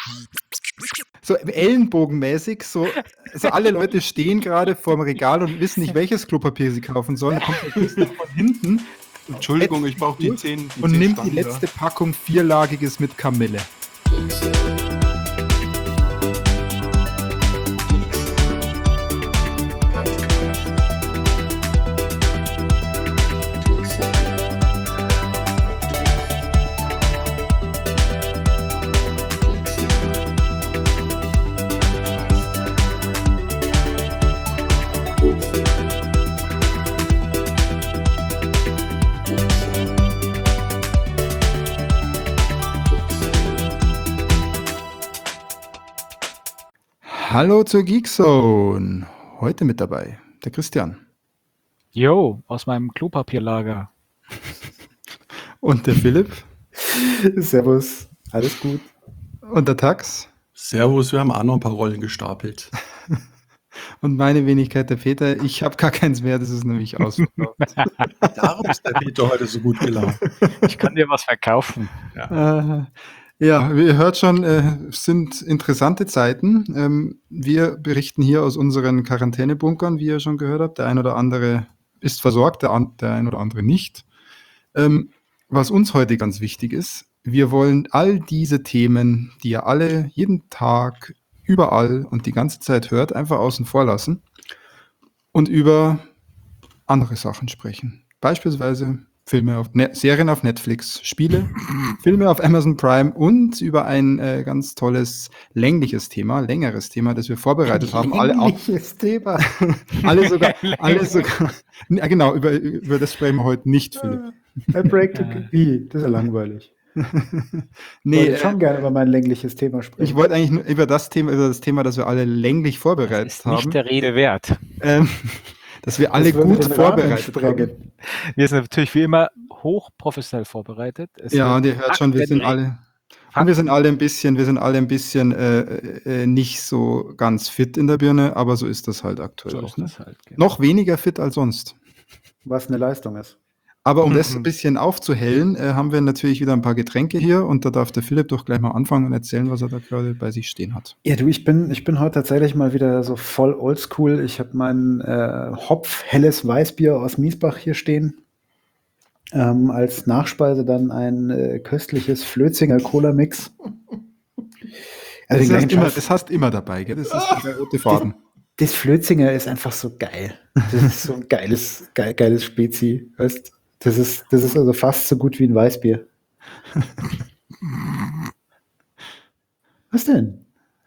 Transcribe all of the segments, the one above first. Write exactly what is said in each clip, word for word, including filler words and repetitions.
So ellenbogenmäßig, so, so alle Leute stehen gerade vor dem Regal und wissen nicht, welches Klopapier sie kaufen sollen. Da kommt der Christoph von hinten. Entschuldigung, ich brauche die zehn. Die und zehn nimmt Stangen die letzte Packung vierlagiges mit Kamille. Hallo zur Geekzone. Heute mit dabei der Christian. Jo, aus meinem Klopapierlager. Und der Philipp. Servus, alles gut. Und der Tax. Servus, wir haben auch noch ein paar Rollen gestapelt. Und meine Wenigkeit, der Peter. Ich habe gar keins mehr, das ist nämlich ausverkauft. Darum ist der Peter heute so gut gelaunt. Ich kann dir was verkaufen. Ja. Äh, Ja, ihr hört schon, äh, es sind interessante Zeiten. Ähm, wir berichten hier aus unseren Quarantänebunkern, wie ihr schon gehört habt. Der ein oder andere ist versorgt, der, an, der ein oder andere nicht. Ähm, was uns heute ganz wichtig ist, wir wollen all diese Themen, die ihr alle jeden Tag, überall und die ganze Zeit hört, einfach außen vor lassen und über andere Sachen sprechen. Beispielsweise Filme auf ne- Serien auf Netflix, Spiele, Filme auf Amazon Prime und über ein äh, ganz tolles längliches Thema, längeres Thema, das wir vorbereitet haben. Alle, Längliches Thema. alle sogar, alle sogar, ja, genau, über, über das sprechen wir heute nicht, Philipp. I break the Wie? Das ist ja langweilig. Nee, Ich wollte äh, schon gerne über mein längliches Thema sprechen. ich wollte eigentlich nur über das Thema, über das Thema, das wir alle länglich vorbereitet Ist haben, nicht der Rede wert. ähm, dass wir alle Das würde gut den Rahmen vorbereitet sprengen. haben. Wir sind natürlich wie immer hochprofessionell vorbereitet. Es Ja, wird und ihr hört schon, wir sind Fakten- alle, und wir sind alle ein bisschen, wir sind alle ein bisschen äh, äh, nicht so ganz fit in der Birne, aber so ist das halt aktuell So auch. ist Ne? das halt. Genau. Noch weniger fit als sonst. Was eine Leistung ist. Aber um das Mhm. ein bisschen aufzuhellen, äh, haben wir natürlich wieder ein paar Getränke hier und da darf der Philipp doch gleich mal anfangen und erzählen, was er da gerade bei sich stehen hat. Ja, du, ich bin, ich bin heute tatsächlich mal wieder so voll oldschool. Ich habe mein äh, Hopf helles Weißbier aus Miesbach hier stehen. Ähm, als Nachspeise dann ein äh, köstliches Flötzinger Cola-Mix. Also Das den hast, gleichen immer, Scheiß- das hast immer dabei, gell? Das ist der rote Faden. Das Flötzinger ist einfach so geil. Das ist so ein geiles, geil, geiles Spezi. Weißt? Das ist, das ist also fast so gut wie ein Weißbier. Was denn?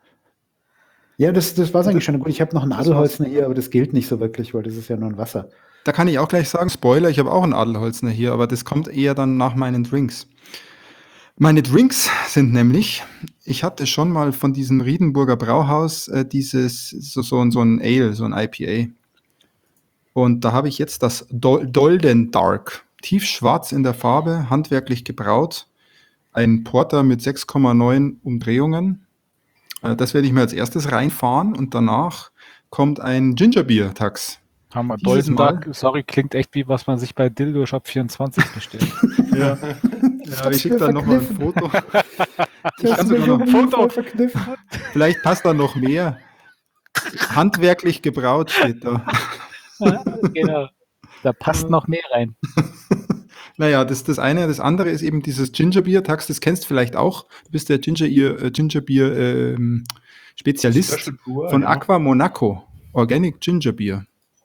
Ja, das, das war es eigentlich schon gut. Ich habe noch ein Adelholzner hier, aber das gilt nicht so wirklich, weil das ist ja nur ein Wasser. Da kann ich auch gleich sagen, Spoiler, ich habe auch einen Adelholzner hier, aber das kommt eher dann nach meinen Drinks. Meine Drinks sind nämlich, ich hatte schon mal von diesem Riedenburger Brauhaus äh, dieses, so, so, so ein Ale, so ein I P A. Und da habe ich jetzt das Dol- Dolden Dark, tiefschwarz in der Farbe, handwerklich gebraut. Ein Porter mit sechs Komma neun Umdrehungen. Äh, das werde ich mir als erstes reinfahren und danach kommt ein Gingerbier, Tax. Haben wir Dieses Doldendag, Mal- sorry, klingt echt wie was man sich bei Dildo Shop vierundzwanzig bestellt. Ja, ja ich schicke dann nochmal ein Foto. Ich kann mir sogar noch ein so Foto. verkniffen. Vielleicht passt da noch mehr. Handwerklich gebraut steht da. Genau. Da passt noch mehr rein. Naja, das ist das eine. Das andere ist eben dieses Gingerbier. Tax, das kennst du vielleicht auch. Du bist der Ginger- äh, Gingerbier-Spezialist Special Brewer, von ja. Aqua Monaco. Organic Gingerbier.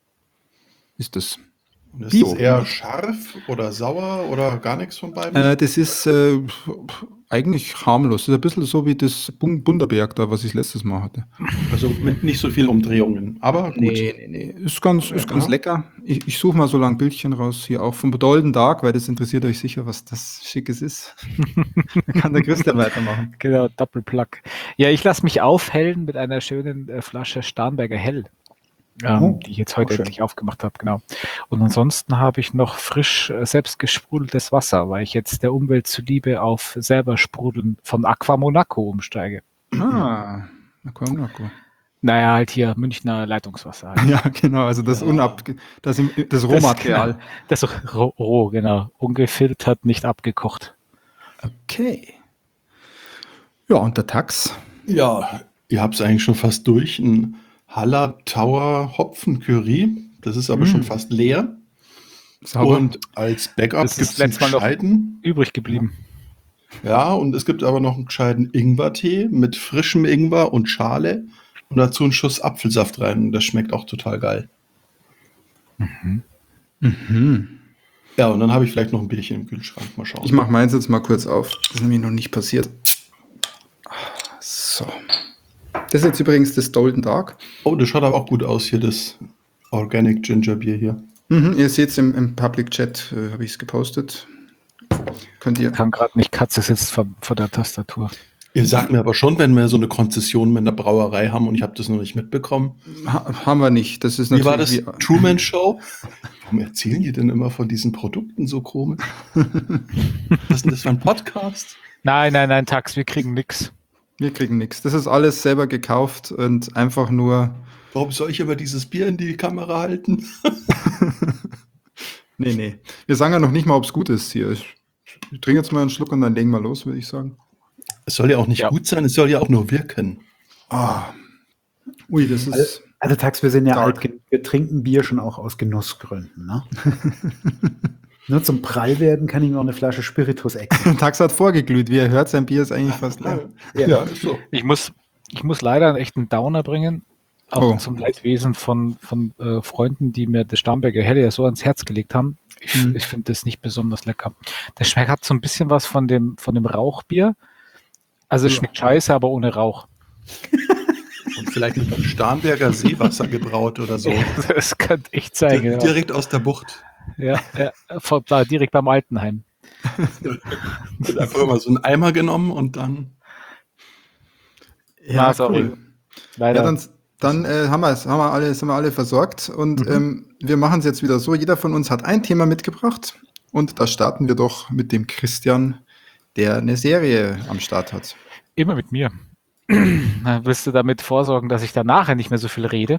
Ist das. Und ist Bio. das eher scharf oder sauer oder gar nichts von beiden? Äh, das ist äh, eigentlich harmlos. Das ist ein bisschen so wie das Bun- Bunderberg da, was ich letztes Mal hatte. Also mit nicht so viel Umdrehungen. Aber gut. nee, nee. Ist ganz, ist ganz Ja. lecker. Ich, ich suche mal so lange Bildchen raus hier auch vom Dolden Dark, weil das interessiert euch sicher, was das Schickes ist. Da kann der Christian weitermachen. Genau, Doppelplug. Ja, ich lasse mich aufhellen mit einer schönen äh, Flasche Starnberger Hell, ähm, Oh, die ich jetzt heute auch schön. endlich aufgemacht habe. Genau. Und ansonsten habe ich noch frisch äh, selbst gesprudeltes Wasser, weil ich jetzt der Umwelt zuliebe auf selber Sprudeln von Aqua Monaco umsteige. Ah, Aqua Monaco. Naja, halt hier Münchner Leitungswasser. Halt. Ja, genau, also das Ja. Unab, das, im- das Rohmaterial. Das, das roh, roh, genau. Ungefiltert, nicht abgekocht. Okay. Ja, und der Tax? Ja, ihr habt es eigentlich schon fast durch. Ein Hallertauer Hopfen-Curry. Das ist aber Mm. schon fast leer. Sauber. Und als Backup Das gibt ist es einen letztes Mal noch gescheiten. übrig geblieben. Ja, und es gibt aber noch einen gescheiten Ingwertee mit frischem Ingwer und Schale. Und dazu einen Schuss Apfelsaft rein. Und das schmeckt auch total geil. Mhm. Ja, und dann habe ich vielleicht noch ein Bierchen im Kühlschrank. Mal schauen. Ich mache meins jetzt mal kurz auf. Das ist nämlich noch nicht passiert. So. Das ist jetzt übrigens das Golden Dark. Oh, das schaut aber auch gut aus hier, das Organic Ginger Bier hier. Mhm, ihr seht es im, im Public Chat, äh, habe ich es gepostet. Könnt ihr. Kann gerade nicht, Katze sitzt vor, vor der Tastatur. Ihr sagt mir aber schon, wenn wir so eine Konzession mit einer Brauerei haben und ich habe das noch nicht mitbekommen. Ha, haben wir nicht. Das ist Wie war das? natürlich. wie- Truman Show? Warum erzählen die denn immer von diesen Produkten so komisch? Was ist denn das für ein Podcast? Nein, nein, nein, Tax, wir kriegen nix. Wir kriegen nichts. Das ist alles selber gekauft und einfach nur. Warum soll ich aber dieses Bier in die Kamera halten? Nee, nee. Wir sagen ja noch nicht mal, ob es gut ist hier. Ich, ich trinke jetzt mal einen Schluck und dann legen wir los, würde ich sagen. Es soll ja auch nicht Ja. gut sein, es soll ja auch nur wirken. Ah. Ui, das ist. Also Tax, wir sind ja Dark. alt, genug. Wir trinken Bier schon auch aus Genussgründen. Ne? Nur zum Prall werden kann ich mir auch eine Flasche Spiritus exen. Tax hat vorgeglüht. Wie ihr hört, sein Bier ist eigentlich fast leer. Ja, ist so. Ich muss, ich muss leider einen echten Downer bringen, auch Oh. zum Leidwesen von, von äh, Freunden, die mir das Starnberger Helle ja so ans Herz gelegt haben. Ich, Mhm. ich finde das nicht besonders lecker. Der Schmeck hat so ein bisschen was von dem, von dem Rauchbier. Also es Ja. schmeckt scheiße, aber ohne Rauch. Und vielleicht mit einem Starnberger Seewasser gebraut oder so. Das könnte echt sein. Di- Genau. Direkt aus der Bucht. Ja, ja, von, da direkt beim Altenheim. Wird einfach immer so einen Eimer genommen und dann. Ja, Na, sorry. cool. Leider. Ja, dann, dann äh, haben, wir es, haben wir alle, sind wir alle versorgt und Mhm. ähm, wir machen es jetzt wieder so. Jeder von uns hat ein Thema mitgebracht und da starten wir doch mit dem Christian, der eine Serie am Start hat. Immer mit mir. Dann willst du damit vorsorgen, dass ich dann nachher nicht mehr so viel rede?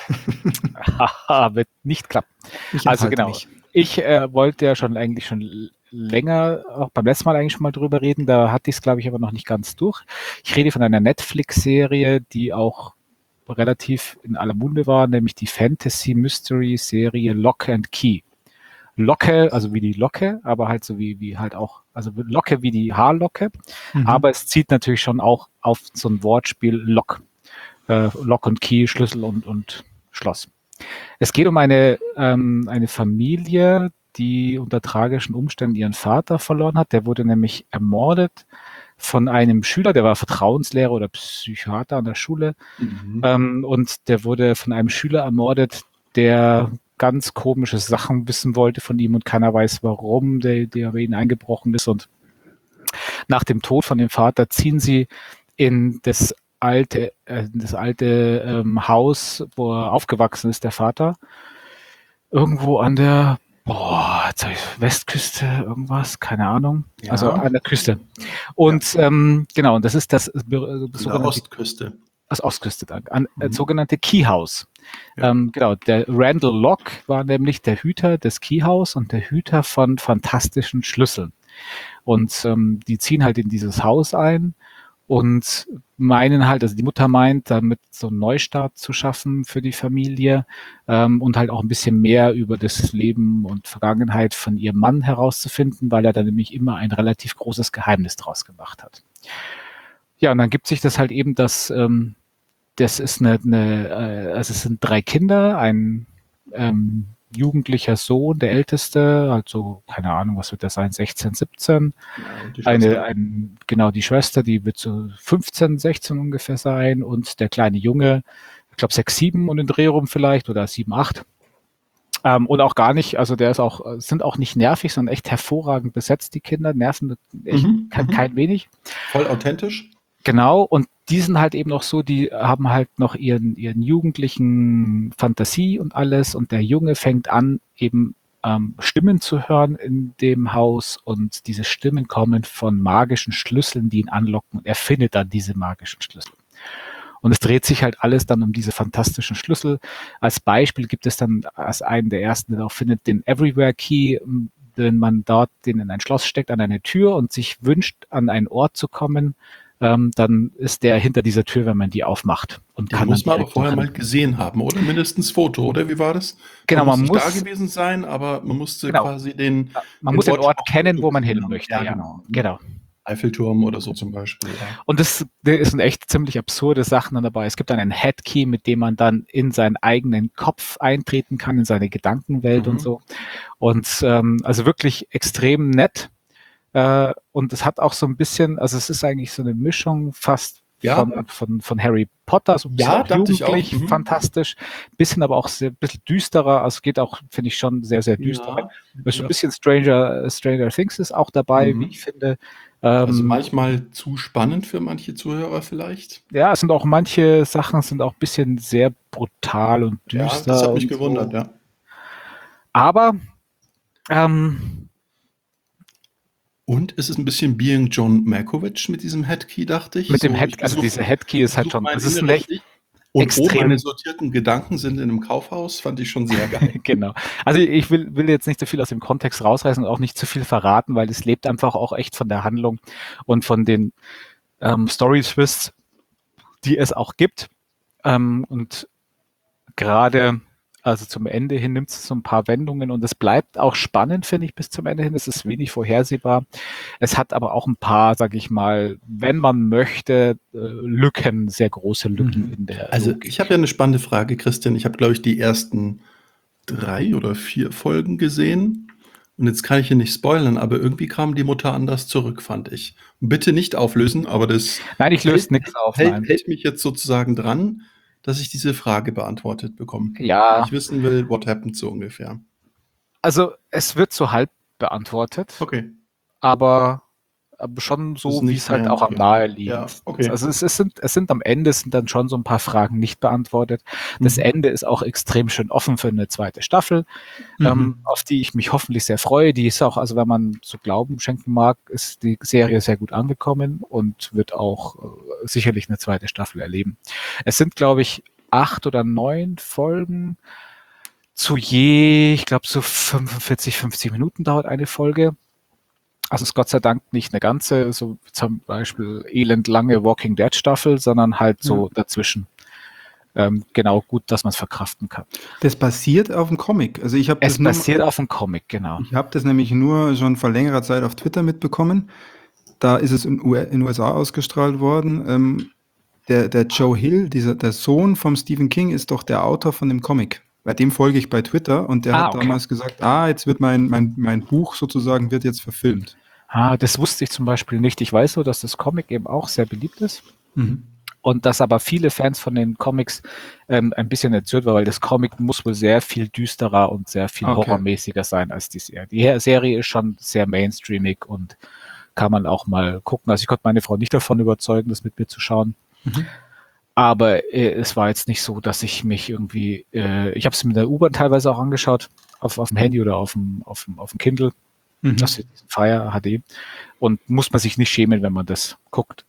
Haha, wird nicht klappen. Ich Also enthalte genau. mich. Ich äh, wollte ja schon eigentlich schon l- länger, auch beim letzten Mal eigentlich schon mal drüber reden, da hatte ich es, glaube ich, aber noch nicht ganz durch. Ich rede von einer Netflix-Serie, die auch relativ in aller Munde war, nämlich die Fantasy-Mystery-Serie Lock and Key. Locke, also wie die Locke, aber halt so wie, wie halt auch, also Locke wie die Haarlocke, Mhm. aber es zieht natürlich schon auch auf so ein Wortspiel Lock. Äh, Lock und Key, Schlüssel und, und Schloss. Es geht um eine, ähm, eine Familie, die unter tragischen Umständen ihren Vater verloren hat. Der wurde nämlich ermordet von einem Schüler, der war Vertrauenslehrer oder Psychiater an der Schule. Mhm. Ähm, und der wurde von einem Schüler ermordet, der ganz komische Sachen wissen wollte von ihm und keiner weiß warum, der, der bei ihnen eingebrochen ist. Und nach dem Tod von dem Vater ziehen sie in das alte, äh, das alte ähm, Haus, wo er aufgewachsen ist, der Vater. Irgendwo an der boah, jetzt hab ich Westküste, irgendwas, keine Ahnung. Ja. Also an der Küste. Und ähm, genau, und das ist das, äh, das An der sogenannte Ostküste. das Ostküste, danke. An, äh, Mhm. sogenannte Keyhouse. Ja. Ähm, genau, der Randall Locke war nämlich der Hüter des Keyhouse und der Hüter von fantastischen Schlüsseln. Und ähm, die ziehen halt in dieses Haus ein und meinen halt, also die Mutter meint, damit so einen Neustart zu schaffen für die Familie ähm, und halt auch ein bisschen mehr über das Leben und Vergangenheit von ihrem Mann herauszufinden, weil er da nämlich immer ein relativ großes Geheimnis draus gemacht hat. Ja, und dann gibt sich das halt eben, dass ähm, das ist eine, eine äh, also es sind drei Kinder, ein ähm, jugendlicher Sohn, der älteste, also keine Ahnung, was wird das sein, sechzehn, siebzehn, Ja, und die eine, Schwester. ein, genau, die Schwester, die wird so fünfzehn, sechzehn ungefähr sein und der kleine Junge, ich glaube sechs, sieben und den Dreh rum vielleicht oder sieben, acht. Ähm, und auch gar nicht, also der ist auch, sind auch nicht nervig, sondern echt hervorragend besetzt, die Kinder, nerven echt Mhm, kein, mhm. kein wenig. Voll authentisch. Genau, und die sind halt eben noch so, die haben halt noch ihren, ihren jugendlichen Fantasie und alles und der Junge fängt an, eben ähm, Stimmen zu hören in dem Haus und diese Stimmen kommen von magischen Schlüsseln, die ihn anlocken und er findet dann diese magischen Schlüssel. Und es dreht sich halt alles dann um diese fantastischen Schlüssel. Als Beispiel gibt es dann als einen der ersten, der auch findet, den Everywhere Key, wenn man dort den in ein Schloss steckt, an eine Tür und sich wünscht, an einen Ort zu kommen, ähm, dann ist der hinter dieser Tür, wenn man die aufmacht. Und Den kann muss dann man aber direkt vorher noch mal rein. gesehen haben, oder mindestens Foto, oder wie war das? Genau, Man muss man nicht da muss, gewesen sein, aber man musste genau, quasi den, man den muss den Ort auch kennen, wo man gesehen hin haben. möchte. Ja, Ja, genau. genau. Eiffelturm oder so zum Beispiel, ja. Und das, das sind echt ziemlich absurde Sachen dann dabei. Es gibt dann einen Headkey, mit dem man dann in seinen eigenen Kopf eintreten kann, in seine Gedankenwelt Mhm. und so. Und ähm, also wirklich extrem nett. Äh, und es hat auch so ein bisschen, also es ist eigentlich so eine Mischung fast Ja. von, von, von Harry Potter, so ein bisschen Ja, auch dachte ich auch. jugendlich, Mhm. fantastisch, bisschen aber auch sehr, ein bisschen düsterer, also es geht auch, finde ich, schon sehr, sehr düster. Ja. So ein bisschen Stranger, Stranger Things ist auch dabei, Mhm. wie ich finde. Also Ähm, manchmal zu spannend für manche Zuhörer vielleicht. ja, es sind auch manche Sachen sind auch ein bisschen sehr brutal und Ja, düster. das hat mich und gewundert, so. ja. Aber ähm, Und ist es ein bisschen Being John Malkovich mit diesem Headkey, dachte ich. mit dem So, Head, ich also besuch- diese Headkey ist halt besuch schon, mein es ist ein inneres echt Ich. Und oh, extrem- meine sortierten Gedanken sind in einem Kaufhaus, fand ich schon sehr geil. genau. Also ich will, will jetzt nicht so viel aus dem Kontext rausreißen und auch nicht zu viel verraten, weil es lebt einfach auch echt von der Handlung und von den ähm, Story-Twists, die es auch gibt. Ähm, und gerade also zum Ende hin nimmt es so ein paar Wendungen und es bleibt auch spannend, finde ich, bis zum Ende hin. Es ist wenig vorhersehbar. Es hat aber auch ein paar, sage ich mal, wenn man möchte, äh, Lücken, sehr große Lücken Mhm. in der Also Logik. ich habe ja eine spannende Frage, Christian. Ich habe, glaube ich, die ersten drei oder vier Folgen gesehen. Und jetzt kann ich hier nicht spoilern, aber irgendwie kam die Mutter anders zurück, fand ich. Bitte nicht auflösen, aber das Nein, ich löse hält, nichts auf. hält, Nein. hält mich jetzt sozusagen dran, dass ich diese Frage beantwortet bekomme. Ja, Ich wissen will, what happened so ungefähr. also es wird so halb beantwortet, Okay. aber, aber schon ist so, wie nicht es halt mehr- auch am ja. naheliegendsten Ja, okay. ist. Also es, es, sind, es sind am Ende sind dann schon so ein paar Fragen nicht beantwortet. Das Mhm. Ende ist auch extrem schön offen für eine zweite Staffel, Mhm. ähm, auf die ich mich hoffentlich sehr freue. Die ist auch, also wenn man so Glauben schenken mag, ist die Serie sehr gut angekommen und wird auch äh, sicherlich eine zweite Staffel erleben. Es sind, glaube ich, acht oder neun Folgen zu je, ich glaube, so fünfundvierzig, fünfzig Minuten dauert eine Folge. Also es ist Gott sei Dank nicht eine ganze, so zum Beispiel elendlange Walking Dead Staffel, sondern halt so dazwischen. Ähm, genau gut, dass man es verkraften kann. Das basiert auf dem Comic. Also ich habe Es das nur, basiert auf einem Comic, genau. ich habe das nämlich nur schon vor längerer Zeit auf Twitter mitbekommen. Da ist es in U in den U S A ausgestrahlt worden. Ähm, der, der Joe Hill, dieser, der Sohn vom Stephen King, ist doch der Autor von dem Comic. Bei dem folge ich bei Twitter und der Ah, hat okay. damals gesagt, ah, jetzt wird mein, mein, mein Buch sozusagen wird jetzt verfilmt. Ah, das wusste ich zum Beispiel nicht. Ich weiß so, dass das Comic eben auch sehr beliebt ist. Mhm. Und dass aber viele Fans von den Comics ähm, ein bisschen erzürnt war, weil das Comic muss wohl sehr viel düsterer und sehr viel Okay. horrormäßiger sein als die Serie. Die Serie ist schon sehr mainstreamig und kann man auch mal gucken. Also ich konnte meine Frau nicht davon überzeugen, das mit mir zu schauen. Mhm. Aber äh, es war jetzt nicht so, dass ich mich irgendwie, äh, ich habe es mit der U-Bahn teilweise auch angeschaut, auf, auf dem Handy oder auf dem, auf dem, auf dem Kindle, Mhm. das ist Fire H D. Und muss man sich nicht schämen, wenn man das guckt.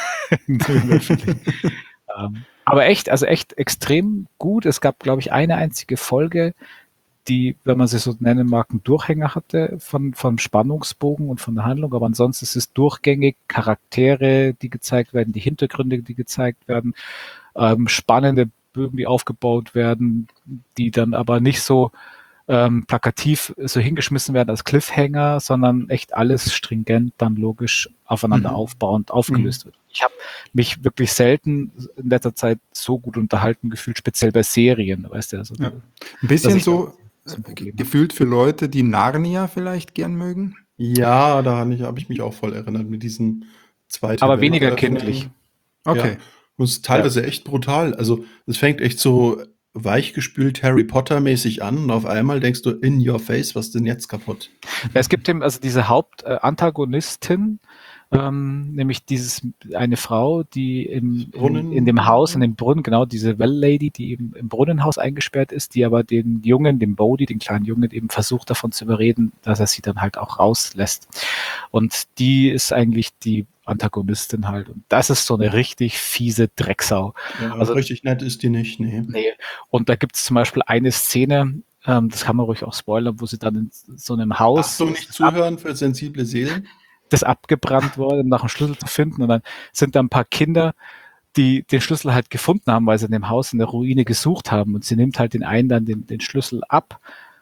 ähm, aber echt, also echt extrem gut. Es gab, glaube ich, eine einzige Folge, die, wenn man sie so nennen mag, einen Durchhänger hatte von, vom Spannungsbogen und von der Handlung. Aber ansonsten ist es durchgängig Charaktere, die gezeigt werden, die Hintergründe, die gezeigt werden, ähm, spannende Bögen, die aufgebaut werden, die dann aber nicht so ähm, plakativ so hingeschmissen werden als Cliffhanger, sondern echt alles stringent dann logisch aufeinander Mhm. aufbauend aufgelöst wird. Ich habe mich wirklich selten in letzter Zeit so gut unterhalten gefühlt, speziell bei Serien, weißt du, also Ja. Ein bisschen Dass ich so das ein Problem äh, gefühlt für Leute, die Narnia vielleicht gern mögen. Ja, da habe ich, hab ich mich auch voll erinnert mit diesen zweiten. aber weniger kindlich. Okay. Ja. Und es ist teilweise echt brutal. Also es fängt echt so weichgespült Harry Potter mäßig an und auf einmal denkst du, in your face, was ist denn jetzt kaputt? Ja, es gibt eben also diese Hauptantagonistin, ähm, nämlich dieses eine Frau, die im, Brunnen- in, in dem Haus, in dem Brunnen, genau, diese Well Lady, die eben im Brunnenhaus eingesperrt ist, die aber den Jungen, den Bodhi, den kleinen Jungen, eben versucht davon zu überreden, dass er sie dann halt auch rauslässt. Und die ist eigentlich die Antagonistin halt. Und das ist so eine richtig fiese Drecksau. Ja, Also- richtig nett ist die nicht, nee. Nee. Und da gibt es zum Beispiel eine Szene, ähm, das kann man ruhig auch spoilern, wo sie dann in so einem Ach Haus. so, nicht zuhören für sensible Seelen? das abgebrannt wurde, um nach dem Schlüssel zu finden. Und dann sind da ein paar Kinder, die den Schlüssel halt gefunden haben, weil sie in dem Haus in der Ruine gesucht haben. Und sie nimmt halt den einen dann den, den Schlüssel ab,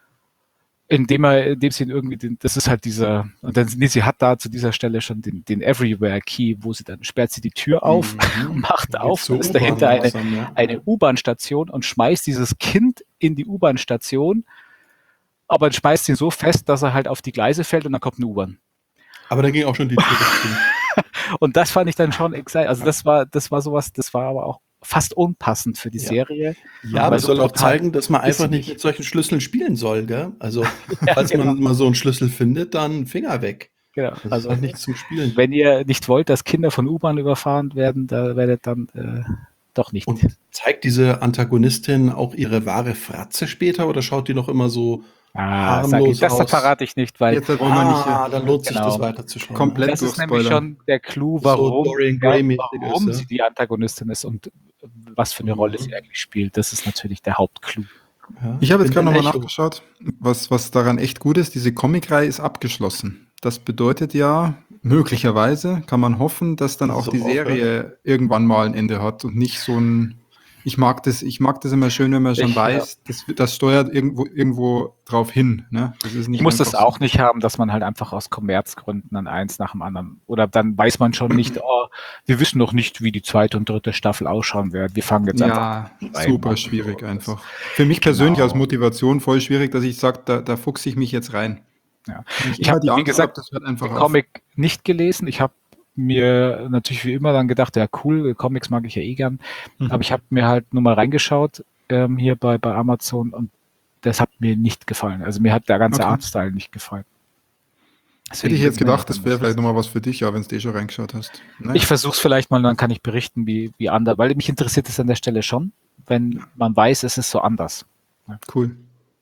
indem er, indem sie ihn irgendwie, den, das ist halt dieser, und dann, nee, sie hat da zu dieser Stelle schon den, den Everywhere Key, wo sie dann sperrt sie die Tür auf, Mhm. macht Dann auf, geht's dann zur ist dahinter U-Bahn eine, langsam, ja. eine U-Bahn-Station und schmeißt dieses Kind in die U-Bahn-Station, aber schmeißt ihn so fest, dass er halt auf die Gleise fällt und dann kommt eine U-Bahn. Aber da ging auch schon die Tür zu. Und das fand ich dann schon exciting. Also das war, das war sowas, das war aber auch fast unpassend für die Ja. Serie. Ja, aber Weil es so soll auch total zeigen, dass man einfach nicht nicht. mit solchen Schlüsseln spielen soll, gell? Also, Ja, falls genau. man mal so einen Schlüssel findet, dann Finger weg. Genau. Das ist Also halt nichts zum Spielen. wenn ihr nicht wollt, dass Kinder von U-Bahn überfahren werden, da werdet dann äh, doch nicht. Und zeigt diese Antagonistin auch ihre wahre Fratze später oder schaut die noch immer so Ah, sag ich, harmlos das aus? verrate ich nicht, weil Jetzt wollen wir nicht Ah, hier dann lohnt sich Genau. das weiterzuschauen. komplett das ist nämlich durchspoilern. schon der Clou, So warum, Dorian ja, Gray-mäßig warum ist, ja. sie die Antagonistin ist und was für eine Mhm. Rolle sie eigentlich spielt. Das ist natürlich der Hauptclou. Ja, Ich habe jetzt bin gerade ein nochmal Echo. nachgeschaut, was, was daran echt gut ist. Diese Comicreihe ist abgeschlossen. Das bedeutet ja, möglicherweise kann man hoffen, dass dann Dass auch es die auch aufhört. Serie irgendwann mal ein Ende hat und nicht so ein. Ich mag das, ich mag das immer schön, wenn man schon Ich, ja. weiß, das, das steuert irgendwo, irgendwo drauf hin. Ne? Das ist nicht Ich muss einfach das auch nicht haben, dass man halt einfach aus Kommerzgründen dann eins nach dem anderen, oder dann weiß man schon nicht, oh, wir wissen noch nicht, wie die zweite und dritte Staffel ausschauen werden. Wir fangen jetzt einfach Ja, an. schreiben super an. schwierig So, einfach. das- Für mich persönlich Genau. als Motivation voll schwierig, dass ich sage, da, da fuchse ich mich jetzt rein. Ja. Wenn ich Ich immer habe, die wie Angst gesagt, habe, das hört einfach den auf. Comic nicht gelesen. Ich habe mir natürlich wie immer dann gedacht, ja cool, Comics mag ich ja eh gern. Mhm. Aber ich habe mir halt nur mal reingeschaut ähm, hier bei, bei Amazon und das hat mir nicht gefallen. Also mir hat der ganze Okay. Artstyle nicht gefallen. Hätte ich jetzt gedacht, das wäre vielleicht noch. nochmal was für dich, ja, wenn du eh schon reingeschaut hast. Naja. Ich versuche es vielleicht mal, dann kann ich berichten, wie, wie anders, weil mich interessiert es an der Stelle schon, wenn man weiß, es ist so anders. Cool.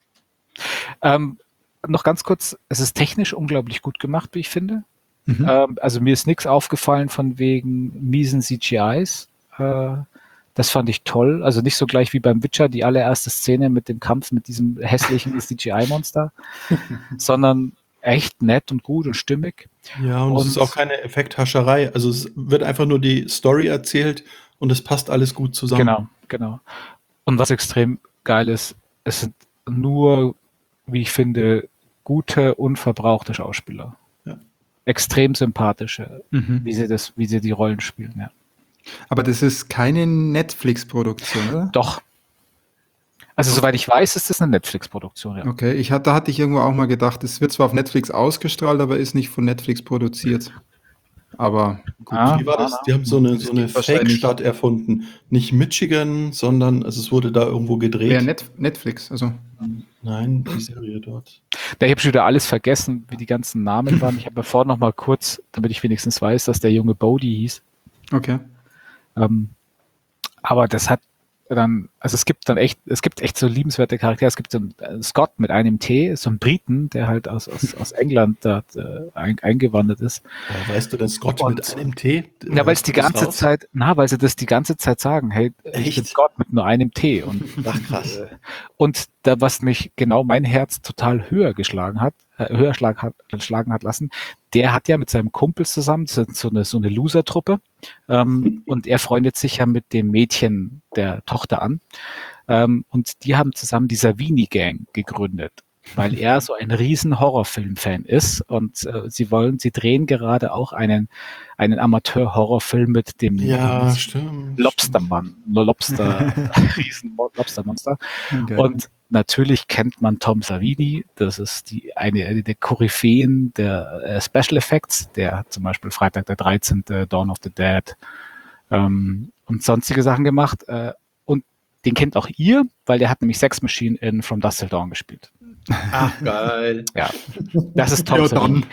Ähm, noch ganz kurz, es ist technisch unglaublich gut gemacht, wie ich finde. Mhm. Ähm, also mir ist nichts aufgefallen von wegen miesen C G Is. Äh, das fand ich toll. Also nicht so gleich wie beim Witcher, die allererste Szene mit dem Kampf mit diesem hässlichen C G I-Monster, sondern echt nett und gut und stimmig. Ja, und, Und- es ist auch keine Effekthascherei. Also es wird einfach nur die Story erzählt und es passt alles gut zusammen. Genau, genau. Und was extrem geil ist, es sind nur, wie ich finde, gute, unverbrauchte Schauspieler. Ja. Extrem sympathische, Mhm. wie sie das, wie sie die Rollen spielen, ja. Aber das ist keine Netflix-Produktion, oder? Doch. Also soweit ich weiß, ist das eine Netflix-Produktion, ja. Okay, ich hatte, da hatte ich irgendwo auch mal gedacht, es wird zwar auf Netflix ausgestrahlt, aber ist nicht von Netflix produziert. Aber gut. Ah, Wie war das? Die haben so eine, so eine gibt wahrscheinlich- Fake-Stadt erfunden. Nicht Michigan, sondern also es wurde da irgendwo gedreht. Wer Net Netflix, also. Nein, die Serie dort. Da ich habe schon wieder alles vergessen, wie die ganzen Namen waren. Ich habe ja vorhin noch mal kurz, damit ich wenigstens weiß, dass der junge Bodhi hieß. Okay. Ähm, aber das hat dann, also es gibt dann echt, es gibt echt so liebenswerte Charaktere. Es gibt so einen äh, Scott mit einem T, so einen Briten, der halt aus, aus, aus England da äh, ein, eingewandert ist. Ja, weißt du denn Scott Und- mit einem T? Ja, weil es die Das ganze raus? Zeit, na, weil sie das die ganze Zeit sagen, hey, ich bin Echt? Scott mit nur einem T. Und, Ach krass. äh, und da, was mich genau mein Herz total höher geschlagen hat, äh, höher schlag, hat, schlagen hat lassen, der hat ja mit seinem Kumpel zusammen, das ist so eine, so eine Loser-Truppe, ähm, und er freundet sich ja mit dem Mädchen der Tochter an. Ähm, und die haben zusammen die Savini-Gang gegründet, weil er so ein riesen Horrorfilm-Fan ist und äh, sie wollen, sie drehen gerade auch einen, einen Amateur-Horrorfilm mit dem Ja, stimmt. Lobstermann, Lobster, riesen Lobstermonster. Okay. Und natürlich kennt man Tom Savini, das ist die eine, eine der Koryphäen der äh, Special Effects, der hat zum Beispiel Freitag der dreizehnte, Dawn of the Dead ähm, und sonstige Sachen gemacht. Äh, und den kennt auch ihr, weil der hat nämlich Sex Machine in From Dusk Till Dawn gespielt. Ach, geil. Ja, das ist Tom Ja, Savini.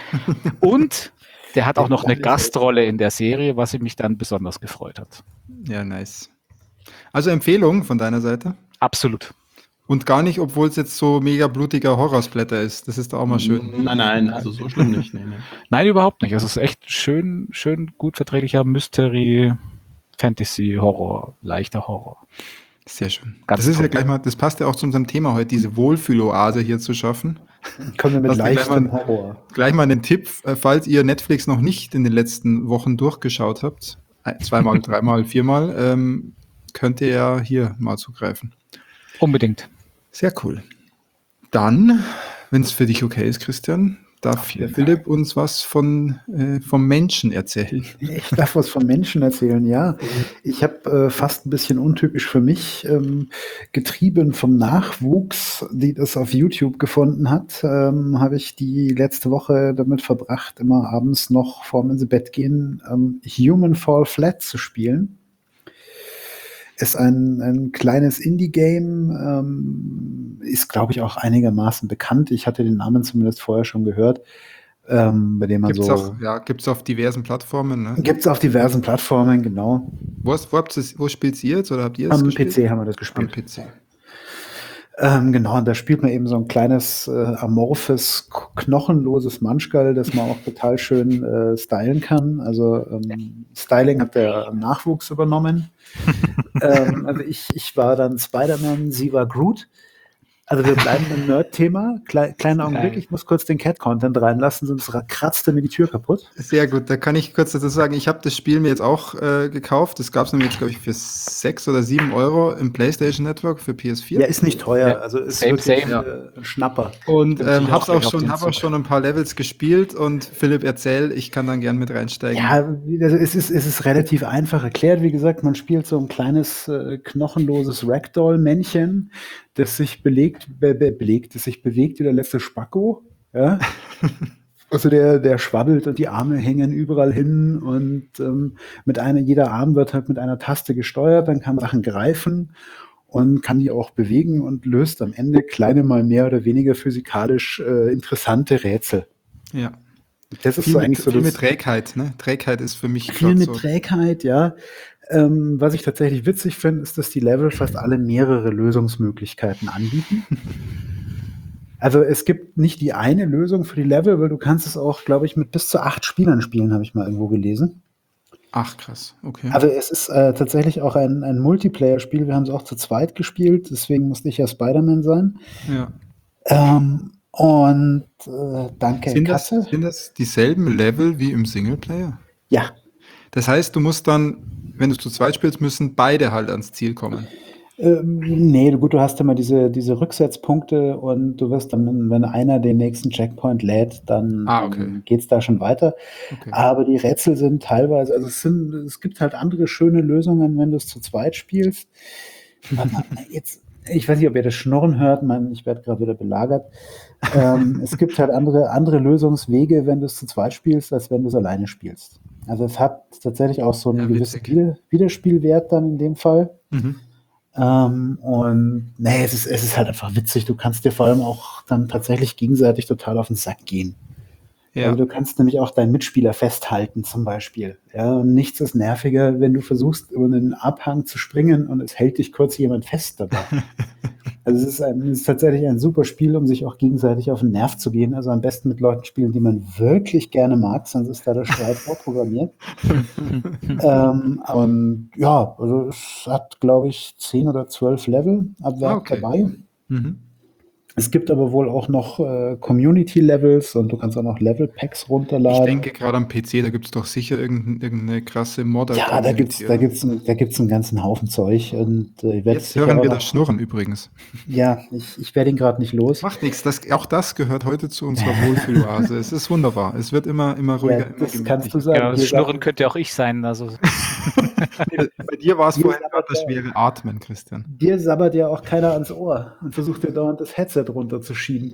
Und der hat auch noch eine Geile Gastrolle in der Serie, was mich dann besonders gefreut hat. Ja, nice. Also Empfehlung von deiner Seite. Absolut. Und gar nicht, obwohl es jetzt so mega blutiger Horrorsplatter ist. Das ist doch auch mal schön. Nein, nein, also so schlimm nicht. Nee, nee. Nein, überhaupt nicht. Also es ist echt schön, schön gut verträglicher Mystery, Fantasy, Horror, leichter Horror. Sehr schön. Ganz das ist toll. ja gleich mal, das passt ja auch zu unserem Thema heute, diese Wohlfühloase hier zu schaffen. Kommen wir mit Lass mir gleich leichtem mal- Horror. Gleich mal einen Tipp, äh, falls ihr Netflix noch nicht in den letzten Wochen durchgeschaut habt, ein- zweimal, dreimal, viermal, ähm, könnt ihr ja hier mal zugreifen. Unbedingt. Sehr cool. Dann, wenn es für dich okay ist, Christian, darf jeden Philipp uns was von, äh, vom Menschen erzählen. Ich darf was von Menschen erzählen, ja. Ich habe äh, fast ein bisschen untypisch für mich, ähm, getrieben vom Nachwuchs, die das auf YouTube gefunden hat, ähm, habe ich die letzte Woche damit verbracht, immer abends noch vorm ins Bett gehen, ähm, Human Fall Flat zu spielen. Ist ein, ein kleines Indie-Game, ähm, ist, glaube ich, auch einigermaßen bekannt. Ich hatte den Namen zumindest vorher schon gehört, ähm, bei dem man Gibt es so... auch, ja, gibt's auf diversen Plattformen. Ne? Gibt es auf diversen Plattformen, genau. Wo, hast, wo, habt ihr's- wo spielt ihr jetzt oder habt ihr es Am gespielt? P C haben wir das Am gespielt. P C. Ähm, genau, und da spielt man eben so ein kleines, äh, amorphes, k- knochenloses Manschgall, das man auch total schön äh, stylen kann. Also ähm, Styling hat der Nachwuchs übernommen. ähm, also ich, ich war dann Spider-Man, sie war Groot. Also wir bleiben im Nerd-Thema. Klei kleiner Augenblick, ich muss kurz den Cat-Content reinlassen, sonst ra- kratzte mir die Tür kaputt. Sehr gut, da kann ich kurz dazu sagen, ich habe das Spiel mir jetzt auch äh, gekauft. Das gab es nämlich jetzt, glaube ich, für sechs oder sieben Euro im PlayStation Network für P S vier. Ja, ist nicht teuer, Ja, also ist same, wirklich same. äh, ein Schnapper. Und Bin ähm, ich hab's auch auch gleich auf schon, den hab auch Zug. schon ein paar Levels gespielt und Philipp, erzähl, ich kann dann gern mit reinsteigen. Ja, also es ist, es ist relativ einfach erklärt. Wie gesagt, man spielt so ein kleines, äh, knochenloses Ragdoll-Männchen, das sich belegt, be be belegt, das sich bewegt wie der letzte Spacko. Ja? Also der, der schwabbelt und die Arme hängen überall hin und ähm, mit einer, jeder Arm wird halt mit einer Taste gesteuert, dann kann man Sachen greifen und kann die auch bewegen und löst am Ende kleine, mal mehr oder weniger physikalisch äh, interessante Rätsel. Ja. Das ist Viel, so mit, eigentlich so viel das, mit Trägheit, ne? Trägheit ist für mich viel grad mit so. Trägheit, ja. Ähm, was ich tatsächlich witzig finde, ist, dass die Level fast alle mehrere Lösungsmöglichkeiten anbieten. Also es gibt nicht die eine Lösung für die Level, weil du kannst es auch, glaube ich, mit bis zu acht Spielern spielen, habe ich mal irgendwo gelesen. Ach krass, okay. Also es ist äh, tatsächlich auch ein, ein Multiplayer-Spiel. Wir haben es auch zu zweit gespielt, deswegen musste ich ja Spider-Man sein. Ja. Ähm, und äh, danke, Sind das, Katze. sind das dieselben Level wie im Singleplayer? Ja, Das heißt, du musst dann, wenn du zu zweit spielst, müssen beide halt ans Ziel kommen. Ähm, nee, gut, du hast immer diese, diese Rücksetzpunkte und du wirst dann, wenn einer den nächsten Checkpoint lädt, dann Ah, okay. ähm, geht's da schon weiter. Okay. Aber die Rätsel sind teilweise, also es sind, es gibt halt andere schöne Lösungen, wenn du es zu zweit spielst. Warte mal, Jetzt, ich weiß nicht, ob ihr das Schnurren hört, mein, ich werde gerade wieder belagert. Ähm, es gibt halt andere, andere Lösungswege, wenn du es zu zweit spielst, als wenn du es alleine spielst. Also es hat tatsächlich auch so einen Ja, gewissen witzig. Wider Wiederspielwert dann in dem Fall. Mhm. Ähm, und nee, es ist, es ist halt einfach witzig. Du kannst dir vor allem auch dann tatsächlich gegenseitig total auf den Sack gehen. Ja. Also du kannst nämlich auch deinen Mitspieler festhalten zum Beispiel. Ja, und nichts ist nerviger, wenn du versuchst, über einen Abhang zu springen und es hält dich kurz jemand fest dabei. Also es ist, ein, es ist tatsächlich ein super Spiel, um sich auch gegenseitig auf den Nerv zu gehen. Also am besten mit Leuten spielen, die man wirklich gerne mag, sonst ist da der Streit vorprogrammiert. ähm, und ja, also es hat, glaube ich, zehn oder zwölf Level ab Werk Okay. dabei. Mhm. Es gibt aber wohl auch noch äh, Community-Levels und du kannst auch noch Level-Packs Ich runterladen. denke gerade am P C, da gibt es doch sicher irgendein, irgendeine krasse Modder. Ja, da gibt's, da gibt's, ein- da gibt's einen ganzen Haufen Zeug und äh, ich werde Jetzt hören auch wir noch, das Schnurren übrigens. ja, ich, ich werde ihn gerade nicht los. Macht nichts, das, auch das gehört heute zu unserer Wohlfühloase. Es ist wunderbar. Es wird immer, immer ruhiger, Ja, immer das kannst du gemütlicher. sagen. Genau, das Hier Schnurren sagt- könnte auch ich sein. Also Nee, Bei dir war es Hier vorhin ist gerade das aber- schwere Atmen, Christian. Dir sabbert ja auch keiner ans Ohr und versucht dir dauernd das Headset runterzuschieben.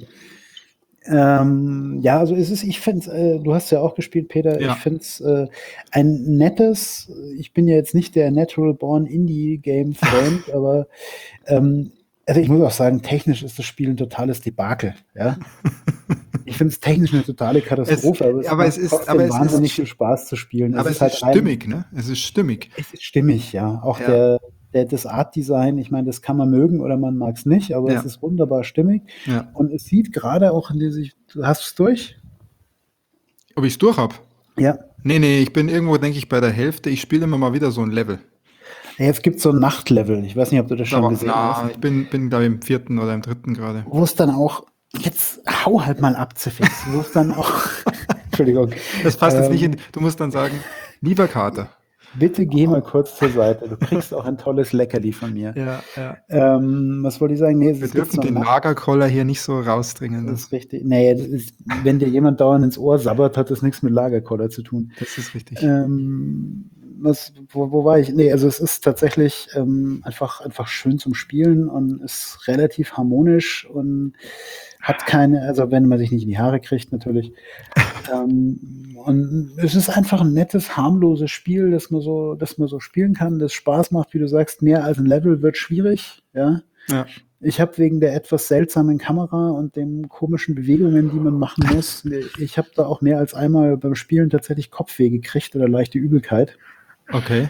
Ähm, ja, also es ist, ich finde äh, du hast ja auch gespielt, Peter, Ja. ich finde es äh, ein nettes, ich bin ja jetzt nicht der Natural Born Indie Game Freund, aber ähm, also ich muss auch sagen, technisch ist das Spiel ein totales Debakel, ja. Ich finde es technisch eine totale Katastrophe, Es- aber macht es ist- trotzdem aber es ist- wahnsinnig viel Spaß zu spielen. Aber es ist, halt rein- stimmig, ne? Es ist stimmig. Es ist stimmig, ja. Auch Ja. Der, der, das Art-Design, ich meine, das kann man mögen oder man mag es nicht, aber Ja. es ist wunderbar stimmig. Ja. Und es sieht gerade auch in dieser, du hast es durch? Ob ich es durch habe? Ja. Nee, nee, ich bin irgendwo, denke ich, bei der Hälfte. Ich spiele immer mal wieder so ein Level. Ja, jetzt gibt es so ein Nachtlevel. Ich weiß nicht, ob du das schon Aber, gesehen na, hast. ich bin, bin glaube ich, im vierten oder im dritten gerade. Wo es dann auch Jetzt hau halt mal ab, Zifix. Du musst dann auch. Entschuldigung. Das passt jetzt nicht Ähm, in. Du musst dann sagen, lieber Kater. Bitte geh mal kurz zur Seite. Du kriegst auch ein tolles Leckerli von mir. Ja, ja. Ähm, was wollte ich sagen? Nee, es Wir gibt dürfen so den Nacht- Lagerkoller hier nicht so rausdringen. Das Das, ist richtig. Nee, das ist, wenn dir jemand dauernd ins Ohr sabbert, hat das nichts mit Lagerkoller zu tun. das ist richtig. Ähm, was, wo, wo war ich? Nee, also es ist tatsächlich ähm, einfach, einfach schön zum Spielen und ist relativ harmonisch und hat keine, also wenn man sich nicht in die Haare kriegt, natürlich. ähm, und es ist einfach ein nettes, harmloses Spiel, das man so, das man so spielen kann, das Spaß macht, wie du sagst, mehr als ein Level wird schwierig, ja. Ja. Ich habe wegen der etwas seltsamen Kamera und den komischen Bewegungen, die man machen muss, ich habe da auch mehr als einmal beim Spielen tatsächlich Kopfweh gekriegt oder leichte Übelkeit. Okay.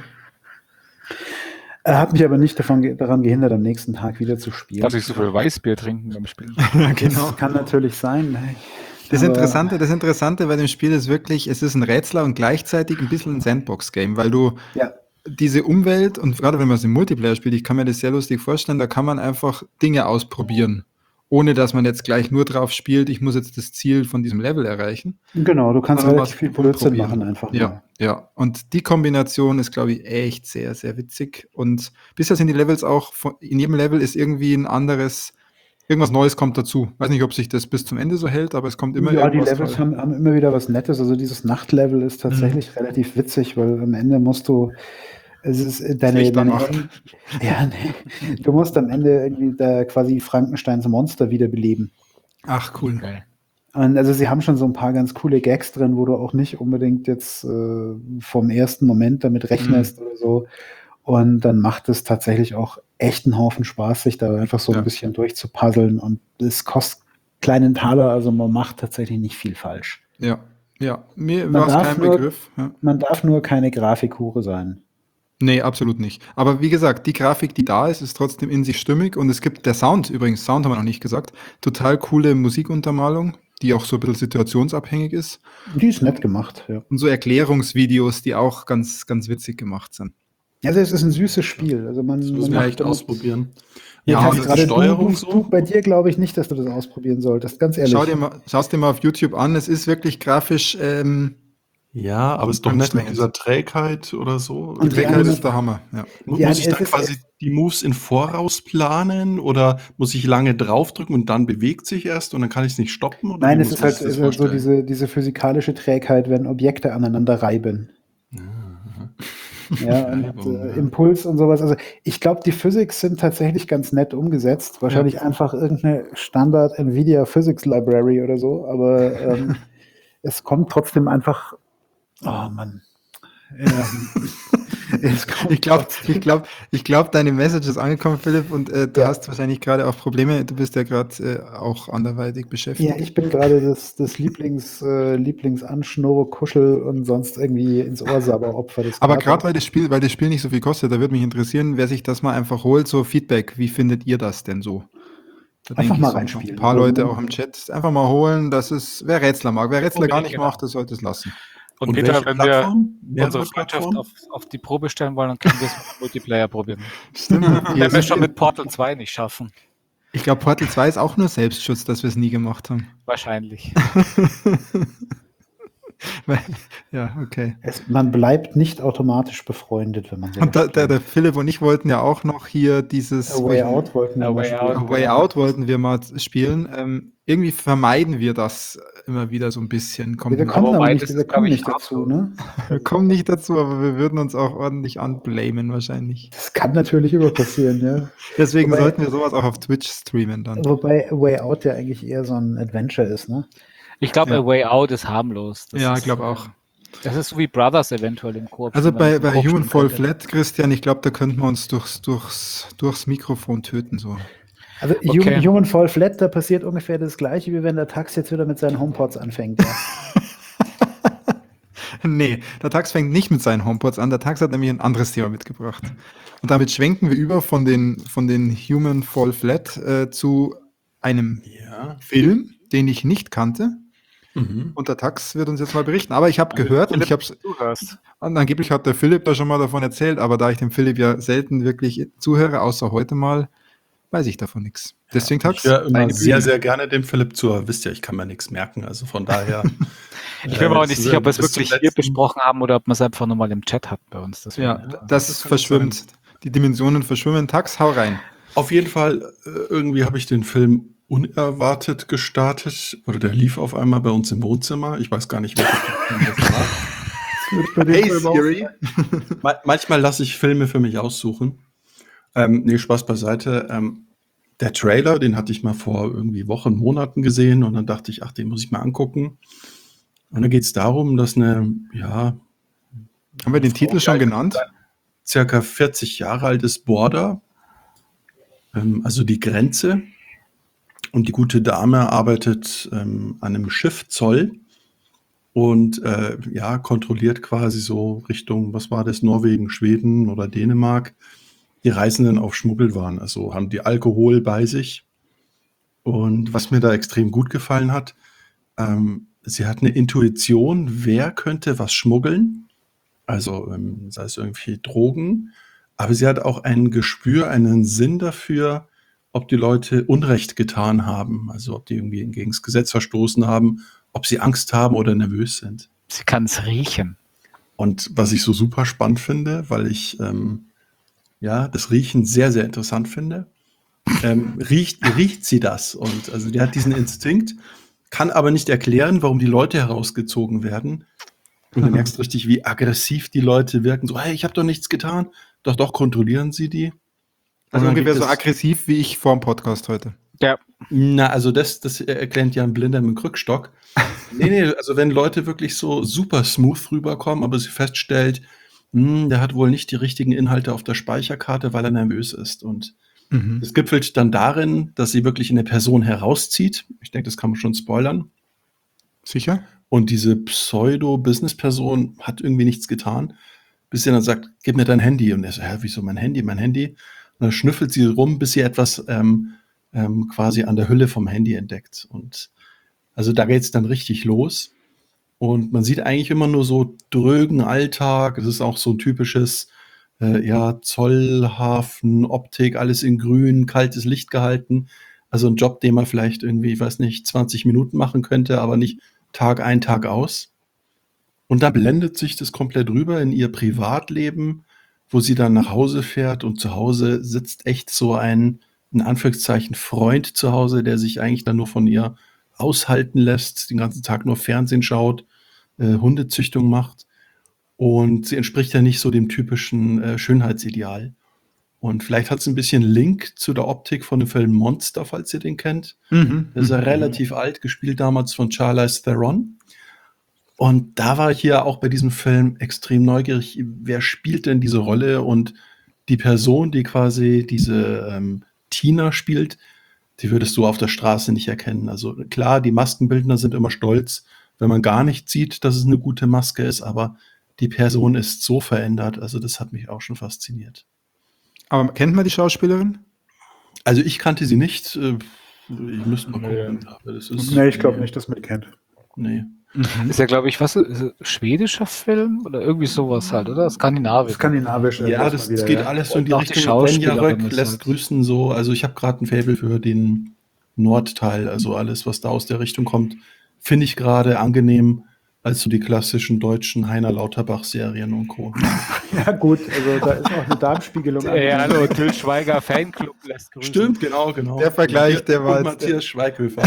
Er hat mich aber nicht davon, ge- daran gehindert, am nächsten Tag wieder zu spielen. Darf ich so viel Weißbier trinken beim Spielen? Ja, genau. Das kann natürlich sein. Das Aber- Interessante, das Interessante bei dem Spiel ist wirklich, es ist ein Rätsler und gleichzeitig ein bisschen ein Sandbox-Game, weil du Ja, diese Umwelt und gerade wenn man es im Multiplayer spielt, ich kann mir das sehr lustig vorstellen, da kann man einfach Dinge ausprobieren, ohne dass man jetzt gleich nur drauf spielt, ich muss jetzt das Ziel von diesem Level erreichen. genau, du kannst Sondern relativ was viel Blödsinn rumprobieren. machen einfach. Ja, mal. ja. Und die Kombination ist, glaube ich, echt sehr, sehr witzig. Und bisher sind die Levels auch, von, in jedem Level ist irgendwie ein anderes, irgendwas Neues kommt dazu. Weiß nicht, ob sich das bis zum Ende so hält, aber es kommt immer Ja, die irgendwas. Levels neu. haben, haben immer wieder was Nettes. Also dieses Nachtlevel ist tatsächlich Mhm. relativ witzig, weil am Ende musst du, es ist äh, deine, Licht deine anmachen. ja, nee, du musst am Ende irgendwie da quasi Frankensteins Monster wiederbeleben. Ach, cool. Geil. Und also sie haben schon so ein paar ganz coole Gags drin, wo du auch nicht unbedingt jetzt äh, vom ersten Moment damit rechnest oder so. Und dann macht es tatsächlich auch echt einen Haufen Spaß, sich da einfach so Ja. ein bisschen durchzupuzzeln. Und es kostet kleinen Taler, also man macht tatsächlich nicht viel falsch. Ja, ja. Mir Man war es darf kein nur- Begriff. Ja. Man darf nur keine Grafikhure sein. Nee, absolut nicht. Aber wie gesagt, die Grafik, die da ist, ist trotzdem in sich stimmig und es gibt der Sound, übrigens, Sound haben wir noch nicht gesagt, total coole Musikuntermalung, die auch so ein bisschen situationsabhängig ist Die ist nett gemacht, ja. und so Erklärungsvideos, die auch ganz, ganz witzig gemacht sind. Also es ist ein süßes Spiel. Also man, Das man müssen wir macht echt damit- ausprobieren. Ja, Ja, und gerade die Steuerung du, so? du, bei dir glaube ich nicht, dass du das ausprobieren solltest, ganz ehrlich. Schau dir mal, schau's dir mal auf YouTube an, es ist wirklich grafisch, ähm, Ja, aber es ist doch nicht mit Anstrengend. dieser Trägheit oder so. Und die die Trägheit andere- ist der Hammer. Ja. Mu- Ja, muss ich es da ist- quasi die Moves in Voraus planen oder muss ich lange draufdrücken und dann bewegt sich erst und dann kann ich es nicht stoppen? Oder Nein, wie es muss ist man halt sich das ist halt so vorstellen? diese, diese physikalische Trägheit, wenn Objekte aneinander reiben. Ja, und Reibung, äh, ja. Impuls und sowas. Also ich glaube, die Physics sind tatsächlich ganz nett umgesetzt. Wahrscheinlich einfach irgendeine Standard Nvidia Physics Library oder so, aber ähm, es kommt trotzdem einfach. Oh Mann. Ja. es kommt Ich glaube, trotzdem- ich glaub, ich glaub, deine Message ist angekommen, Philipp, und äh, du Ja. hast wahrscheinlich gerade auch Probleme. Du bist ja gerade äh, auch anderweitig beschäftigt. Ja, ich bin gerade das, das Lieblings, äh, Lieblingsanschnurre, Kuschel und sonst irgendwie ins Ohrsabber-Opfer des Aber Vaters. gerade weil das Spiel, weil das Spiel nicht so viel kostet, da würde mich interessieren, wer sich das mal einfach holt, so Feedback. Wie findet ihr das denn so? Da Einfach denke mal ich so, reinspielen. Ein paar Also, Leute man- auch im Chat einfach mal holen. Das ist, wer Rätsler mag. Wer Rätsler gar Unbedingt, nicht genau. macht, der sollte es lassen. Und, Und Peter, welche wenn wir Plattform? Mehrere unsere Freundschaft Plattformen? auf, auf die Probe stellen wollen, dann können wir es mit Multiplayer probieren. Stimmt. Wenn wir Ihr schon seid- mit Portal zwei nicht schaffen. ich glaube, Portal zwei ist auch nur Selbstschutz, dass wir es nie gemacht haben. Wahrscheinlich. Weil- ja, okay. Es, man bleibt nicht automatisch befreundet, wenn man sowas Und da, der, spielt. der Philipp und ich wollten ja auch noch hier dieses A Way Out wollten wir A mal Way spielen. Out. A Way Out wollten wir mal spielen. Ähm, irgendwie vermeiden wir das immer wieder so ein bisschen. Ja, wir Kommt- kommen Aber aber wobei, nicht, das wir ist, kommen glaub ich, nicht dazu, ne? wir kommen nicht dazu, aber wir würden uns auch ordentlich anblamen wahrscheinlich. Das kann natürlich immer passieren, ja. Deswegen Wobei- sollten wir sowas auch auf Twitch streamen dann. Wobei A Way Out ja eigentlich eher so ein Adventure ist, ne? Ich glaube, Ja. A Way Out ist harmlos. Das Ja, ist, ich glaube auch. Das ist so wie Brothers eventuell im Koop. Also wenn man bei, das im bei Koop Human spielen Fall könnte. Flat, Christian, ich glaube, da könnten wir uns durchs, durchs, durchs Mikrofon töten. So. Also Okay. Human, Human Fall Flat, da passiert ungefähr das gleiche, wie wenn der Tax jetzt wieder mit seinen HomePods anfängt. Ja. Nee, der Tax fängt nicht mit seinen HomePods an. Der Tax hat nämlich ein anderes Thema mitgebracht. Und damit schwenken wir über von den, von den Human Fall Flat äh, zu einem Ja. Film, den ich nicht kannte. Mhm. Und der Tax wird uns jetzt mal berichten. Aber ich habe gehört und ich habe es. Du hörst. Und angeblich hat der Philipp da schon mal davon erzählt, aber da ich dem Philipp ja selten wirklich zuhöre, außer heute mal, weiß ich davon nichts. Deswegen, Ich Tax, höre immer deine sehr, Bühne. sehr gerne dem Philipp zu. Aber wisst ihr, ich kann mir nichts merken. Also von daher. Ich bin mir auch äh, nicht es sicher, ob wir es bis zum wirklich hier letzten- besprochen haben oder ob wir es einfach nochmal im Chat hatten bei uns. Deswegen. Ja, Ja, das, das kann verschwimmt. sein. Die Dimensionen verschwimmen. Tax, hau rein. Auf jeden Fall, äh, irgendwie habe ich den Film unerwartet gestartet. Oder der lief auf einmal bei uns im Wohnzimmer. Ich weiß gar nicht, welcher Film das war. Bei dem Hey Film auch- Siri. Ma- Manchmal lasse ich Filme für mich aussuchen. Ähm, nee, Spaß beiseite. Ähm, der Trailer, den hatte ich mal vor irgendwie Wochen, Monaten gesehen und dann dachte ich, ach, den muss ich mal angucken. Und dann geht es darum, dass eine, ja, Haben wir den Frau, Titel wie schon alt genannt? circa vierzig Jahre altes Border, ähm, also die Grenze. Und die gute Dame arbeitet ähm, an einem Schiff Zoll und äh, ja, kontrolliert quasi so Richtung, was war das, Norwegen, Schweden oder Dänemark, die Reisenden auf Schmuggelwaren. Also haben die Alkohol bei sich. Und was mir da extrem gut gefallen hat, ähm, sie hat eine Intuition, wer könnte was schmuggeln, also ähm, sei es irgendwie Drogen, aber sie hat auch ein Gespür, einen Sinn dafür, ob die Leute Unrecht getan haben, also ob die irgendwie gegen das Gesetz verstoßen haben, ob sie Angst haben oder nervös sind. Sie kann es riechen. Und was ich so super spannend finde, weil ich ähm, ja das Riechen sehr, sehr interessant finde, ähm, riecht, riecht sie das. Und also die hat diesen Instinkt, kann aber nicht erklären, warum die Leute herausgezogen werden. Und du merkst richtig, wie aggressiv die Leute wirken. So, hey, ich habe doch nichts getan. Doch, doch, kontrollieren sie die. Also Und dann ungefähr gibt so es- aggressiv wie ich vor dem Podcast heute. Ja, Na, also das, das erklärt ja ein Blinder mit dem Krückstock. Nee, nee, also wenn Leute wirklich so super smooth rüberkommen, aber sie feststellt, hm, der hat wohl nicht die richtigen Inhalte auf der Speicherkarte, weil er nervös ist. Und Mhm. es gipfelt dann darin, dass sie wirklich eine Person herauszieht. Ich denke, das kann man schon spoilern. Sicher? Und diese Pseudo-Business-Person hat irgendwie nichts getan, bis sie dann sagt, gib mir dein Handy. Und er so, hä, wieso mein Handy, mein Handy? Und dann schnüffelt sie rum, bis sie etwas ähm, ähm, quasi an der Hülle vom Handy entdeckt. Und also da geht es dann richtig los. Und man sieht eigentlich immer nur so drögen Alltag. Es ist auch so ein typisches äh, ja, Zollhafen, Optik, alles in grün, kaltes Licht gehalten. Also ein Job, den man vielleicht irgendwie, ich weiß nicht, zwanzig Minuten machen könnte, aber nicht Tag ein, Tag aus. Und dann blendet sich das komplett rüber in ihr Privatleben, wo sie dann nach Hause fährt und zu Hause sitzt echt so ein, in Anführungszeichen, Freund zu Hause, der sich eigentlich dann nur von ihr aushalten lässt, den ganzen Tag nur Fernsehen schaut, äh, Hundezüchtung macht. Und sie entspricht ja nicht so dem typischen äh, Schönheitsideal. Und vielleicht hat es ein bisschen Link zu der Optik von dem Film Monster, falls ihr den kennt. Mhm. Der ist ja relativ alt, gespielt damals von Charlize Theron. Und da war ich hier auch bei diesem Film extrem neugierig, wer spielt denn diese Rolle? Und die Person, die quasi diese ähm, Tina spielt, die würdest du auf der Straße nicht erkennen. Also klar, die Maskenbildner sind immer stolz, wenn man gar nicht sieht, dass es eine gute Maske ist, aber die Person ist so verändert. Also das hat mich auch schon fasziniert. Aber kennt man die Schauspielerin? Also ich kannte sie nicht. äh, Ich müsste mal Nee. gucken. Aber das ist, Nee, ich glaube nicht, dass man die kennt. Nee. ist ja, glaube ich, was, ist es schwedischer Film oder irgendwie sowas halt, oder? Skandinavisch. Skandinavisch. äh, Ja, lass das, mal wieder, das geht ja. alles so in die Und auch die Richtung. Schauspielerin Benja Röck ist lässt halt- grüßen so. Also ich habe gerade ein Faible für den Nordteil. Also alles, was da aus der Richtung kommt, finde ich gerade angenehm als so die klassischen deutschen Heiner Lauterbach-Serien und Co. Ja, gut, also da ist auch eine Darmspiegelung. Ja, hallo, Till Schweiger Fanclub lässt grüßen. Stimmt, genau, genau. Der Vergleich, der war Und jetzt- Matthias Schweighöfer.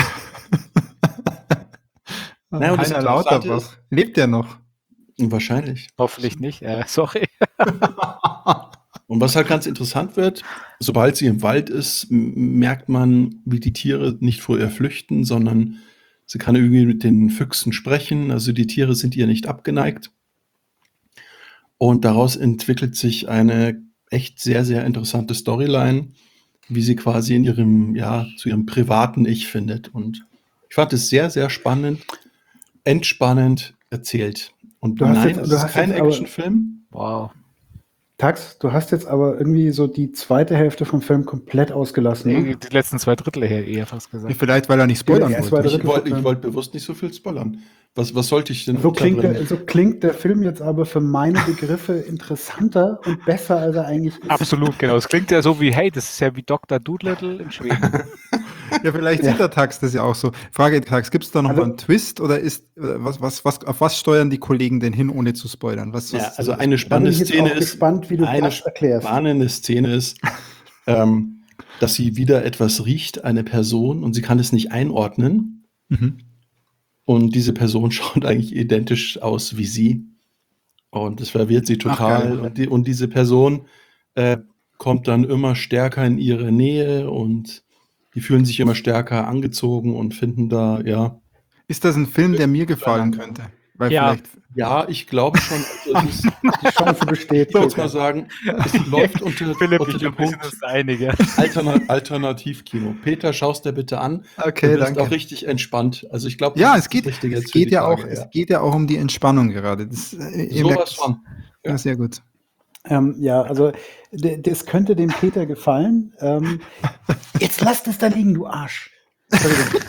Ah, Naja, und das Heiner Interessante Lauterbach. Lebt der noch? Wahrscheinlich. Hoffentlich nicht, äh, sorry. Und was halt ganz interessant wird, sobald sie im Wald ist, m- merkt man, wie die Tiere nicht vor ihr flüchten, sondern sie kann irgendwie mit den Füchsen sprechen. Also die Tiere sind ihr nicht abgeneigt. Und daraus entwickelt sich eine echt sehr, sehr interessante Storyline, wie sie quasi in ihrem, ja, zu ihrem privaten Ich findet. Und ich fand es sehr, sehr spannend, entspannend erzählt. Und Du hast nein, jetzt- es du ist hast kein jetzt aber- Actionfilm. Wow. Tax, du hast jetzt aber irgendwie so die zweite Hälfte vom Film komplett ausgelassen. Nee, Ne? die letzten zwei Drittel her eher fast Ja, gesagt. vielleicht, weil er nicht spoilern Ja, erst war wollte. der- Ich wollte ich wollt bewusst nicht so viel spoilern. Was, was sollte ich denn So klingt, der, unterbringen? so klingt der Film jetzt aber für meine Begriffe interessanter und besser, als er eigentlich ist. Absolut, genau. Es klingt ja so wie, hey, das ist ja wie Doktor Doolittle in Schweden. Ja, vielleicht Ja. sieht der Tax das ja auch so. Frage, Tax, gibt es da noch Also- mal einen Twist oder ist, äh, was, was, was, auf was steuern die Kollegen denn hin, ohne zu spoilern? Was, was Ja, ist also das? eine Da bin spannende ich jetzt Szene auch ist, gespannt, wie du eine das erklärst. spannende Szene ist, ähm, dass sie wieder etwas riecht, eine Person, und sie kann es nicht einordnen. Mhm. Und diese Person schaut eigentlich identisch aus wie sie. Und das verwirrt sie Ach, total. geil. und, die, und diese Person äh, kommt dann immer stärker in ihre Nähe und die fühlen sich immer stärker angezogen und finden da, ja. Ist das ein Film, der mir gefallen könnte? Weil Ja. vielleicht. Ja, ich glaube schon. Also es ist, Die Chance besteht. ich würde mal sagen, es läuft unter, Philipp, unter ich dem glaube, wir sind Punkt uns einige. Alterna Alternativkino. Peter, schaust dir bitte an. Okay, du wirst danke. auch richtig entspannt. Also ich glaube, Ja, das es ist geht, das Richtige es jetzt für geht die ja auch, Tage, es ja. geht ja auch um die Entspannung gerade. Das, äh, ihr merkt Sowas es. von. Ja, sehr gut. Ähm, ja, also d- das könnte dem Peter gefallen. Ähm, jetzt lass das da liegen, du Arsch. Entschuldigung.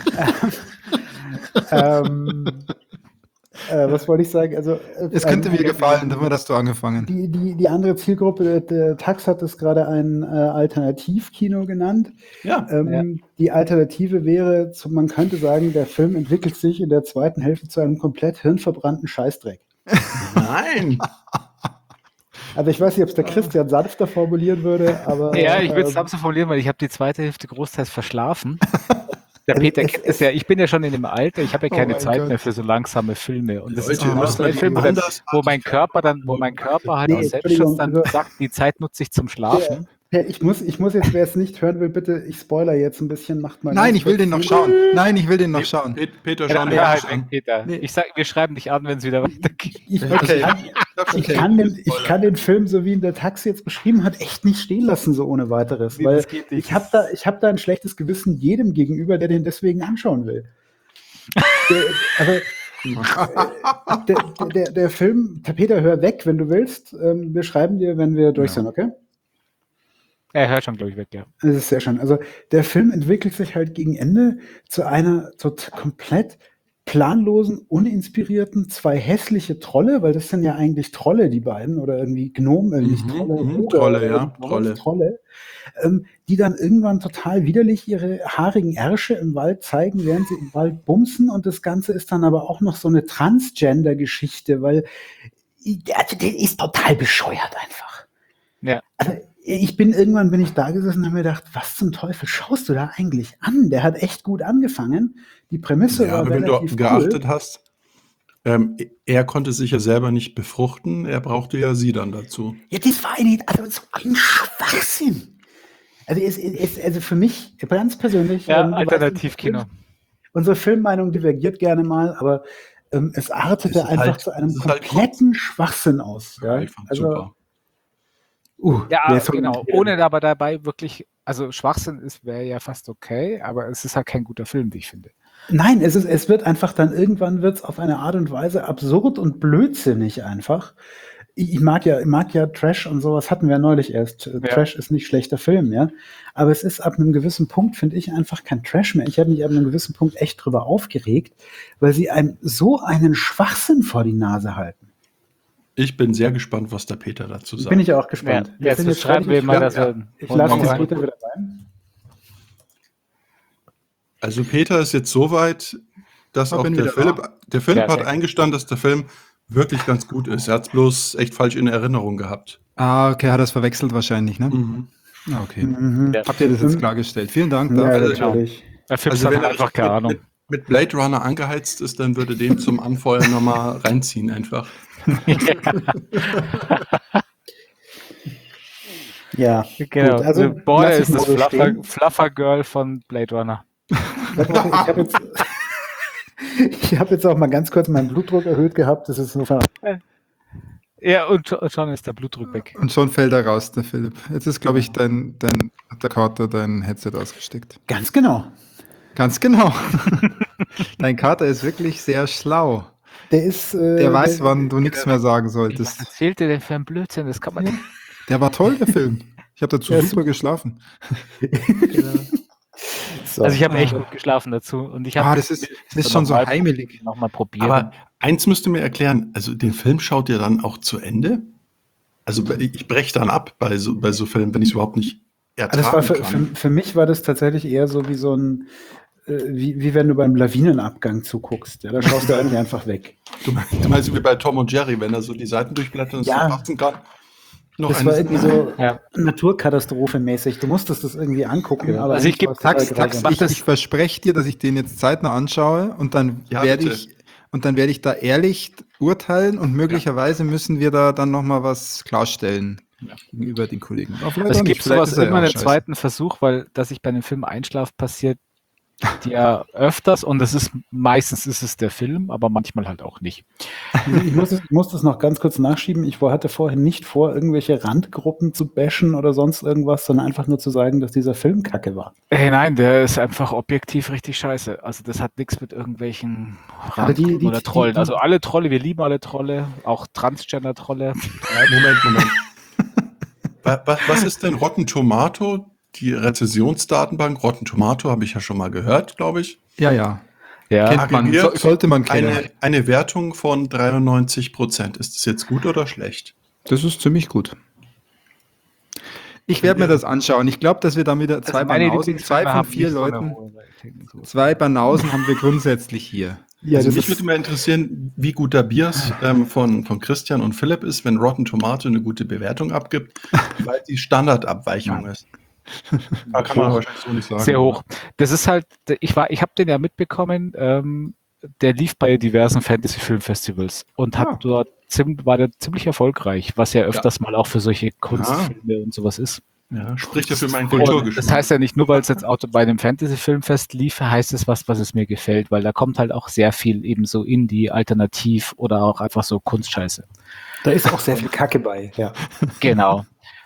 ähm, äh, was wollte ich sagen? Also, äh, Es könnte ein- mir ein- gefallen, damit hast du angefangen. Die, die, die andere Zielgruppe, der, der Tax hat es gerade ein äh, Alternativkino genannt. Ja. Ähm, Die Alternative wäre, zu, man könnte sagen, der Film entwickelt sich in der zweiten Hälfte zu einem komplett hirnverbrannten Scheißdreck. Nein. Also ich weiß nicht, ob es der Christian sanfter formulieren würde, aber Ja, ich will es ähm, so formulieren, weil ich habe die zweite Hälfte großteils verschlafen. Der Also Peter es- kennt es- es ja. Ich bin ja schon in dem Alter, ich habe ja Oh keine mein Zeit Gott. mehr für so langsame Filme. Und das Leute, ist ihr immer müsst so ein mal Film, die wo, der, Andersartigkeit wo mein Körper dann, wo mein Körper halt Nee, aus Selbstschutz Entschuldigung, dann also- sagt, die Zeit nutze ich zum Schlafen. Ja, ich muss, ich muss jetzt, wer es nicht hören will, bitte, ich spoiler jetzt ein bisschen, macht mal. Nein, ganz ich will kurz den noch die- schauen. Nein, ich will den noch schauen. Pe- Peter, Ja, schau dir ja, das halt an. weg, Peter. Nee. Ich sag, wir schreiben dich an, wenn es wieder weitergeht. Ich, Okay. ich, kann, ich, kann den, ich kann den Film, so wie ihn der Taxi jetzt beschrieben hat, echt nicht stehen lassen, so ohne weiteres. Nee, weil das geht nicht. ich habe da, ich hab da ein schlechtes Gewissen jedem gegenüber, der den deswegen anschauen will. Der, also, äh, der, der, der, der Film, Peter, hör weg, wenn du willst. Ähm, wir schreiben dir, wenn wir durch Ja. sind, okay? Er hört schon, glaube ich, weg, ja. Das ist sehr schön. Also der Film entwickelt sich halt gegen Ende zu einer tot komplett planlosen, uninspirierten, zwei hässliche Trolle, weil das sind ja eigentlich Trolle, die beiden, oder irgendwie Gnomen, äh, nicht Mhm, Trolle, mhm, Oger, Trolle, ja, irgendwas, Trolle. Trolle, ähm, die dann irgendwann total widerlich ihre haarigen Ärsche im Wald zeigen, während sie im Wald bumsen, und das Ganze ist dann aber auch noch so eine Transgender-Geschichte, weil also, der ist total bescheuert einfach. Ja. Also, ich bin irgendwann bin ich da gesessen und habe mir gedacht, was zum Teufel schaust du da eigentlich an? Der hat echt gut angefangen. Die Prämisse Ja, war aber wenn du relativ geachtet cool. hast, ähm, er konnte sich ja selber nicht befruchten, er brauchte ja sie dann dazu. Ja, das war eine, also so ein Schwachsinn. Also, es, es, also für mich ganz persönlich. Ja, ähm, du weißt, Alternativkino. Unsere Filmmeinung divergiert gerne mal, aber ähm, es artete Es ist einfach halt- zu einem es ist halt kompletten Schwachsinn aus. Ja? Einfach Also, super. uh, Ja, wer soll- genau. Ohne aber dabei wirklich, also Schwachsinn ist, wäre ja fast okay, aber es ist halt kein guter Film, wie ich finde. Nein, es, ist, es wird einfach dann irgendwann wird's auf eine Art und Weise absurd und blödsinnig einfach. Ich, ich mag ja, ich mag ja Trash und sowas hatten wir ja neulich erst. Ja. Trash ist nicht schlechter Film, ja. Aber es ist ab einem gewissen Punkt, finde ich, einfach kein Trash mehr. Ich habe mich ab einem gewissen Punkt echt drüber aufgeregt, weil sie einem so einen Schwachsinn vor die Nase halten. Ich bin sehr gespannt, was der Peter dazu sagt. Bin ich auch gespannt. Ja, jetzt sind schreiben fertig. wir mal, Ich- dass wir. Ich lasse Morgen den rein. Peter wieder rein. Also Peter ist jetzt so weit, dass Ich auch bin der wieder Philipp, da. der Philipp Ja, hat sehr eingestanden, dass der Film wirklich ganz gut ist. Er hat es bloß echt falsch in Erinnerung gehabt. Ah, okay, hat das verwechselt wahrscheinlich, ne? Mhm. Ah, okay. Mhm. Ja. Habt ihr das jetzt Mhm. klargestellt? Vielen Dank Ja, dafür. genau. natürlich. Der Film Also hat wenn er einfach keine mit, Ahnung. mit, mit Blade Runner angeheizt ist, dann würde den zum Anfeuern nochmal reinziehen einfach. Ja, Genau. Gut, also Also, Border lass ich ist mal das so Fluffer, stehen. Fluffer Girl von Blade Runner. ich habe jetzt, ich hab jetzt auch mal ganz kurz meinen Blutdruck erhöht gehabt. Das ist insofern. Ja, und und schon ist der Blutdruck weg. Und schon fällt er raus, der Philipp. Jetzt ist, glaube ich, dein, dein, hat der Kater dein Headset ausgesteckt. Ganz genau. Ganz genau. Dein Kater ist wirklich sehr schlau. Der ist. Äh, Der weiß, der, wann du nichts mehr sagen Was solltest. erzählt ihr denn für ein Blödsinn? Das kann man nicht. Der war toll, der Film. Ich habe dazu Ja, super geschlafen. So. Also ich habe echt gut geschlafen dazu und ich habe Ah, das ist, das ist schon so heimelig. noch mal probieren. Aber eins müsst ihr mir erklären, also den Film schaut ihr dann auch zu Ende? Also ich breche dann ab bei so, bei so Filmen, wenn ich es überhaupt nicht ertragen das war für, kann. für, für mich war das tatsächlich eher so wie so ein, äh, wie, wie wenn du beim Lawinenabgang zuguckst. Ja, da schaust du irgendwie einfach weg. Du meinst, du meinst wie bei Tom und Jerry, wenn er so die Seiten durchblättert und Ja. es fassen kann. Noch Das eine war irgendwie so Ja. Naturkatastrophe-mäßig. Du musstest das irgendwie angucken. Ja. Aber Also ich eigentlich geb- war es total Tax, Tax, grausam. ich, ich verspreche dir, dass ich den jetzt zeitnah anschaue und dann Ja, werde bitte. ich und dann werde ich da ehrlich urteilen und möglicherweise müssen wir da dann nochmal was klarstellen Ja. gegenüber den Kollegen. Aber vielleicht Also auch ich nicht, gebe vielleicht sowas ist er ja immer auch einen scheiße. zweiten Versuch, weil dass ich bei einem Film einschlafe, passiert ja öfters und das ist meistens ist es der Film, aber manchmal halt auch nicht. Ich muss, es- ich muss das noch ganz kurz nachschieben. Ich war- hatte vorhin nicht vor, irgendwelche Randgruppen zu bashen oder sonst irgendwas, sondern einfach nur zu sagen, dass dieser Film kacke war. Hey, nein, der ist einfach objektiv richtig scheiße. Also das hat nichts mit irgendwelchen Aber die- Randgruppen die- oder die- Trollen. die- Also alle Trolle, wir lieben alle Trolle, auch Transgender-Trolle. Moment, Moment. Wa- wa- Was ist denn Rotten Tomato? Die Rezensionsdatenbank Rotten Tomato habe ich ja schon mal gehört, glaube ich. Ja, ja. Ja, Kennt man, Aggregiert so, sollte man kennen. Eine, eine Wertung von dreiundneunzig Prozent. Ist das jetzt gut oder schlecht? Das ist ziemlich gut. Ich werde mir das anschauen. Ich glaube, dass wir da wieder zwei Banausen, zwei von vier Leuten, zwei Banausen haben wir grundsätzlich hier. Ja, Also das mich ist, würde mal interessieren, wie gut der Biers ähm, von, von Christian und Philipp ist, wenn Rotten Tomato eine gute Bewertung abgibt, weil die Standardabweichung ist. Da kann man wahrscheinlich so nicht sagen. Sehr hoch. Das ist halt, ich war, ich habe den ja mitbekommen, ähm, der lief bei diversen Fantasy-Filmfestivals und hat Ah. dort ziem- war der ziemlich erfolgreich, was ja öfters mal auch für solche Kunstfilme und sowas ist. Ja, spricht ja für meinen Und Kulturgeschmack. das heißt ja nicht nur, weil es jetzt auch bei einem Fantasy-Filmfest lief, heißt es was, was es mir gefällt, weil da kommt halt auch sehr viel eben so Indie, Alternativ oder auch einfach so Kunstscheiße. da ist auch sehr viel Kacke bei. Ja. Genau.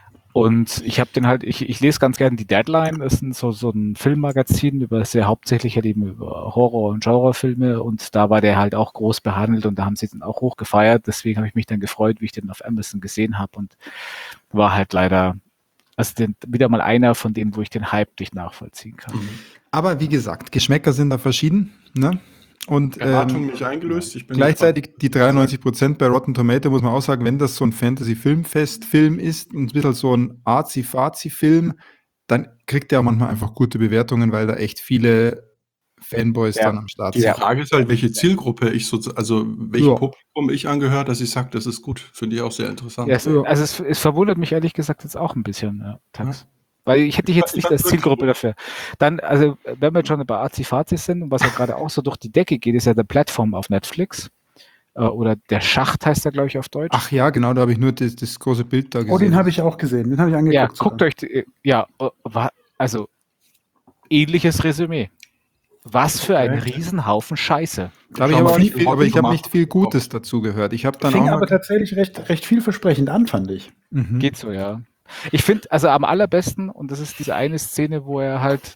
Und ich habe den halt, ich, ich lese ganz gerne die Deadline, das ist so, so ein Filmmagazin, über sehr hauptsächlich halt eben über Horror- und Genrefilme und da war der halt auch groß behandelt und da haben sie den auch hoch gefeiert, deswegen habe ich mich dann gefreut, wie ich den auf Amazon gesehen habe und war halt leider, also den, wieder mal einer von denen, wo ich den Hype nicht nachvollziehen kann. Aber wie gesagt, Geschmäcker sind da verschieden. Ne? Und Erwartung ähm, nicht eingelöst. Ich bin gleichzeitig die dreiundneunzig Prozent bei Rotten Tomato, muss man auch sagen, wenn das so ein Fantasy-Filmfest-Film ist, ein bisschen so ein Arzi-Fazi-Film, dann kriegt der auch manchmal einfach gute Bewertungen, weil da echt viele Fanboys Ja. dann am Start Die sind. Frage ist halt, welche Zielgruppe ich so, also welchem Ja. Publikum ich angehöre, dass ich sage, das ist gut. Finde ich auch sehr interessant. Ja, es, Ja. also es, es verwundert mich ehrlich gesagt jetzt auch ein bisschen, ja, Tax. Weil ich hätte dich jetzt Ich nicht fand als wirklich Zielgruppe dafür. Dann, also wenn wir jetzt schon bei Azi-Fazis sind und was ja gerade auch so durch die Decke geht, ist ja der Plattform auf Netflix. Äh, oder der Schacht heißt er, glaube ich, auf Deutsch. Ach ja, genau, da habe ich nur das, das große Bild da gesehen. Oh, den habe ich auch gesehen. Den habe ich angeguckt. ja, sogar. guckt euch, die- ja, äh, wa- also ähnliches Resümee. Was für ein Okay. Riesenhaufen Scheiße. Da habe ich Schau aber mal, auch nicht wie viel, aber ich habe Rotten nicht viel Gutes dazu gehört. Ich habe dann Fing auch aber mal, tatsächlich recht, recht vielversprechend an, fand ich. Mhm. Geht so, ja. Ich finde, also am allerbesten, und das ist diese eine Szene, wo er halt,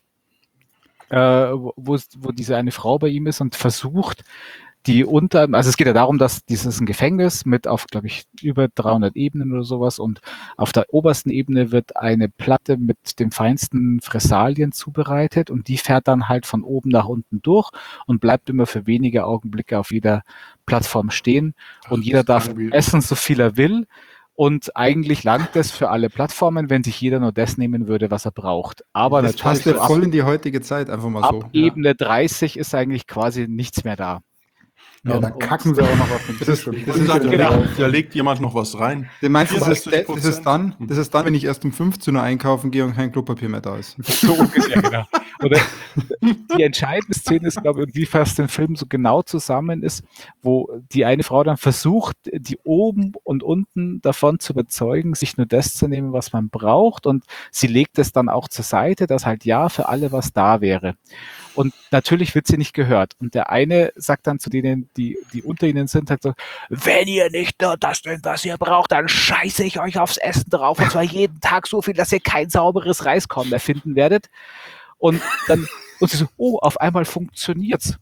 äh, wo, wo es- wo diese eine Frau bei ihm ist und versucht, die unter, also es geht ja darum, dass dieses ein Gefängnis mit auf, glaube ich, über dreihundert Ebenen oder sowas und auf der obersten Ebene wird eine Platte mit den feinsten Fressalien zubereitet und die fährt dann halt von oben nach unten durch und bleibt immer für wenige Augenblicke auf jeder Plattform stehen und Ach, jeder das darf klang wie- essen, so viel er will. Und eigentlich langt es für alle Plattformen, wenn sich jeder nur das nehmen würde, was er braucht. Aber das natürlich passt so ja ab, voll in die heutige Zeit, einfach mal ab so. Ebene dreißig ist eigentlich quasi nichts mehr da. Ja, Ja, da und- kacken sie auch noch auf den Das ist- Tisch. das Und ist sagt, genau. da, da legt jemand noch was rein. Du meinst, das ist, vierundsechzig das, ist dann, das ist dann, wenn ich erst um fünfzehn Uhr einkaufen gehe und kein Klopapier mehr da ist. So ungefähr, genau. Oder die entscheidende Szene ist, glaube ich, irgendwie fast den Film so genau zusammen ist, wo die eine Frau dann versucht, die oben und unten davon zu überzeugen, sich nur das zu nehmen, was man braucht. Und sie legt es dann auch zur Seite, dass halt ja für alle was da wäre. Und natürlich wird sie nicht gehört. Und der eine sagt dann zu denen, die, die unter ihnen sind, halt so, wenn ihr nicht nur das nehmt, was ihr braucht, dann scheiße ich euch aufs Essen drauf. Und zwar jeden Tag so viel, dass ihr kein sauberes Reiskorn mehr finden werdet. Und dann, und sie so, oh, auf einmal funktioniert's.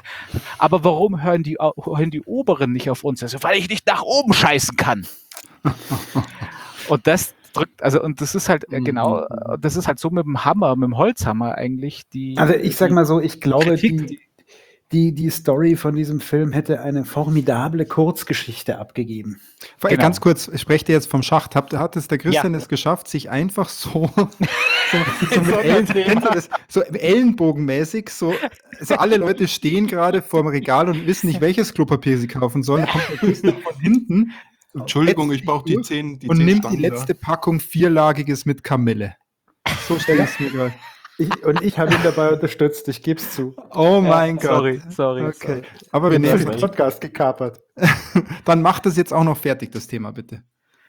Aber warum hören die, hören die Oberen nicht auf uns? Also, weil ich nicht nach oben scheißen kann. Und das, drückt, also und das ist halt äh, genau, Mhm. das ist halt so mit dem Hammer, mit dem Holzhammer eigentlich die. Also ich sag die mal so, ich glaube, Kritik, die, die, die Story von diesem Film hätte eine formidable Kurzgeschichte abgegeben. Vor- Genau. Ganz kurz, ich spreche dir jetzt vom Schacht. Hat, hat es der Christian Ja. es geschafft, sich einfach so, so, so, mit So ein Ellen, Thema. kennst du das? So ellenbogenmäßig, so, so alle Leute stehen gerade vor dem Regal und wissen nicht, welches Klopapier sie kaufen sollen. Da kommt der Christian von hinten Entschuldigung, hetzt ich brauche sich die durch zehn, die und zehn nimmt die Stangen letzte Packung vierlagiges mit Kamille. So stelle ich es mir gerade. Ich, und ich habe ihn dabei unterstützt, ich gebe es zu. Oh Ja, mein Gott. sorry, sorry. Okay. Aber wir Ich habe nehmen den Podcast gekapert. Dann macht das jetzt auch noch fertig, das Thema, bitte.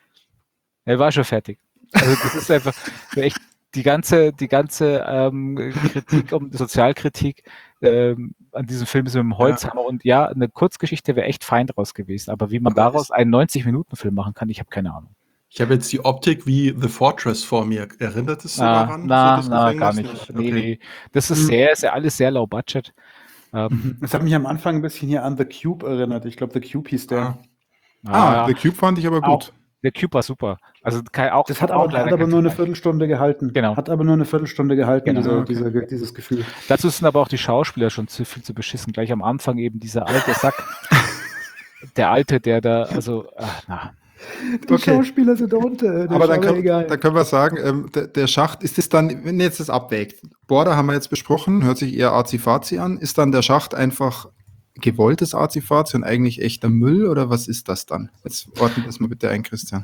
Er war schon fertig. Also das ist einfach echt die ganze, die ganze ähm, Kritik, um Sozialkritik ähm, an diesem Film ist mit dem Holzhammer. Und ja, eine Kurzgeschichte wäre echt fein draus gewesen. Aber wie man Aber daraus ist- einen neunzig-Minuten-Film machen kann, ich habe keine Ahnung. Ich habe jetzt die Optik wie The Fortress vor mir. Erinnert es so daran? na, so das na, Gefängnis? gar nicht. Nee, Okay. nee. Das ist Mhm. sehr, sehr, alles sehr low budget. Ähm, Das hat mich am Anfang ein bisschen hier an The Cube erinnert. Ich glaube, The Cube hieß der. Ah. Ah, ah, The Cube fand ich aber auch, gut. der Cube war super. Also kein, auch, Das hat auch aber, leider hat aber kein nur eine Vergleich. Viertelstunde gehalten. Genau. Hat aber nur eine Viertelstunde gehalten, Genau. dieser, Okay. dieser, dieses Gefühl. Dazu sind aber auch die Schauspieler schon zu viel zu beschissen. Gleich am Anfang eben dieser alte Sack. Der alte, der da, also, ach, na. Die Okay. Schauspieler sind unter. Aber dann, können, dann können wir sagen, ähm, der, der Schacht, ist es dann, wenn ihr jetzt das abwägt, Border haben wir jetzt besprochen, hört sich eher Azi-Fazi an, ist dann der Schacht einfach gewolltes Azi-Fazi und eigentlich echter Müll oder was ist das dann? Jetzt ordnet das mal bitte ein, Christian.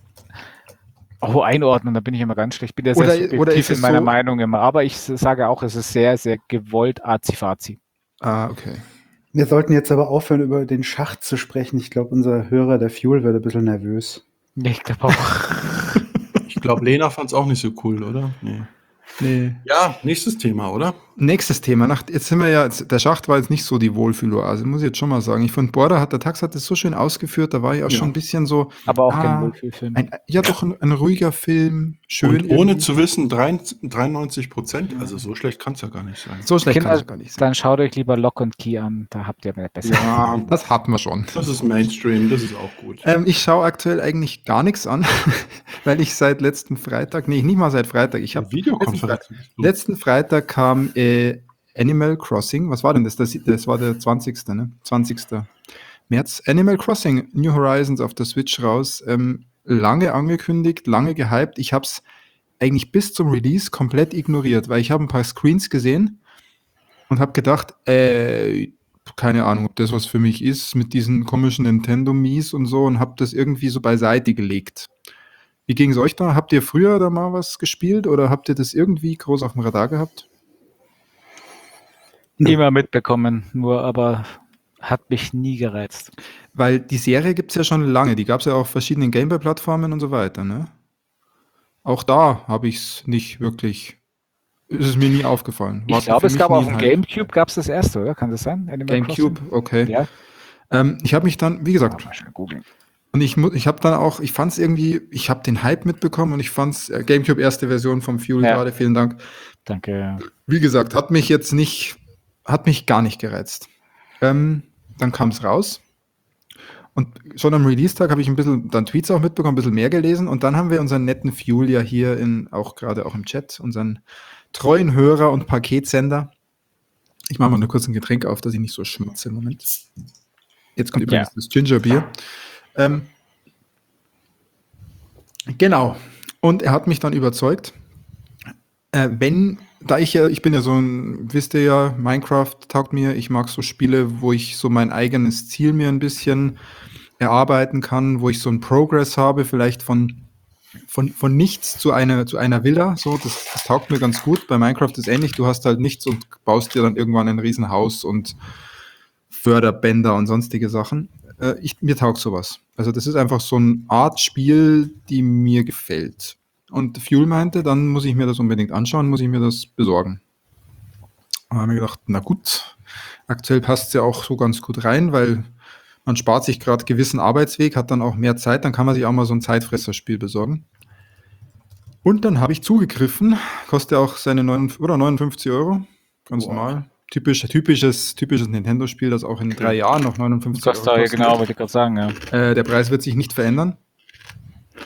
Oh, einordnen, da bin ich immer ganz schlecht. Ich bin ja sehr Oder- subjektiv oder ist in es meiner so- Meinung immer. Aber ich sage auch, es ist sehr, sehr gewollt Azi-Fazi. Ah, okay. Wir sollten jetzt aber aufhören, über den Schacht zu sprechen. Ich glaube, unser Hörer, der Fuel, wird ein bisschen nervös. Nee, ich glaube auch. Ich glaube, Lena fand es auch nicht so cool, oder? Nee. Nee. Ja, nächstes Thema, oder? Nächstes Thema. Nach, jetzt sind wir ja, jetzt, der Schacht war jetzt nicht so die Wohlfühloase, muss ich jetzt schon mal sagen. Ich fand Border hat, der Tax hat das so schön ausgeführt, da war ich auch Ja. schon ein bisschen so, Aber auch Ah, kein Wohlfühlfilm. ein, ja doch ein, ein ruhiger Film, schön. Und ohne irgendwie. zu wissen, dreiundneunzig Prozent, also so schlecht kann es ja gar nicht sein. So schlecht Kinder, kann es gar nicht sein. Dann schaut euch lieber Lock und Key an, da habt ihr mehr besser. Ja, das hatten wir schon. Das ist Mainstream, das ist auch gut. Ähm, ich schaue aktuell eigentlich gar nichts an, weil ich seit letzten Freitag, nee, nicht mal seit Freitag, ich habe Videokonferenz. letzten Freitag kam äh, Animal Crossing, was war denn das? Das, das war der zwanzigste Ne? zwanzigsten März. Animal Crossing, New Horizons auf der Switch raus. Ähm, lange angekündigt, lange gehypt. Ich habe es eigentlich bis zum Release komplett ignoriert, weil ich habe ein paar Screens gesehen und habe gedacht, äh, keine Ahnung, ob das was für mich ist, mit diesen komischen Nintendo-Mies und so und habe das irgendwie so beiseite gelegt. Wie ging es euch da? Habt ihr früher da mal was gespielt oder habt ihr das irgendwie groß auf dem Radar gehabt? Immer mitbekommen, nur aber hat mich nie gereizt. Weil die Serie gibt es ja schon lange, die gab es ja auf verschiedenen Gameboy-Plattformen und so weiter, ne? Auch da habe ich es nicht wirklich, ist es mir nie aufgefallen. War Ich glaube, für es mich gab nie auf ein dem Hype. Gamecube gab es das erste, oder? Kann das sein? Animal Gamecube, okay. Crossing? Ja. Ähm, ich habe mich dann, wie gesagt, Mal schnell googeln. und ich, mu- ich habe dann auch, ich fand es irgendwie, ich habe den Hype mitbekommen und ich fand es, äh, Gamecube erste Version vom Fuel Ja. gerade, vielen Dank. Danke. Wie gesagt, hat mich jetzt nicht, hat mich gar nicht gereizt. Ähm, dann kam es raus. Und schon am Release-Tag habe ich ein bisschen, dann Tweets auch mitbekommen, ein bisschen mehr gelesen. Und dann haben wir unseren netten Fuel ja hier in, auch gerade auch im Chat, unseren treuen Hörer und Paketsender. Ich mache mal nur kurz ein Getränk auf, dass ich nicht so schmatze im Moment. Jetzt kommt übrigens Ja. das Gingerbier. Ähm, genau. Und er hat mich dann überzeugt, äh, wenn, da ich ja, ich bin ja so ein, wisst ihr ja, Minecraft taugt mir, ich mag so Spiele, wo ich so mein eigenes Ziel mir ein bisschen erarbeiten kann, wo ich so einen Progress habe, vielleicht von, von, von nichts zu einer, zu einer Villa, so, das, das taugt mir ganz gut. Bei Minecraft ist ähnlich, du hast halt nichts und baust dir dann irgendwann ein Riesenhaus und Förderbänder und sonstige Sachen. Äh, ich, mir taugt sowas. Also das ist einfach so eine Art Spiel, die mir gefällt. Und Fuel meinte, dann muss ich mir das unbedingt anschauen, muss ich mir das besorgen. Da haben wir gedacht, na gut, aktuell passt es ja auch so ganz gut rein, weil man spart sich gerade gewissen Arbeitsweg, hat dann auch mehr Zeit, dann kann man sich auch mal so ein Zeitfresserspiel besorgen. Und dann habe ich zugegriffen, kostet auch seine neun, oder neunundfünfzig Euro, ganz Wow. normal. Typisch, typisches, typisches Nintendo-Spiel, das auch in drei Jahren noch neunundfünfzig Das Euro da, kostet. genau, wollte ich gerade sagen, ja. Äh, der Preis wird sich nicht verändern.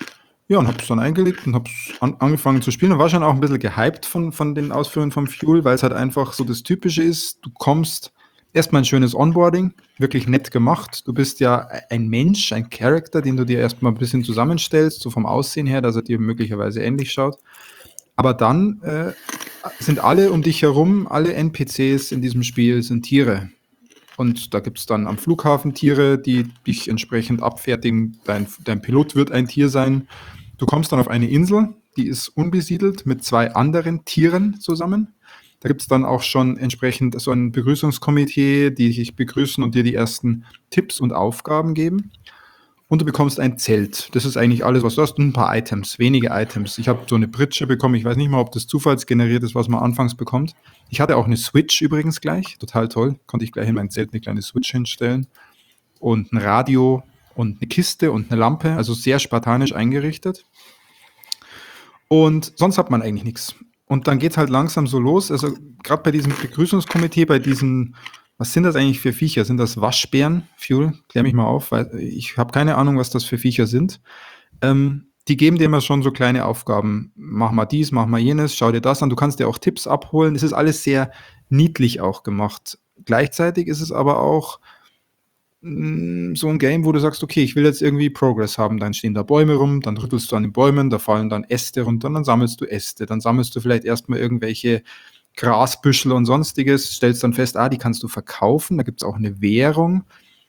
Ja, und habe es dann eingelegt und habe an, angefangen zu spielen und war schon auch ein bisschen gehypt von, von den Ausführungen vom Fuel, weil es halt einfach so das Typische ist, du kommst erstmal ein schönes Onboarding, wirklich nett gemacht. Du bist ja ein Mensch, ein Charakter, den du dir erstmal ein bisschen zusammenstellst, so vom Aussehen her, dass er dir möglicherweise ähnlich schaut. Aber dann äh, sind alle um dich herum, alle N P Cs in diesem Spiel sind Tiere. Und da gibt es dann am Flughafen Tiere, die dich entsprechend abfertigen. Dein, dein Pilot wird ein Tier sein. Du kommst dann auf eine Insel, die ist unbesiedelt mit zwei anderen Tieren zusammen. Da gibt es dann auch schon entsprechend so ein Begrüßungskomitee, die dich begrüßen und dir die ersten Tipps und Aufgaben geben. Und du bekommst ein Zelt. Das ist eigentlich alles, was du hast. Und ein paar Items, wenige Items. Ich habe so eine Pritsche bekommen. Ich weiß nicht mal, ob das zufallsgeneriert ist, was man anfangs bekommt. Ich hatte auch eine Switch übrigens gleich. Total toll. Konnte ich gleich in mein Zelt eine kleine Switch hinstellen. Und ein Radio und eine Kiste und eine Lampe. Also sehr spartanisch eingerichtet. Und sonst hat man eigentlich nichts. Und dann geht es halt langsam so los. Also gerade bei diesem Begrüßungskomitee, bei diesen... Was sind das eigentlich für Viecher? Sind das Waschbären? Fuel, klär mich mal auf, weil ich habe keine Ahnung, was das für Viecher sind. Ähm, die geben dir immer schon so kleine Aufgaben. Mach mal dies, mach mal jenes, schau dir das an. Du kannst dir auch Tipps abholen. Es ist alles sehr niedlich auch gemacht. Gleichzeitig ist es aber auch mh, so ein Game, wo du sagst, okay, ich will jetzt irgendwie Progress haben. Dann stehen da Bäume rum, dann rüttelst du an den Bäumen, da fallen dann Äste runter, dann sammelst du Äste. Dann sammelst du vielleicht erstmal irgendwelche Grasbüschel und sonstiges, stellst dann fest, ah, die kannst du verkaufen, da gibt es auch eine Währung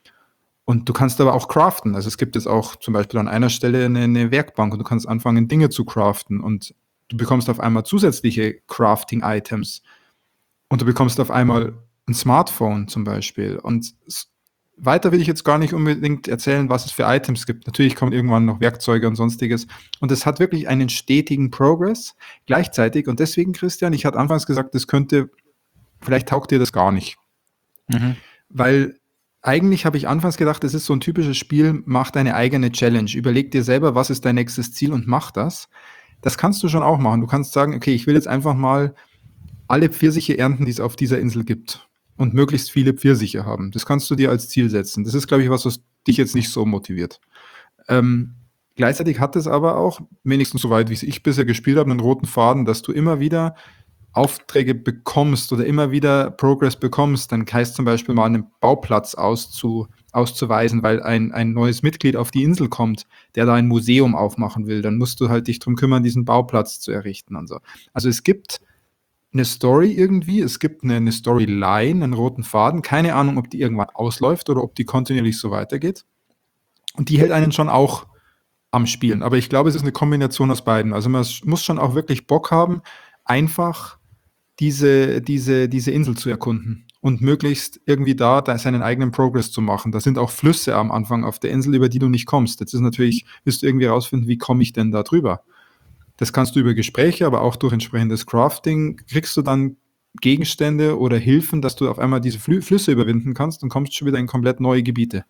und du kannst aber auch craften. Also es gibt jetzt auch zum Beispiel an einer Stelle eine, eine Werkbank und du kannst anfangen, Dinge zu craften und du bekommst auf einmal zusätzliche Crafting-Items und du bekommst auf einmal ein Smartphone zum Beispiel und weiter will ich jetzt gar nicht unbedingt erzählen, was es für Items gibt. Natürlich kommen irgendwann noch Werkzeuge und sonstiges. Und es hat wirklich einen stetigen Progress gleichzeitig. Und deswegen, Christian, ich hatte anfangs gesagt, das könnte, vielleicht taugt dir das gar nicht. Mhm. Weil eigentlich habe ich anfangs gedacht, das ist so ein typisches Spiel, mach deine eigene Challenge. Überleg dir selber, was ist dein nächstes Ziel und mach das. Das kannst du schon auch machen. Du kannst sagen, okay, ich will jetzt einfach mal alle Pfirsiche ernten, die es auf dieser Insel gibt. Und möglichst viele Pfirsiche haben. Das kannst du dir als Ziel setzen. Das ist, glaube ich, was, was dich jetzt nicht so motiviert. Ähm, gleichzeitig hat es aber auch, wenigstens soweit, wie ich bisher gespielt habe, einen roten Faden, dass du immer wieder Aufträge bekommst oder immer wieder Progress bekommst. Dann heißt zum Beispiel mal einen Bauplatz auszu, auszuweisen, weil ein, ein neues Mitglied auf die Insel kommt, der da ein Museum aufmachen will. Dann musst du halt dich darum kümmern, diesen Bauplatz zu errichten und so. Also es gibt eine Story irgendwie, es gibt eine, eine Storyline, einen roten Faden, keine Ahnung, ob die irgendwann ausläuft oder ob die kontinuierlich so weitergeht. Und die hält einen schon auch am Spielen. Aber ich glaube, es ist eine Kombination aus beiden. Also man muss schon auch wirklich Bock haben, einfach diese, diese, diese Insel zu erkunden und möglichst irgendwie da, da seinen eigenen Progress zu machen. Da sind auch Flüsse am Anfang auf der Insel, über die du nicht kommst. Jetzt ist natürlich, wirst du irgendwie rausfinden, wie komme ich denn da drüber? Das kannst du über Gespräche, aber auch durch entsprechendes Crafting kriegst du dann Gegenstände oder Hilfen, dass du auf einmal diese Flü- Flüsse überwinden kannst und kommst schon wieder in komplett neue Gebiete.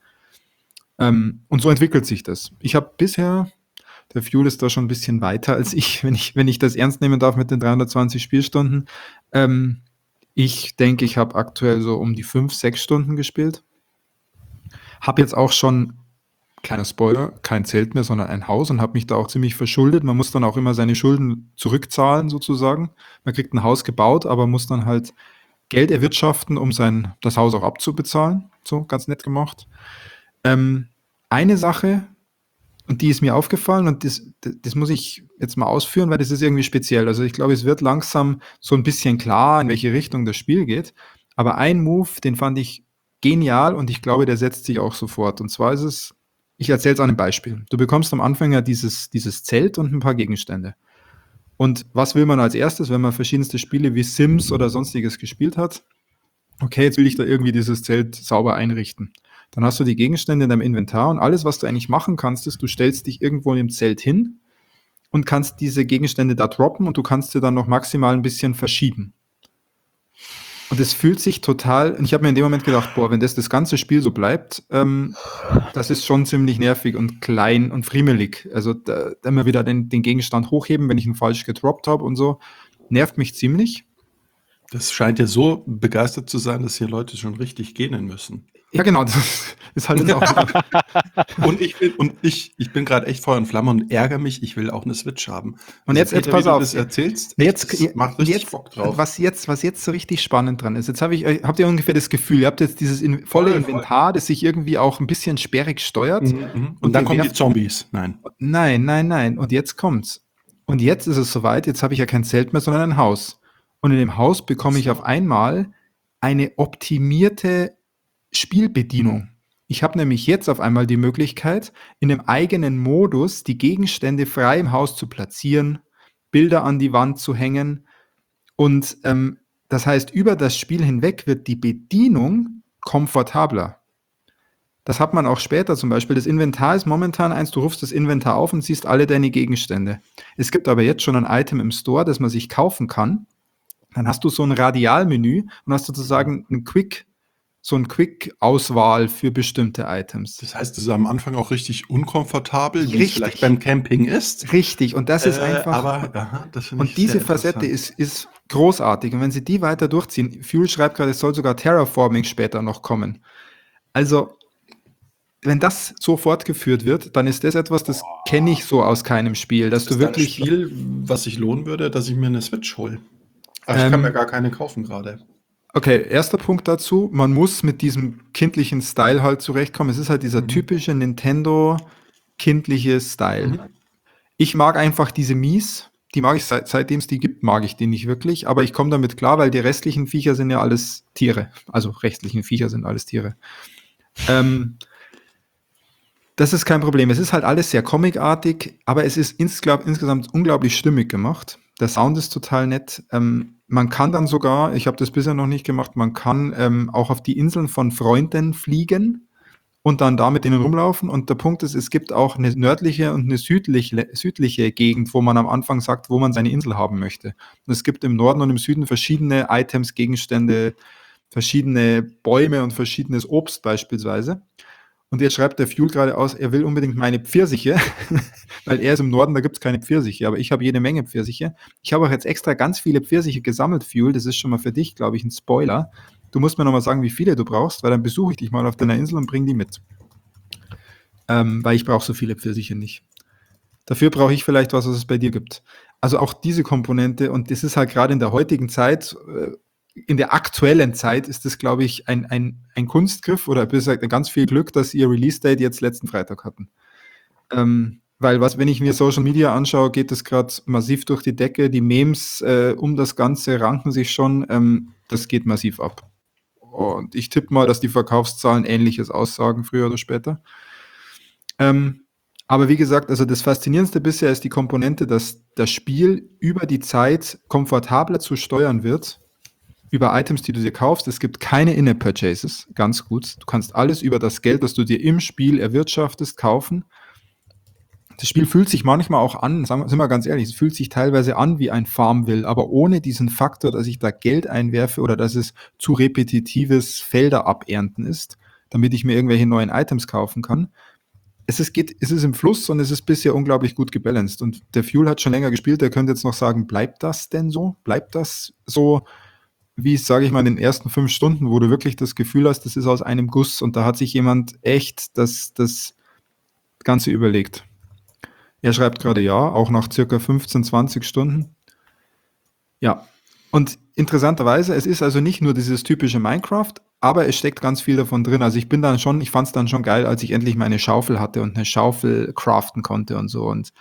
Ähm, und so entwickelt sich das. Ich habe bisher, der Fuel ist da schon ein bisschen weiter als ich, wenn ich, wenn ich das ernst nehmen darf mit den dreihundertzwanzig Spielstunden. Ähm, ich denke, ich habe aktuell so um die fünf, sechs Stunden gespielt. Habe jetzt auch schon, kleiner Spoiler, kein Zelt mehr, sondern ein Haus und habe mich da auch ziemlich verschuldet. Man muss dann auch immer seine Schulden zurückzahlen sozusagen. Man kriegt ein Haus gebaut, aber muss dann halt Geld erwirtschaften, um sein, das Haus auch abzubezahlen. So, ganz nett gemacht. Ähm, eine Sache, und die ist mir aufgefallen und das, das muss ich jetzt mal ausführen, weil das ist irgendwie speziell. Also ich glaube, es wird langsam so ein bisschen klar, in welche Richtung das Spiel geht. Aber ein Move, den fand ich genial und ich glaube, der setzt sich auch sofort. Und zwar ist es, ich erzähle es an einem Beispiel. Du bekommst am Anfang ja dieses, dieses Zelt und ein paar Gegenstände. Und was will man als erstes, wenn man verschiedenste Spiele wie Sims oder sonstiges gespielt hat? Okay, jetzt will ich da irgendwie dieses Zelt sauber einrichten. Dann hast du die Gegenstände in deinem Inventar und alles, was du eigentlich machen kannst, ist, du stellst dich irgendwo im Zelt hin und kannst diese Gegenstände da droppen und du kannst sie dann noch maximal ein bisschen verschieben. Und es fühlt sich total, und ich habe mir in dem Moment gedacht, boah, wenn das das ganze Spiel so bleibt, ähm, das ist schon ziemlich nervig und klein und friemelig. Also da, da immer wieder den, den Gegenstand hochheben, wenn ich ihn falsch gedroppt habe und so, nervt mich ziemlich. Das scheint ja so begeistert zu sein, dass hier Leute schon richtig gähnen müssen. Ja, genau, das ist halt jetzt auch Und ich will, und ich, ich bin gerade echt Feuer und Flamme und ärgere mich, ich will auch eine Switch haben. Und jetzt- jetzt pass wie du auf. das erzählst, Jetzt, echt, das macht richtig jetzt Bock drauf. was jetzt, was jetzt so richtig spannend dran ist, jetzt habe ich, äh, habt ihr ungefähr das Gefühl, ihr habt jetzt dieses in, volle Voll, voll. Inventar, das sich irgendwie auch ein bisschen sperrig steuert. Mhm, mhm. Und, Und dann ihr kommen die werft- Zombies. Nein. Nein, nein, nein. Und jetzt kommt's. Und jetzt ist es soweit, jetzt habe ich ja kein Zelt mehr, sondern ein Haus. Und in dem Haus bekomme ich auf einmal eine optimierte Spielbedienung. Ich habe nämlich jetzt auf einmal die Möglichkeit, in einem eigenen Modus die Gegenstände frei im Haus zu platzieren, Bilder an die Wand zu hängen. Und ähm, das heißt, über das Spiel hinweg wird die Bedienung komfortabler. Das hat man auch später zum Beispiel. Das Inventar ist momentan eins, du rufst das Inventar auf und siehst alle deine Gegenstände. Es gibt aber jetzt schon ein Item im Store, das man sich kaufen kann. Dann hast du so ein Radialmenü und hast sozusagen ein Quick, so ein Quick-Auswahl für bestimmte Items. Das heißt, es ist am Anfang auch richtig unkomfortabel, wie es Richtig. vielleicht beim Camping ist. Richtig, und das ist Äh, einfach. aber aha, das finde ich Und diese sehr Facette interessant. ist, ist großartig. Und wenn sie die weiter durchziehen, Fuel schreibt gerade, es soll sogar Terraforming später noch kommen. Also, wenn das so fortgeführt wird, dann ist das etwas, das kenne ich so aus keinem Spiel, dass Das du ist ein wirklich. Spiel, was sich lohnen würde, dass ich mir eine Switch hole. Aber ich Ähm, kann mir gar keine kaufen gerade. Okay, erster Punkt dazu, man muss mit diesem kindlichen Style halt zurechtkommen. Es ist halt dieser Mhm. typische Nintendo kindliche Style. Mhm. Ich mag einfach diese Mies, die mag ich seit, seitdem es die gibt, mag ich die nicht wirklich, aber ich komme damit klar, weil die restlichen Viecher sind ja alles Tiere. Also restlichen Viecher sind alles Tiere. Ähm, das ist kein Problem. Es ist halt alles sehr comicartig, aber es ist insglaub, insgesamt unglaublich stimmig gemacht. Der Sound ist total nett. Ähm, man kann dann sogar, ich habe das bisher noch nicht gemacht, man kann ähm, auch auf die Inseln von Freunden fliegen und dann da mit denen rumlaufen. Und der Punkt ist, es gibt auch eine nördliche und eine südliche, südliche Gegend, wo man am Anfang sagt, wo man seine Insel haben möchte. Und es gibt im Norden und im Süden verschiedene Items, Gegenstände, verschiedene Bäume und verschiedenes Obst beispielsweise. Und jetzt schreibt der Fuel gerade aus, er will unbedingt meine Pfirsiche, weil er ist im Norden, da gibt es keine Pfirsiche, aber ich habe jede Menge Pfirsiche. Ich habe auch jetzt extra ganz viele Pfirsiche gesammelt, Fuel, das ist schon mal für dich, glaube ich, ein Spoiler. Du musst mir nochmal sagen, wie viele du brauchst, weil dann besuche ich dich mal auf deiner Insel und bring die mit. Ähm, weil ich brauche so viele Pfirsiche nicht. Dafür brauche ich vielleicht was, was es bei dir gibt. Also auch diese Komponente, und das ist halt gerade in der heutigen Zeit, äh, in der aktuellen Zeit ist das, glaube ich, ein, ein, ein Kunstgriff oder besser gesagt ganz viel Glück, dass ihr Release-Date jetzt letzten Freitag hatten. Ähm, weil was, wenn ich mir Social Media anschaue, geht das gerade massiv durch die Decke. Die Memes äh, um das Ganze ranken sich schon. Ähm, das geht massiv ab. Und ich tippe mal, dass die Verkaufszahlen Ähnliches aussagen, früher oder später. Ähm, aber wie gesagt, also das Faszinierendste bisher ist die Komponente, dass das Spiel über die Zeit komfortabler zu steuern wird, über Items, die du dir kaufst. Es gibt keine In-App-Purchases, ganz gut. Du kannst alles über das Geld, das du dir im Spiel erwirtschaftest, kaufen. Das Spiel fühlt sich manchmal auch an, sagen wir, sind wir ganz ehrlich, es fühlt sich teilweise an wie ein Farmville, aber ohne diesen Faktor, dass ich da Geld einwerfe oder dass es zu repetitives Felder abernten ist, damit ich mir irgendwelche neuen Items kaufen kann. Es ist, geht, es ist im Fluss und es ist bisher unglaublich gut gebalanced. Und der Fuel hat schon länger gespielt, der könnte jetzt noch sagen, bleibt das denn so? Bleibt das so, wie es, sage ich mal, in den ersten fünf Stunden, wo du wirklich das Gefühl hast, das ist aus einem Guss und da hat sich jemand echt das, das Ganze überlegt. Er schreibt gerade ja, auch nach circa fünfzehn, zwanzig Stunden. Ja, und interessanterweise, es ist also nicht nur dieses typische Minecraft, aber es steckt ganz viel davon drin. Also ich bin dann schon, ich fand es dann schon geil, als ich endlich meine Schaufel hatte und eine Schaufel craften konnte und so. Und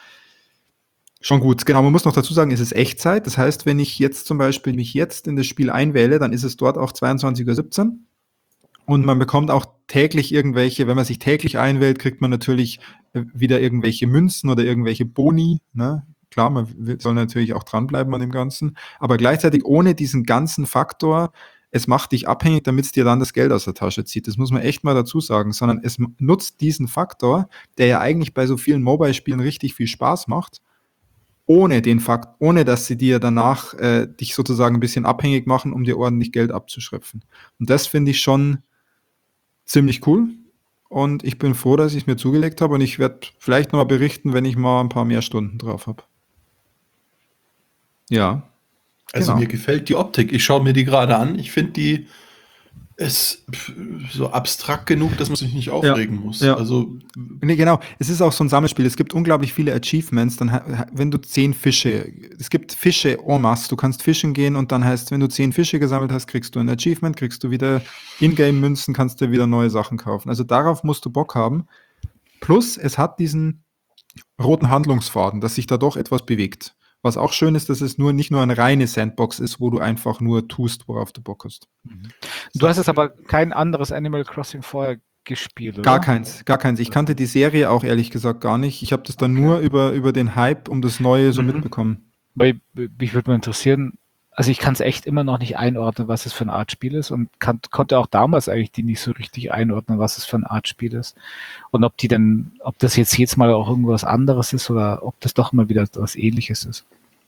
schon gut. Genau, man muss noch dazu sagen, es ist Echtzeit. Das heißt, wenn ich jetzt zum Beispiel mich jetzt in das Spiel einwähle, dann ist es dort auch zweiundzwanzig Uhr siebzehn. Und man bekommt auch täglich irgendwelche, wenn man sich täglich einwählt, kriegt man natürlich wieder irgendwelche Münzen oder irgendwelche Boni. Ne? Klar, man soll natürlich auch dranbleiben an dem Ganzen. Aber gleichzeitig ohne diesen ganzen Faktor, es macht dich abhängig, damit es dir dann das Geld aus der Tasche zieht. Das muss man echt mal dazu sagen. Sondern es nutzt diesen Faktor, der ja eigentlich bei so vielen Mobile-Spielen richtig viel Spaß macht, ohne den Fakt, ohne dass sie dir danach äh, dich sozusagen ein bisschen abhängig machen, um dir ordentlich Geld abzuschöpfen. Und das finde ich schon ziemlich cool. Und ich bin froh, dass ich es mir zugelegt habe und ich werde vielleicht noch mal berichten, wenn ich mal ein paar mehr Stunden drauf habe. Ja. Also Genau. mir gefällt die Optik. Ich schaue mir die gerade an. Ich finde die ist pf, so abstrakt genug, dass man sich nicht aufregen muss. ja. Also Nee, genau. Es ist auch so ein Sammelspiel. Es gibt unglaublich viele Achievements. Dann, ha- ha- wenn du zehn Fische, es gibt Fische en masse. Du kannst fischen gehen und dann heißt, wenn du zehn Fische gesammelt hast, kriegst du ein Achievement, kriegst du wieder Ingame-Münzen, kannst dir wieder neue Sachen kaufen. Also darauf musst du Bock haben. Plus, es hat diesen roten Handlungsfaden, dass sich da doch etwas bewegt. Was auch schön ist, dass es nur nicht nur eine reine Sandbox ist, wo du einfach nur tust, worauf du Bock hast. Du hast jetzt aber kein anderes Animal Crossing vorher gespielt, oder? Gar keins, gar keins. Ich kannte die Serie auch ehrlich gesagt gar nicht. Ich habe das dann Okay. nur über, über den Hype um das Neue so Mhm. mitbekommen. Weil mich würde mal interessieren, also ich kann es echt immer noch nicht einordnen, was es für eine Art Spiel ist und kann, konnte auch damals eigentlich die nicht so richtig einordnen, was es für eine Art Spiel ist. Und ob die denn, ob das jetzt jedes Mal auch irgendwas anderes ist oder ob das doch mal wieder was Ähnliches ist.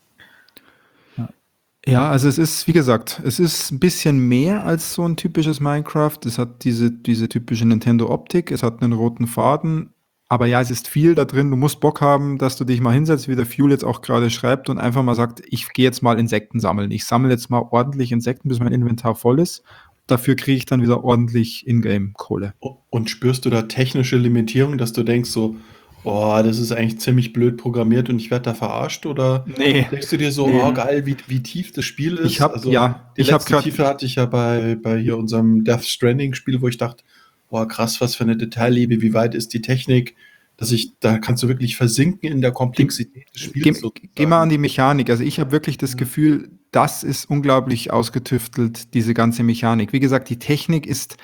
Ja, also es ist, wie gesagt, es ist ein bisschen mehr als so ein typisches Minecraft. Es hat diese, diese typische Nintendo-Optik, es hat einen roten Faden, aber ja, es ist viel da drin. Du musst Bock haben, dass du dich mal hinsetzt, wie der Fuel jetzt auch gerade schreibt und einfach mal sagt, ich gehe jetzt mal Insekten sammeln. Ich sammle jetzt mal ordentlich Insekten, bis mein Inventar voll ist. Dafür kriege ich dann wieder ordentlich Ingame-Kohle. Und spürst du da technische Limitierung, dass du denkst so, oh, das ist eigentlich ziemlich blöd programmiert und ich werde da verarscht? Oder Nee. denkst du dir so, Nee. oh geil, wie, wie tief das Spiel ist? Ich hab- also ja, die ich hab letzte grad- Tiefe hatte ich ja bei, bei hier unserem Death Stranding-Spiel, wo ich dachte, boah, krass, was für eine Detailliebe, wie weit ist die Technik, dass ich, da kannst du wirklich versinken in der Komplexität des Spiels. Geh, sozusagen. geh mal an die Mechanik. Also ich habe wirklich das Gefühl, das ist unglaublich ausgetüftelt, diese ganze Mechanik. Wie gesagt, die Technik ist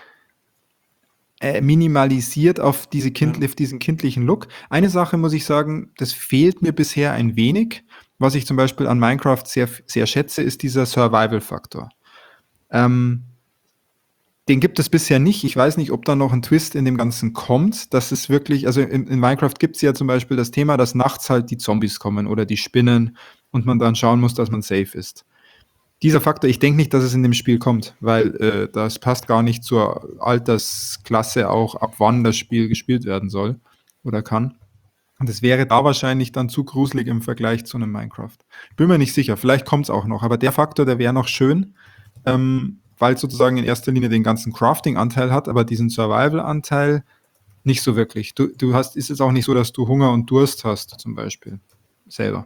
äh, minimalisiert auf, diese kind, Ja. auf diesen kindlichen Look. Eine Sache muss ich sagen, das fehlt mir bisher ein wenig. Was ich zum Beispiel an Minecraft sehr, sehr schätze, ist dieser Survival-Faktor. Ähm, den gibt es bisher nicht. Ich weiß nicht, ob da noch ein Twist in dem Ganzen kommt. Das ist wirklich, also in, in Minecraft gibt es ja zum Beispiel das Thema, dass nachts halt die Zombies kommen oder die Spinnen und man dann schauen muss, dass man safe ist. Dieser Faktor, ich denke nicht, dass es in dem Spiel kommt, weil äh, das passt gar nicht zur Altersklasse auch, ab wann das Spiel gespielt werden soll oder kann. Und es wäre da wahrscheinlich dann zu gruselig im Vergleich zu einem Minecraft. Bin mir nicht sicher, vielleicht kommt es auch noch, aber der Faktor, der wäre noch schön, ähm, weil es sozusagen in erster Linie den ganzen Crafting-Anteil hat, aber diesen Survival-Anteil nicht so wirklich. Du, du hast, ist es auch nicht so, dass du Hunger und Durst hast, zum Beispiel, selber.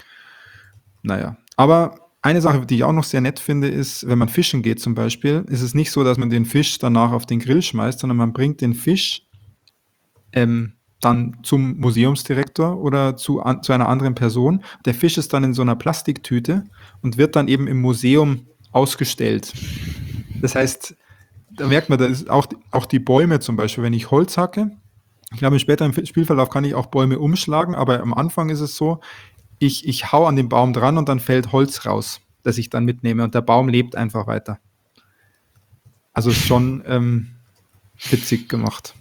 Naja, aber eine Sache, die ich auch noch sehr nett finde, ist, wenn man fischen geht zum Beispiel, ist es nicht so, dass man den Fisch danach auf den Grill schmeißt, sondern man bringt den Fisch ähm, dann zum Museumsdirektor oder zu, an, zu einer anderen Person. Der Fisch ist dann in so einer Plastiktüte und wird dann eben im Museum ausgestellt. Das heißt, da merkt man, da ist auch, auch die Bäume zum Beispiel, wenn ich Holz hacke, ich glaube, später im Spielverlauf kann ich auch Bäume umschlagen, aber am Anfang ist es so, ich, ich hau an den Baum dran und dann fällt Holz raus, das ich dann mitnehme und der Baum lebt einfach weiter. Also ist schon ähm, witzig gemacht.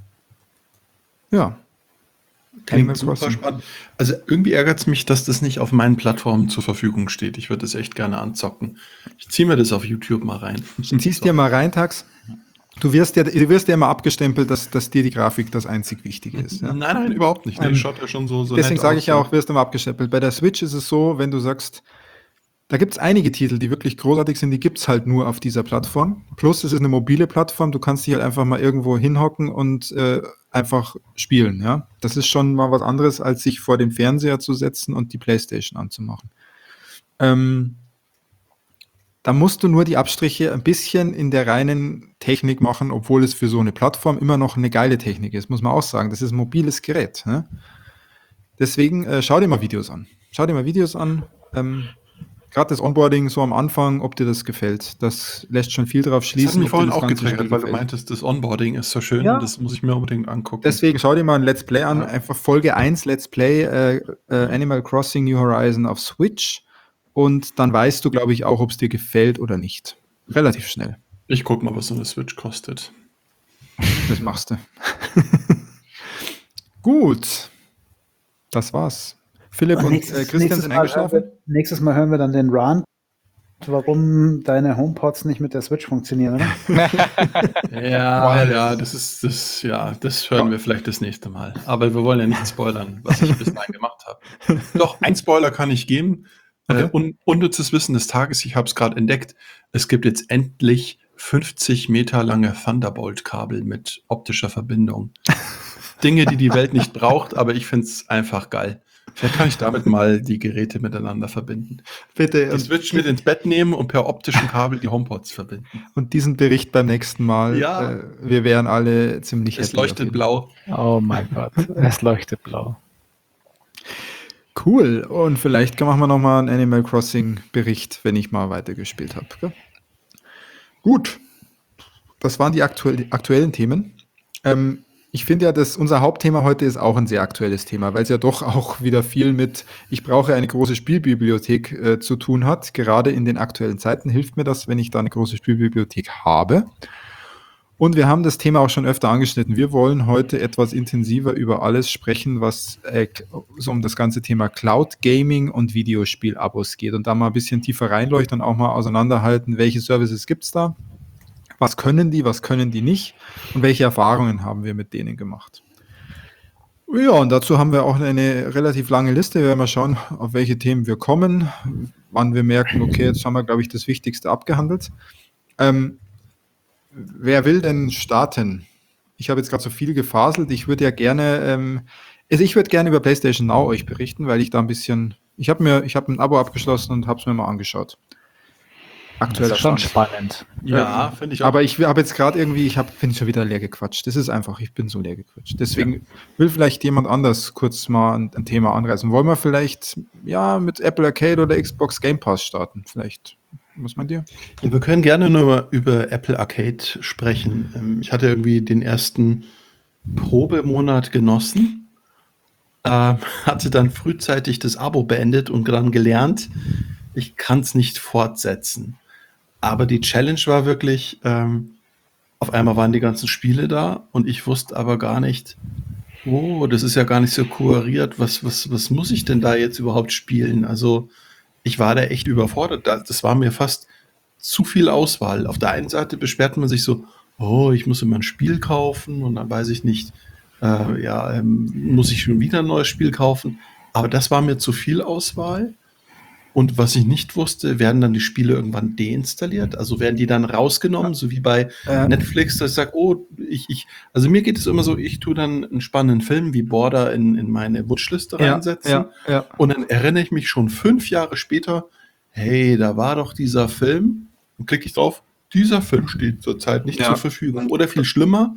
Ja. Klingt super spannend. Also irgendwie ärgert es mich, dass das nicht auf meinen Plattformen zur Verfügung steht. Ich würde das echt gerne anzocken. Ich ziehe mir das auf YouTube mal rein. Ziehst dir mal rein, Tax. Du wirst ja, du wirst ja immer abgestempelt, dass, dass dir die Grafik das einzig Wichtige ist. Ja? Nein, nein, überhaupt nicht. Nee, Ähm, schaut ja schon so, so Deswegen nett sage aus, ich ja auch, wirst du immer abgestempelt. Bei der Switch ist es so, wenn du sagst, da gibt es einige Titel, die wirklich großartig sind, die gibt es halt nur auf dieser Plattform. Plus es ist eine mobile Plattform, du kannst dich halt einfach mal irgendwo hinhocken und äh, einfach spielen. Ja? Das ist schon mal was anderes, als sich vor den Fernseher zu setzen und die Playstation anzumachen. Ähm, da musst du nur die Abstriche ein bisschen in der reinen Technik machen, obwohl es für so eine Plattform immer noch eine geile Technik ist, muss man auch sagen. Das ist ein mobiles Gerät. Ne? Deswegen äh, schau dir mal Videos an. Schau dir mal Videos an. Ähm, Gerade das Onboarding so am Anfang, ob dir das gefällt. Das lässt schon viel drauf schließen. Das hat mich ob vorhin dir das auch ganze getriggert, Spiel weil du gefällt. meintest, das Onboarding ist so schön. Ja. Das muss ich mir unbedingt angucken. Deswegen schau dir mal ein Let's Play an. Ja. Einfach Folge eins Let's Play äh, äh, Animal Crossing New Horizon auf Switch. Und dann weißt du, glaube ich, auch, ob es dir gefällt oder nicht. Relativ schnell. Ich guck mal, was so eine Switch kostet. Das machst du. Gut. Das war's. Philipp und, und nächstes, äh, Christian nächstes sind Mal eingeschlafen. hören wir, nächstes Mal hören wir dann den Rant, warum deine HomePods nicht mit der Switch funktionieren, oder? Ja, ja, das ist das, ja, das hören wir vielleicht das nächste Mal. Aber wir wollen ja nicht spoilern, was ich bis dahin gemacht habe. Doch, ein Spoiler kann ich geben. Äh, Okay. un unnützes Wissen des Tages, ich habe es gerade entdeckt. Es gibt jetzt endlich fünfzig Meter lange Thunderbolt-Kabel mit optischer Verbindung. Dinge, die die Welt nicht braucht, aber ich finde es einfach geil. Vielleicht kann ich damit mal die Geräte miteinander verbinden. Bitte. Die Und, Switch mit ins Bett nehmen und per optischen Kabel die HomePods verbinden. und diesen Bericht beim nächsten Mal. Ja. Äh, wir wären alle ziemlich Es happy auf leuchtet jeden blau. Oh mein Gott, es leuchtet blau. Cool. Und vielleicht machen wir nochmal einen Animal Crossing Bericht, wenn ich mal weitergespielt habe. Gell? Gut. Das waren die aktuell, aktuellen Themen. Ähm, ich finde ja, dass unser Hauptthema heute ist auch ein sehr aktuelles Thema, weil es ja doch auch wieder viel mit ich brauche eine große Spielbibliothek äh, zu tun hat. Gerade in den aktuellen Zeiten hilft mir das, wenn ich da eine große Spielbibliothek habe. Und wir haben das Thema auch schon öfter angeschnitten. Wir wollen heute etwas intensiver über alles sprechen, was äh, so um das ganze Thema Cloud Gaming und Videospiel-Abos geht und da mal ein bisschen tiefer reinleuchten und auch mal auseinanderhalten, welche Services gibt es da, was können die, was können die nicht und welche Erfahrungen haben wir mit denen gemacht. Ja, und dazu haben wir auch eine relativ lange Liste. Wir werden mal schauen, auf welche Themen wir kommen, wann wir merken, okay, jetzt haben wir, glaube ich, das Wichtigste abgehandelt. Ähm, Wer will denn starten? Ich habe jetzt gerade so viel gefaselt. Ich würde ja gerne, ähm, also ich würde gerne über PlayStation Now euch berichten, weil ich da ein bisschen, ich habe mir, ich habe ein Abo abgeschlossen und habe es mir mal angeschaut. Das Aktueller ist schon Stand. spannend. Ja, Ähm, finde ich auch. Aber ich habe jetzt gerade irgendwie, ich habe, bin schon wieder leer gequatscht. Das ist einfach, ich bin so leer gequatscht. Deswegen will vielleicht jemand anders kurz mal ein, ein Thema anreißen. Wollen wir vielleicht, ja, mit Apple Arcade oder Xbox Game Pass starten? Vielleicht. Was meint ihr? Ja, wir können gerne nur über Apple Arcade sprechen. Ähm, Ich hatte irgendwie den ersten Probemonat genossen, äh, hatte dann frühzeitig das Abo beendet und dann gelernt, ich kann es nicht fortsetzen. Aber die Challenge war wirklich, ähm, auf einmal waren die ganzen Spiele da und ich wusste aber gar nicht, oh, das ist ja gar nicht so kuriert, was, was, was muss ich denn da jetzt überhaupt spielen? Also ich war da echt überfordert. Da- Das war mir fast zu viel Auswahl. Auf der einen Seite beschwert man sich so, oh, ich muss immer ein Spiel kaufen und dann weiß ich nicht, äh, ja, ähm, muss ich schon wieder ein neues Spiel kaufen. Aber das war mir zu viel Auswahl. Und was ich nicht wusste, werden dann die Spiele irgendwann deinstalliert? Also werden die dann rausgenommen, so wie bei Äh, Netflix, dass ich sage, oh, ich, ich, also mir geht es immer so, ich tue dann einen spannenden Film wie Border in, in meine Wunschliste ja, reinsetzen. ja, ja. Und dann erinnere ich mich schon fünf Jahre später, hey, da war doch dieser Film. Und klicke ich drauf, dieser Film steht zurzeit nicht Ja. zur Verfügung. Oder viel schlimmer,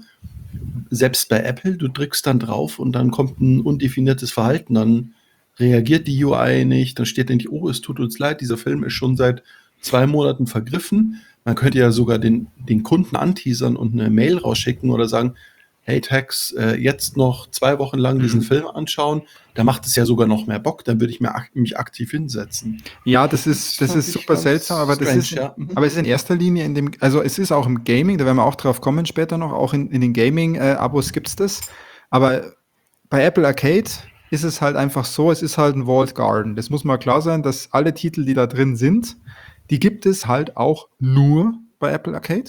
selbst bei Apple, du drückst dann drauf und dann kommt ein undefiniertes Verhalten, dann reagiert die U I nicht, dann steht nicht, oh, es tut uns leid, dieser Film ist schon seit zwei Monaten vergriffen. Man könnte ja sogar den, den Kunden anteasern und eine Mail rausschicken oder sagen, hey Tex, äh, jetzt noch zwei Wochen lang diesen Mhm. Film anschauen, da macht es ja sogar noch mehr Bock, dann würde ich mir ak- mich aktiv hinsetzen. Ja, das ist, das fand ist ich super ganz seltsam, aber das strange, ist, ja. Mhm. aber es ist in erster Linie in dem, also es ist auch im Gaming, da werden wir auch drauf kommen später noch, auch in, in den Gaming-Abos gibt es das. Aber bei Apple Arcade ist es halt einfach so, es ist halt ein Walled Garden. Das muss mal klar sein, dass alle Titel, die da drin sind, die gibt es halt auch nur bei Apple Arcade.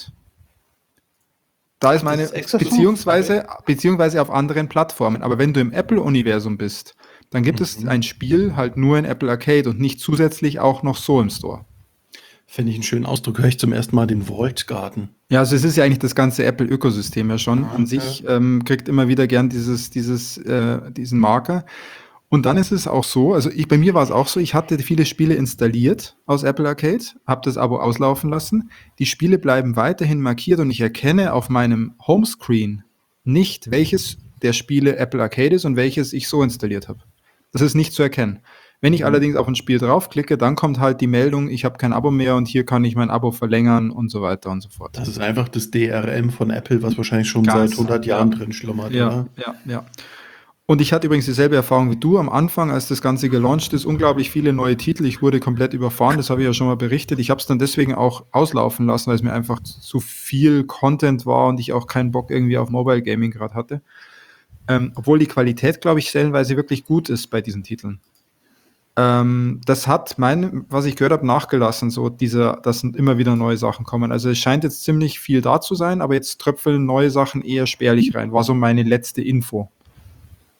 Da ist meine, ist exklusiv. beziehungsweise, beziehungsweise auf anderen Plattformen. Aber wenn du im Apple-Universum bist, dann gibt es Mhm. ein Spiel halt nur in Apple Arcade und nicht zusätzlich auch noch so im Store. Finde ich einen schönen Ausdruck, höre ich zum ersten Mal den Vault Garden. Ja, also es ist ja eigentlich das ganze Apple-Ökosystem ja schon Ah, an sich, ähm, kriegt immer wieder gern dieses, dieses, äh, diesen Marker. Und dann ist es auch so, also ich, bei mir war es auch so, ich hatte viele Spiele installiert aus Apple Arcade, habe das Abo auslaufen lassen. Die Spiele bleiben weiterhin markiert und ich erkenne auf meinem Homescreen nicht, welches der Spiele Apple Arcade ist und welches ich so installiert habe. Das ist nicht zu erkennen. Wenn ich Mhm. allerdings auf ein Spiel draufklicke, dann kommt halt die Meldung, ich habe kein Abo mehr und hier kann ich mein Abo verlängern und so weiter und so fort. Das ist einfach das D R M von Apple, was wahrscheinlich schon Ganz, seit hundert Jahren ja. drin schlummert, Ja, oder? ja, ja. Und ich hatte übrigens dieselbe Erfahrung wie du am Anfang, als das Ganze gelauncht ist. Unglaublich viele neue Titel. Ich wurde komplett überfahren, das habe ich ja schon mal berichtet. Ich habe es dann deswegen auch auslaufen lassen, weil es mir einfach zu viel Content war und ich auch keinen Bock irgendwie auf Mobile Gaming gerade hatte. Ähm, obwohl die Qualität, glaube ich, stellenweise wirklich gut ist bei diesen Titeln. Ähm, das hat mein, was ich gehört habe, nachgelassen, so diese, dass immer wieder neue Sachen kommen. Also es scheint jetzt ziemlich viel da zu sein, aber jetzt tröpfeln neue Sachen eher spärlich rein. War so meine letzte Info.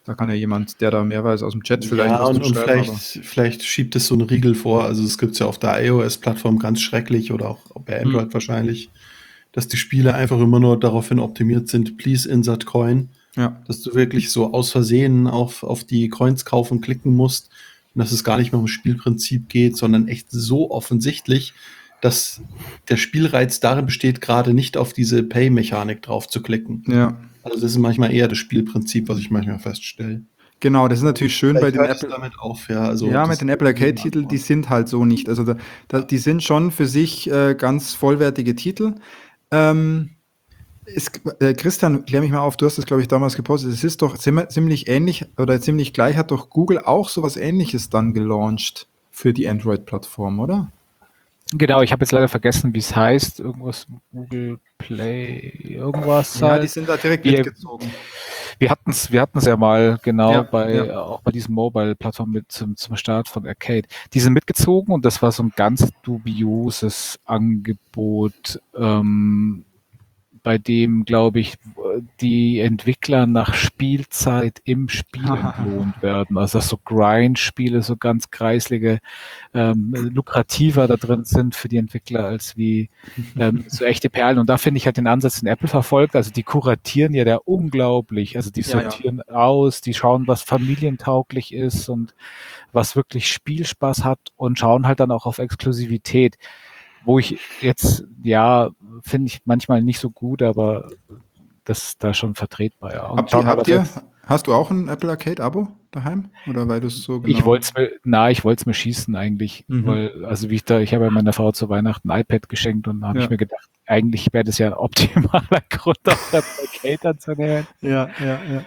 Da kann ja jemand, der da mehr weiß, aus dem Chat vielleicht Ja, was und, zu und schreiben, vielleicht, vielleicht schiebt es so einen Riegel vor. Also es gibt es ja auf der iOS-Plattform ganz schrecklich oder auch bei Android Hm. wahrscheinlich, dass die Spiele einfach immer nur daraufhin optimiert sind, please insert coin, Ja. dass du wirklich so aus Versehen auf, auf die Coins kaufen klicken musst und dass es gar nicht mehr ums Spielprinzip geht, sondern echt so offensichtlich, dass der Spielreiz darin besteht, gerade nicht auf diese Pay-Mechanik drauf zu klicken. Ja. Also das ist manchmal eher das Spielprinzip, was ich manchmal feststelle. Genau, das ist natürlich schön bei Vielleicht den hört es Apple. damit auf, ja. Also Ja, das mit den ist Apple irgendwie eine Arcade-Titeln, die Antwort. sind halt so nicht. Also da, da, die sind schon für sich äh, ganz vollwertige Titel. Ähm, es, äh, Christian, klär mich mal auf, du hast das, glaube ich, damals gepostet. Es ist doch zim- ziemlich ähnlich oder ziemlich gleich, hat doch Google auch sowas Ähnliches dann gelauncht für die Android-Plattform, oder? Genau, ich habe jetzt leider vergessen, wie es heißt. Irgendwas Google Play, irgendwas Ja, die halt. sind da direkt Wir, mitgezogen. wir hatten es wir hatten's ja mal genau Ja, bei ja. auch bei diesem Mobile-Plattform mit zum, zum Start von Arcade. Die sind mitgezogen und das war so ein ganz dubioses Angebot, ähm, bei dem, glaube ich, die Entwickler nach Spielzeit im Spiel entlohnt werden. Also dass so Grind-Spiele, so ganz kreislige, ähm, lukrativer da drin sind für die Entwickler als wie ähm, so echte Perlen. Und da finde ich halt den Ansatz, den Apple verfolgt. Also die kuratieren ja da unglaublich. Also die Ja, ja. sortieren aus, die schauen, was familientauglich ist und was wirklich Spielspaß hat und schauen halt dann auch auf Exklusivität. Wo ich jetzt, ja, finde ich manchmal nicht so gut, aber das ist da schon vertretbar, ja. Und Habt ihr, schauen halt habt auf ihr, Ex- hast du auch ein Apple Arcade-Abo daheim? Oder weil du es so genau. Ich wollte es mir, na, ich wollte es mir schießen eigentlich, Mhm. weil, also wie ich da, ich habe ja meiner Frau zu Weihnachten ein iPad geschenkt und da habe Ja. ich mir gedacht, eigentlich wäre das ja ein optimaler Grund, auch Apple Arcade anzunehmen. Ja, ja, ja.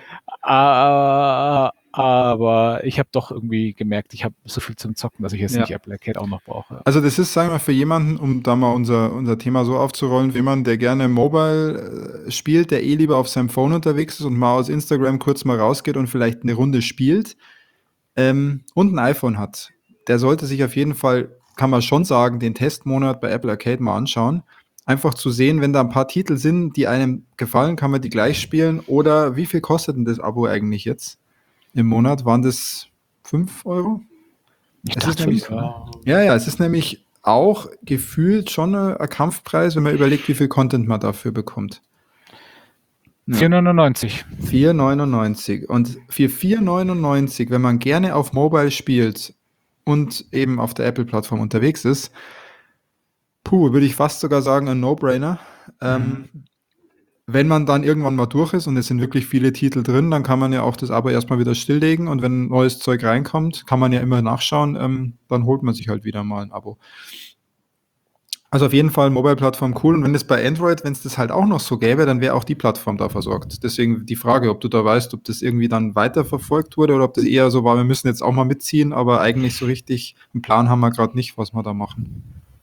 Ah, aber ich habe doch irgendwie gemerkt, ich habe so viel zum Zocken, dass ich jetzt Ja. nicht Apple Arcade auch noch brauche. Also das ist, sagen wir mal, für jemanden, um da mal unser, unser Thema so aufzurollen, für jemanden, der gerne Mobile äh, spielt, der eh lieber auf seinem Phone unterwegs ist und mal aus Instagram kurz mal rausgeht und vielleicht eine Runde spielt ähm, und ein iPhone hat, der sollte sich auf jeden Fall, kann man schon sagen, den Testmonat bei Apple Arcade mal anschauen. Einfach zu sehen, wenn da ein paar Titel sind, die einem gefallen, kann man die gleich spielen. Oder wie viel kostet denn das Abo eigentlich jetzt im Monat? Waren das fünf Euro? Ich Es dachte ist nämlich, fünf, ja. ja, ja, es ist nämlich auch gefühlt schon ein Kampfpreis, wenn man überlegt, wie viel Content man dafür bekommt. Ja. vier neunundneunzig. vier neunundneunzig. Und für vier neunundneunzig, wenn man gerne auf Mobile spielt und eben auf der Apple-Plattform unterwegs ist, puh, würde ich fast sogar sagen, ein No-Brainer. Ähm, wenn man dann irgendwann mal durch ist und es sind wirklich viele Titel drin, dann kann man ja auch das Abo erstmal wieder stilllegen und wenn neues Zeug reinkommt, kann man ja immer nachschauen, ähm, dann holt man sich halt wieder mal ein Abo. Also auf jeden Fall Mobile-Plattform cool und wenn es bei Android, wenn es das halt auch noch so gäbe, dann wäre auch die Plattform da versorgt. Deswegen die Frage, ob du da weißt, ob das irgendwie dann weiterverfolgt wurde oder ob das eher so war, wir müssen jetzt auch mal mitziehen, aber eigentlich so richtig einen Plan haben wir gerade nicht, was wir da machen.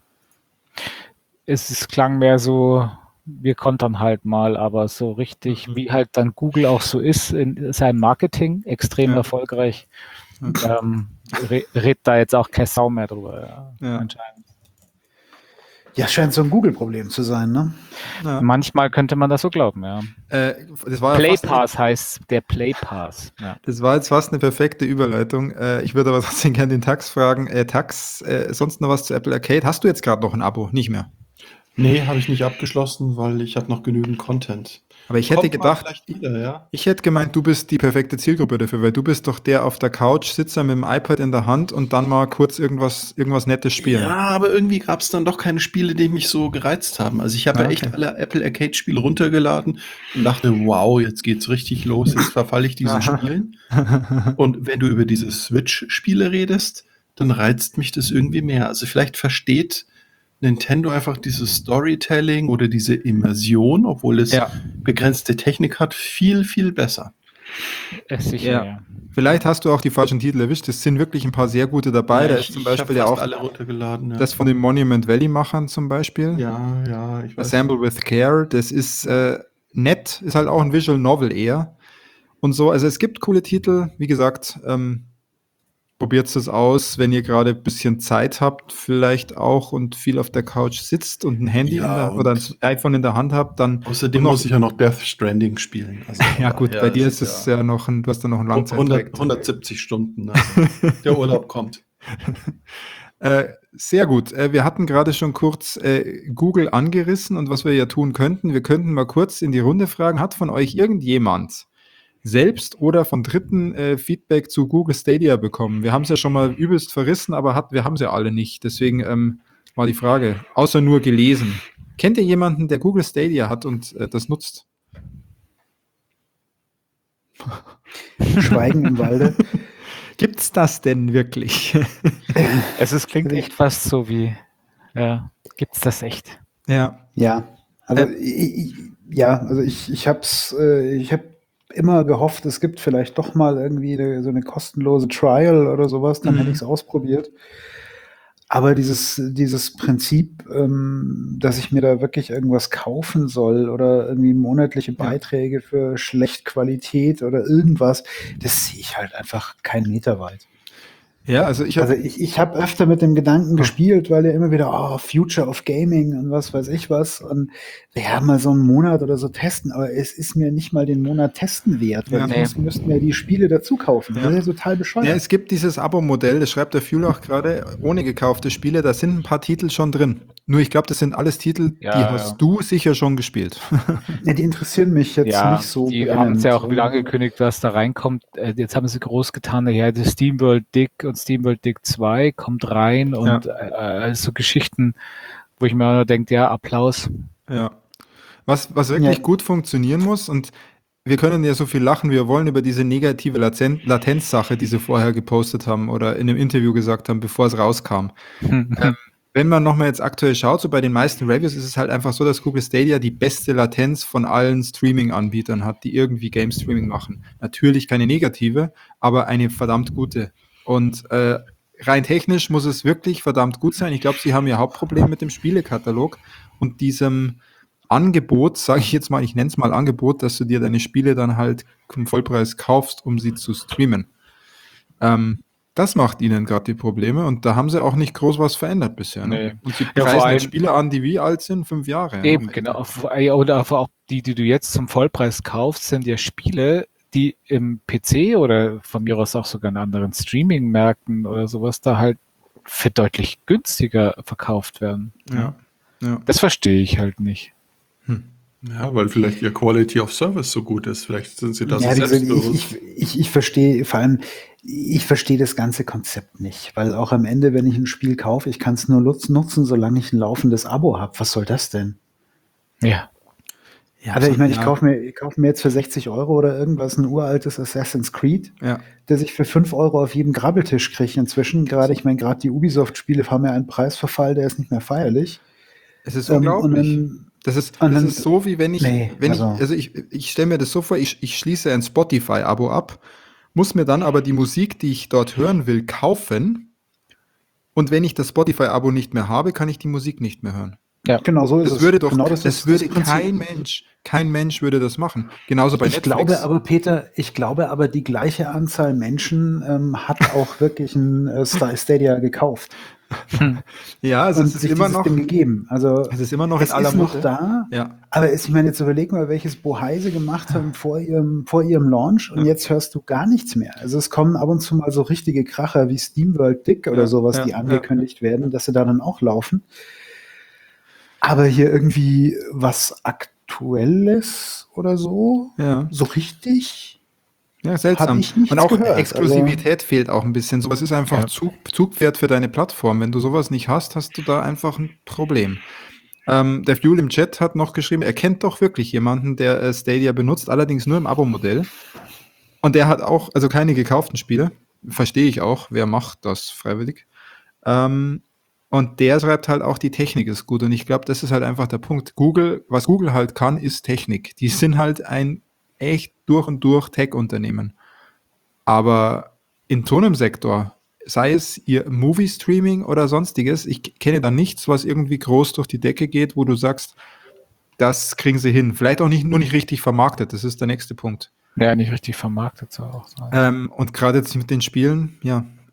Es, es klang mehr so, wir kontern halt mal, aber so richtig, Mhm. wie halt dann Google auch so ist in seinem Marketing, extrem Ja. erfolgreich, ähm, re redet da jetzt auch keine Sau mehr drüber. Ja, Ja. anscheinend. Ja, scheint so ein Google-Problem zu sein, ne? Ja. Manchmal könnte man das so glauben, ja. Äh, das war ja Play fast Pass heißt der Play Pass. Ja. Das war jetzt fast eine perfekte Überleitung. Äh, ich würde aber trotzdem gerne den Tax fragen. Äh, Tax, äh, sonst noch was zu Apple Arcade? Hast du jetzt gerade noch ein Abo? Nicht mehr. Nee, habe ich nicht abgeschlossen, weil ich habe noch genügend Content. Aber ich hätte Kommt mal gedacht, vielleicht wieder, ja. ich hätte gemeint, du bist die perfekte Zielgruppe dafür, weil du bist doch der auf der Couch, Sitzer mit dem iPad in der Hand und dann mal kurz irgendwas, irgendwas Nettes spielen. Ja, aber irgendwie gab es dann doch keine Spiele, die mich so gereizt haben. Also ich habe Ah, ja echt okay. alle Apple Arcade-Spiele runtergeladen und dachte, wow, jetzt geht's richtig los, jetzt verfalle ich diesen Aha. Spielen. Und wenn du über diese Switch-Spiele redest, dann reizt mich das irgendwie mehr. Also vielleicht versteht Nintendo einfach dieses Storytelling oder diese Immersion, obwohl es Ja. begrenzte Technik hat, viel, viel besser. Äh, sicher, Ja. ja. Vielleicht hast du auch die falschen Titel erwischt. Es sind wirklich ein paar sehr gute dabei. Da ich ist zum ich hab Beispiel ja fast auch alle runtergeladen. Ja. das von den Monument Valley-Machern zum Beispiel. ja, ja, ich weiß. Assemble with Care, das ist äh, nett, ist halt auch ein Visual Novel eher. Und so, also es gibt coole Titel, wie gesagt, ähm, probiert es aus, wenn ihr gerade ein bisschen Zeit habt, vielleicht auch und viel auf der Couch sitzt und ein Handy Ja, in der, und oder ein iPhone in der Hand habt, dann außerdem noch, muss ich ja noch Death Stranding spielen. Also von ja gut, daher bei dir ist es ja, ja noch ein, du hast da noch ein hundert, Langzeitprojekt. hundertsiebzig Stunden. Also der Urlaub kommt. Äh, sehr gut. Äh, wir hatten gerade schon kurz äh, Google angerissen und was wir ja tun könnten. Wir könnten mal kurz in die Runde fragen, hat von euch irgendjemand selbst oder von Dritten äh, Feedback zu Google Stadia bekommen? Wir haben es ja schon mal übelst verrissen, aber hat, wir haben es ja alle nicht. Deswegen ähm, mal die Frage, außer nur gelesen. Kennt ihr jemanden, der Google Stadia hat und äh, das nutzt? Schweigen im Walde. Gibt's das denn wirklich? Es ist, klingt echt fast so wie, ja, gibt's das echt? Ja. Ja, also Äh, ich, ich, ja, also ich, ich hab's, äh, ich habe immer gehofft, es gibt vielleicht doch mal irgendwie eine, so eine kostenlose Trial oder sowas, dann Mhm. hätte ich es ausprobiert. Aber dieses, dieses Prinzip, ähm, dass ich mir da wirklich irgendwas kaufen soll oder irgendwie monatliche Ja. Beiträge für Schlechtqualität oder irgendwas, das sehe ich halt einfach keinen Meter weit. Ja, also ich habe Also ich, ich habe öfter mit dem Gedanken gespielt, weil ja immer wieder, oh, Future of Gaming und was weiß ich was. Und ja, mal so einen Monat oder so testen, aber es ist mir nicht mal den Monat testen wert, weil Ja. ich Nee. muss, müssten ja die Spiele dazu kaufen. Ja. Das ist ja total bescheuert. Ja, es gibt dieses Abo-Modell, das schreibt der Fuel auch gerade, ohne gekaufte Spiele, da sind ein paar Titel schon drin. Nur ich glaube, das sind alles Titel, Ja, die ja. hast du sicher schon gespielt. Ja, die interessieren mich jetzt Ja, nicht so die brennend. haben es ja auch wieder angekündigt, was da reinkommt. Äh, Jetzt haben sie groß getan, ja, das SteamWorld Dig und SteamWorld Dig zwei kommt rein und äh, äh, so Geschichten, wo ich mir auch nur denke, ja, Applaus. Ja. Was, was wirklich Ja. gut funktionieren muss, und wir können ja so viel lachen, wie wir wollen, über diese negative Laten- Latenzsache, die sie vorher gepostet haben oder in einem Interview gesagt haben, bevor es rauskam. Ähm, wenn man nochmal jetzt aktuell schaut, so bei den meisten Reviews ist es halt einfach so, dass Google Stadia die beste Latenz von allen Streaming-Anbietern hat, die irgendwie Game-Streaming machen. Natürlich keine negative, aber eine verdammt gute. Und äh, rein technisch muss es wirklich verdammt gut sein. Ich glaube, sie haben ihr Hauptproblem mit dem Spielekatalog und diesem Angebot, sage ich jetzt mal, ich nenne es mal Angebot, dass du dir deine Spiele dann halt zum Vollpreis kaufst, um sie zu streamen. Ähm, das macht ihnen gerade die Probleme und da haben sie auch nicht groß was verändert bisher. Ne? Nee. Und sie Ja, vor preisen allem- halt Spiele an, die wie alt sind? Fünf Jahre. Eben, ne? genau. Oder auch die, die du jetzt zum Vollpreis kaufst, sind ja Spiele, die im P C oder von mir aus auch sogar in anderen Streaming-Märkten oder sowas da halt für deutlich günstiger verkauft werden. Ja. Ja. Das verstehe ich halt nicht. Ja, weil vielleicht ihr Quality of Service so gut ist. Vielleicht sind sie das Ja, wie gesagt, selbstbewusst. ich, ich, ich, ich verstehe vor allem, ich verstehe das ganze Konzept nicht, weil auch am Ende, wenn ich ein Spiel kaufe, ich kann es nur nutzen, nutzen, solange ich ein laufendes Abo habe. Was soll das denn? Ja. Ja, Also ich meine, ich ja. kaufe mir, ich kaufe mir jetzt für sechzig Euro oder irgendwas ein uraltes Assassin's Creed, Ja. das ich für fünf Euro auf jedem Grabbeltisch kriege inzwischen. Gerade, ich meine, gerade die Ubisoft-Spiele haben ja einen Preisverfall, der ist nicht mehr feierlich. Es ist Ähm, unglaublich. und dann- das ist, und das dann- ist so, wie wenn ich, Nee, wenn also- ich, also ich, ich stelle mir das so vor, ich, ich schließe ein Spotify-Abo ab, muss mir dann aber die Musik, die ich dort hören will, kaufen. Und wenn ich das Spotify-Abo nicht mehr habe, kann ich die Musik nicht mehr hören. Ja. Genau so ist Das es. würde doch, genau das, ist würde Prinzip. kein Mensch, kein Mensch würde das machen. Genauso bei Ich Netflix. glaube aber, Peter, ich glaube aber, die gleiche Anzahl Menschen ähm, hat auch wirklich ein äh, Sta- Stadia gekauft ja, also und es ist sich immer dieses noch, Ding gegeben. Also es ist immer noch es in aller ist noch Munde. da, Ja. aber es, ich meine, jetzt überleg mal, welches Bohai sie gemacht haben vor ihrem, vor ihrem Launch und Ja. jetzt hörst du gar nichts mehr. Also es kommen ab und zu mal so richtige Kracher wie SteamWorld Dig oder Ja, sowas, ja, die ja. angekündigt werden, dass sie da dann auch laufen. Aber hier irgendwie was Aktuelles oder so, Ja. so richtig. Ja, seltsam. Hab ich nichts Und auch gehört, Exklusivität fehlt auch ein bisschen. Sowas ist einfach Ja. Zug, Zugpferd für deine Plattform. Wenn du sowas nicht hast, hast du da einfach ein Problem. Ähm, der Fuel im Chat hat noch geschrieben, er kennt doch wirklich jemanden, der äh, Stadia benutzt, allerdings nur im Abo-Modell. Und der hat auch, also keine gekauften Spiele. Verstehe ich auch, wer macht das freiwillig. Ähm, und der schreibt halt auch, die Technik ist gut. Und ich glaube, das ist halt einfach der Punkt. Google, was Google halt kann, ist Technik. Die sind halt ein echt durch und durch Tech-Unternehmen. Aber in so einem Sektor, sei es ihr Movie-Streaming oder sonstiges, ich kenne da nichts, was irgendwie groß durch die Decke geht, wo du sagst, das kriegen sie hin. Vielleicht auch nicht, nur nicht richtig vermarktet, das ist der nächste Punkt. Ja, nicht richtig vermarktet soll auch sein. Ähm, und gerade jetzt mit den Spielen, ja,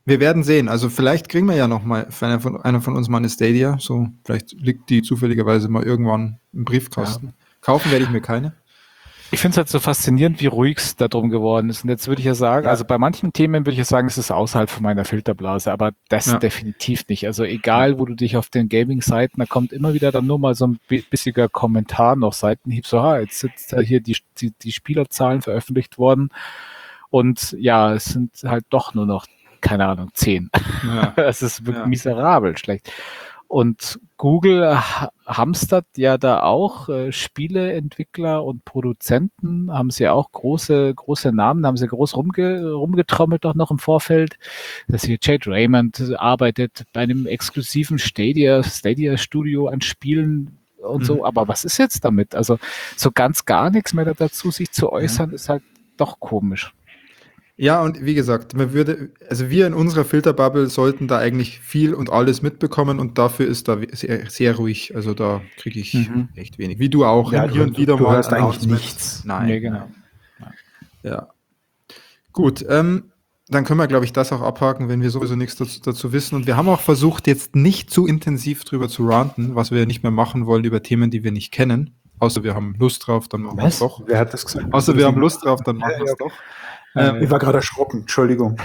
Wir werden sehen. Also vielleicht kriegen wir ja noch mal für einer von, einer von uns mal eine Stadia. So, vielleicht liegt die zufälligerweise mal irgendwann im Briefkasten. Ja. Kaufen werde ich mir keine. Ich finde es halt so faszinierend, wie ruhig es da drum geworden ist. Und jetzt würde ich ja sagen, ja. also bei manchen Themen würde ich ja sagen, es ist außerhalb von meiner Filterblase, aber das ja. definitiv nicht. Also egal, wo du dich auf den Gaming-Seiten, da kommt immer wieder dann nur mal so ein bissiger Kommentar noch Seitenhieb, so, ha, jetzt sind da hier die, die, die Spielerzahlen veröffentlicht worden. Und ja, es sind halt doch nur noch, keine Ahnung, zehn. Ja. Es ist wirklich ja. miserabel schlecht. Und Google hamstert ja da auch äh, Spieleentwickler und Produzenten, haben sie auch große, große Namen, haben sie groß rumge, rumgetrommelt doch noch im Vorfeld, dass hier Jade Raymond arbeitet bei einem exklusiven Stadia, Stadia Studio an Spielen und mhm. so. Aber was ist jetzt damit? Also so ganz gar nichts mehr dazu, sich zu äußern, ja. ist halt doch komisch. Ja, und wie gesagt, man würde, also wir in unserer Filterbubble sollten da eigentlich viel und alles mitbekommen und dafür ist da sehr, sehr ruhig. Also da kriege ich mhm. echt wenig. Wie du auch. Ja, hier und wieder du mal. Du hörst eigentlich nichts. Nein. Nee, genau. Ja. Gut, ähm, dann können wir, glaube ich, das auch abhaken, wenn wir sowieso nichts dazu, dazu wissen. Und wir haben auch versucht, jetzt nicht zu intensiv drüber zu ranten, was wir nicht mehr machen wollen über Themen, die wir nicht kennen. Außer wir haben Lust drauf, dann machen wir es doch. Wer hat das gesagt? Außer wir haben Lust drauf, dann machen wir es doch. Ähm, ich war gerade erschrocken, Entschuldigung.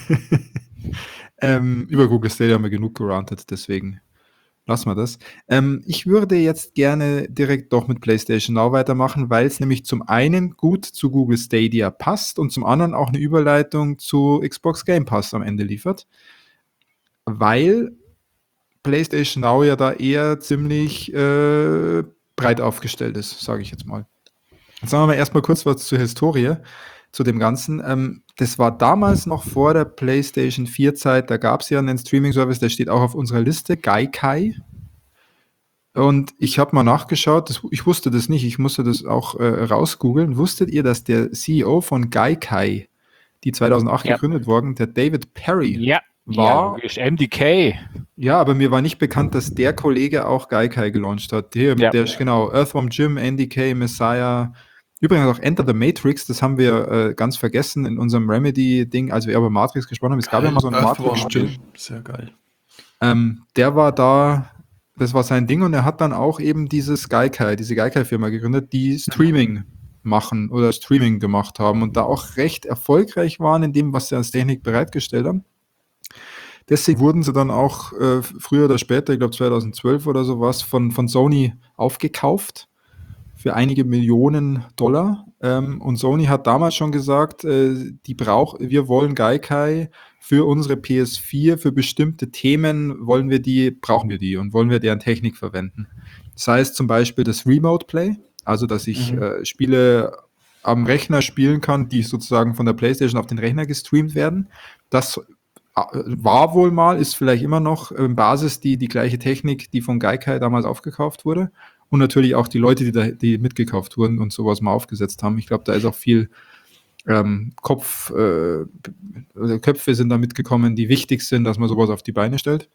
ähm, über Google Stadia haben wir genug gerantet, deswegen lassen wir das. Ähm, ich würde jetzt gerne direkt doch mit PlayStation Now weitermachen, weil es nämlich zum einen gut zu Google Stadia passt und zum anderen auch eine Überleitung zu Xbox Game Pass am Ende liefert, weil PlayStation Now ja da eher ziemlich äh, breit aufgestellt ist, sage ich jetzt mal. Jetzt sagen wir mal erstmal kurz was zur Historie. Zu dem Ganzen. Ähm, das war damals noch vor der PlayStation vier Zeit, da gab es ja einen Streaming-Service, der steht auch auf unserer Liste, Gaikai. Und ich habe mal nachgeschaut, das, ich wusste das nicht, ich musste das auch äh, rausgoogeln. Wusstet ihr, dass der C E O von Gaikai, die zweitausendacht ja. gegründet worden, der David Perry, ja. war? Ja, M D K. Ja, aber mir war nicht bekannt, dass der Kollege auch Gaikai gelauncht hat. Der, ja. der genau, Earthworm Jim, M D K, Messiah. Übrigens auch Enter the Matrix, das haben wir äh, ganz vergessen in unserem Remedy-Ding, als wir über Matrix gesprochen haben. Es gab ja mal so ein Matrix-Spiel. Sehr geil. Ähm, der war da, das war sein Ding und er hat dann auch eben dieses Gaikai, diese Gaikai-Firma gegründet, die Streaming machen oder Streaming gemacht haben und da auch recht erfolgreich waren in dem, was sie als Technik bereitgestellt haben. Deswegen wurden sie dann auch äh, früher oder später, ich glaube zweitausendzwölf oder sowas, von, von Sony aufgekauft. Für einige Millionen Dollar. Ähm, und Sony hat damals schon gesagt, äh, die brauch, wir wollen Gaikai für unsere P S vier, für bestimmte Themen wollen wir die, brauchen wir die und wollen wir deren Technik verwenden. Das heißt zum Beispiel das Remote Play, also dass ich mhm. äh, Spiele am Rechner spielen kann, die sozusagen von der PlayStation auf den Rechner gestreamt werden. Das war wohl mal, ist vielleicht immer noch in Basis die, die gleiche Technik, die von Gaikai damals aufgekauft wurde. Und natürlich auch die Leute, die da die mitgekauft wurden und sowas mal aufgesetzt haben. Ich glaube, da ist auch viel ähm, Kopf, äh, Köpfe sind da mitgekommen, die wichtig sind, dass man sowas auf die Beine stellt.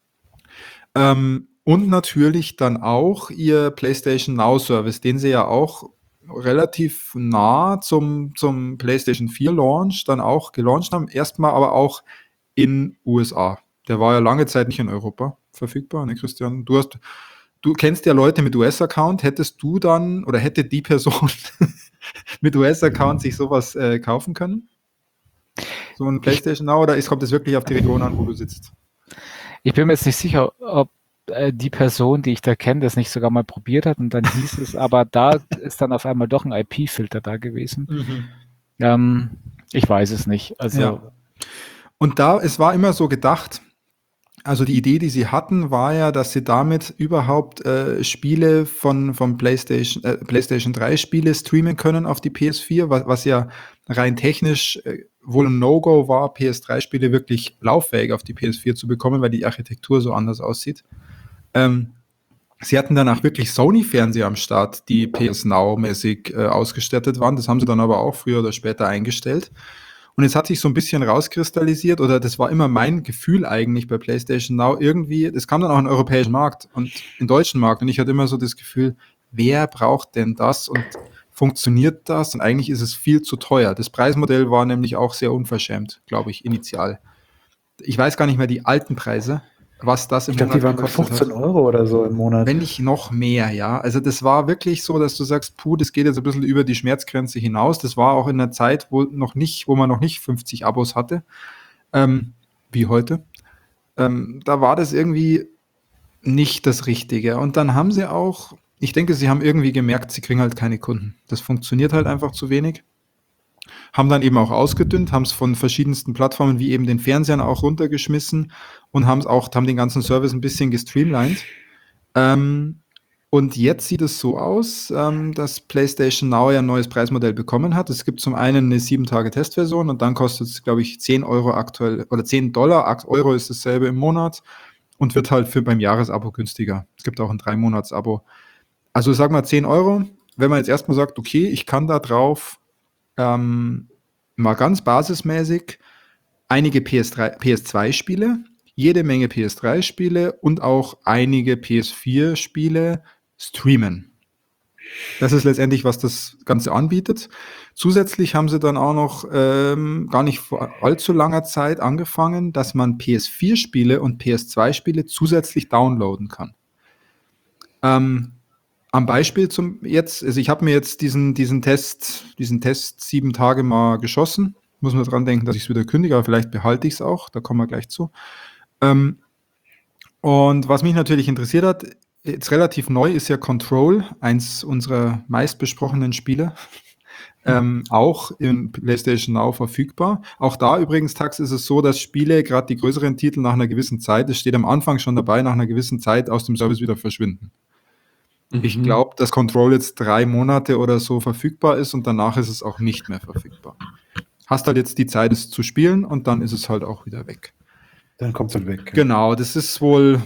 Ähm, und natürlich dann auch ihr PlayStation Now Service, den sie ja auch relativ nah zum, zum PlayStation vier Launch dann auch gelauncht haben. Erstmal aber auch in U S A. Der war ja lange Zeit nicht in Europa verfügbar, ne, Christian? Du hast Du kennst ja Leute mit U S-Account, hättest du dann oder hätte die Person mit U S-Account sich sowas äh, kaufen können? So ein PlayStation Now oder ist, kommt es wirklich auf die Region an, wo du sitzt? Ich bin mir jetzt nicht sicher, ob äh, die Person, die ich da kenne, das nicht sogar mal probiert hat und dann hieß es, aber da ist dann auf einmal doch ein I P-Filter da gewesen. Mhm. Ähm, ich weiß es nicht. Also ja. Und da, es war immer so gedacht, also die Idee, die sie hatten, war ja, dass sie damit überhaupt äh, Spiele von, von PlayStation, äh, PlayStation drei Spiele streamen können auf die P S vier, was, was ja rein technisch äh, wohl ein No-Go war, P S drei Spiele wirklich lauffähig auf die P S vier zu bekommen, weil die Architektur so anders aussieht. Ähm, sie hatten danach wirklich Sony-Fernseher am Start, die P S Now-mäßig äh, ausgestattet waren. Das haben sie dann aber auch früher oder später eingestellt. Und jetzt hat sich so ein bisschen rauskristallisiert, oder das war immer mein Gefühl eigentlich bei PlayStation Now, irgendwie, das kam dann auch in den europäischen Markt und in den deutschen Markt. Und ich hatte immer so das Gefühl, wer braucht denn das und funktioniert das? Und eigentlich ist es viel zu teuer. Das Preismodell war nämlich auch sehr unverschämt, glaube ich, initial. ich weiß gar nicht mehr die alten Preise, was das im Ich glaube, die Monat waren bei gekostet hat. fünfzehn Euro oder so im Monat. Wenn nicht noch mehr, ja. Also das war wirklich so, dass du sagst, puh, das geht jetzt ein bisschen über die Schmerzgrenze hinaus. Das war auch in einer Zeit, wo noch nicht, wo man noch nicht fünfzig Abos hatte, ähm, wie heute. Ähm, da war das irgendwie nicht das Richtige. Und dann haben sie auch, ich denke, sie haben irgendwie gemerkt, sie kriegen halt keine Kunden. Das funktioniert halt einfach zu wenig. Haben dann eben auch ausgedünnt, haben es von verschiedensten Plattformen wie eben den Fernsehern auch runtergeschmissen und haben es auch, haben den ganzen Service ein bisschen gestreamlined. Ähm, und jetzt sieht es so aus, ähm, dass PlayStation Now ja ein neues Preismodell bekommen hat. Es gibt zum einen eine sieben Tage Testversion und dann kostet es, glaube ich, zehn Euro aktuell, oder zehn Dollar, acht Euro ist dasselbe im Monat und wird halt für beim Jahresabo günstiger. Es gibt auch ein drei Monats Abo. Also sag mal zehn Euro, wenn man jetzt erstmal sagt, okay, ich kann da drauf ähm, mal ganz basismäßig einige P S drei, P S zwei Spiele, jede Menge P S drei Spiele und auch einige P S vier Spiele streamen. Das ist letztendlich, was das Ganze anbietet. Zusätzlich haben sie dann auch noch ähm, gar nicht vor allzu langer Zeit angefangen, dass man P S vier Spiele und P S zwei Spiele zusätzlich downloaden kann. Ähm, am Beispiel zum jetzt, also ich habe mir jetzt diesen, diesen Test, diesen Test sieben Tage mal geschossen. Muss man dran denken, dass ich es wieder kündige, aber vielleicht behalte ich es auch, da kommen wir gleich zu. Ähm, und was mich natürlich interessiert hat, jetzt relativ neu ist ja Control, eins unserer meistbesprochenen Spiele, ähm, auch in PlayStation Now verfügbar. Auch da übrigens, Tax, ist es so, dass Spiele, gerade die größeren Titel, nach einer gewissen Zeit, es steht am Anfang schon dabei, nach einer gewissen Zeit aus dem Service wieder verschwinden. Ich glaube, dass Control jetzt drei Monate oder so verfügbar ist und danach ist es auch nicht mehr verfügbar. Hast halt jetzt die Zeit, es zu spielen und dann ist es halt auch wieder weg. Dann kommt es halt weg. Genau, das ist wohl,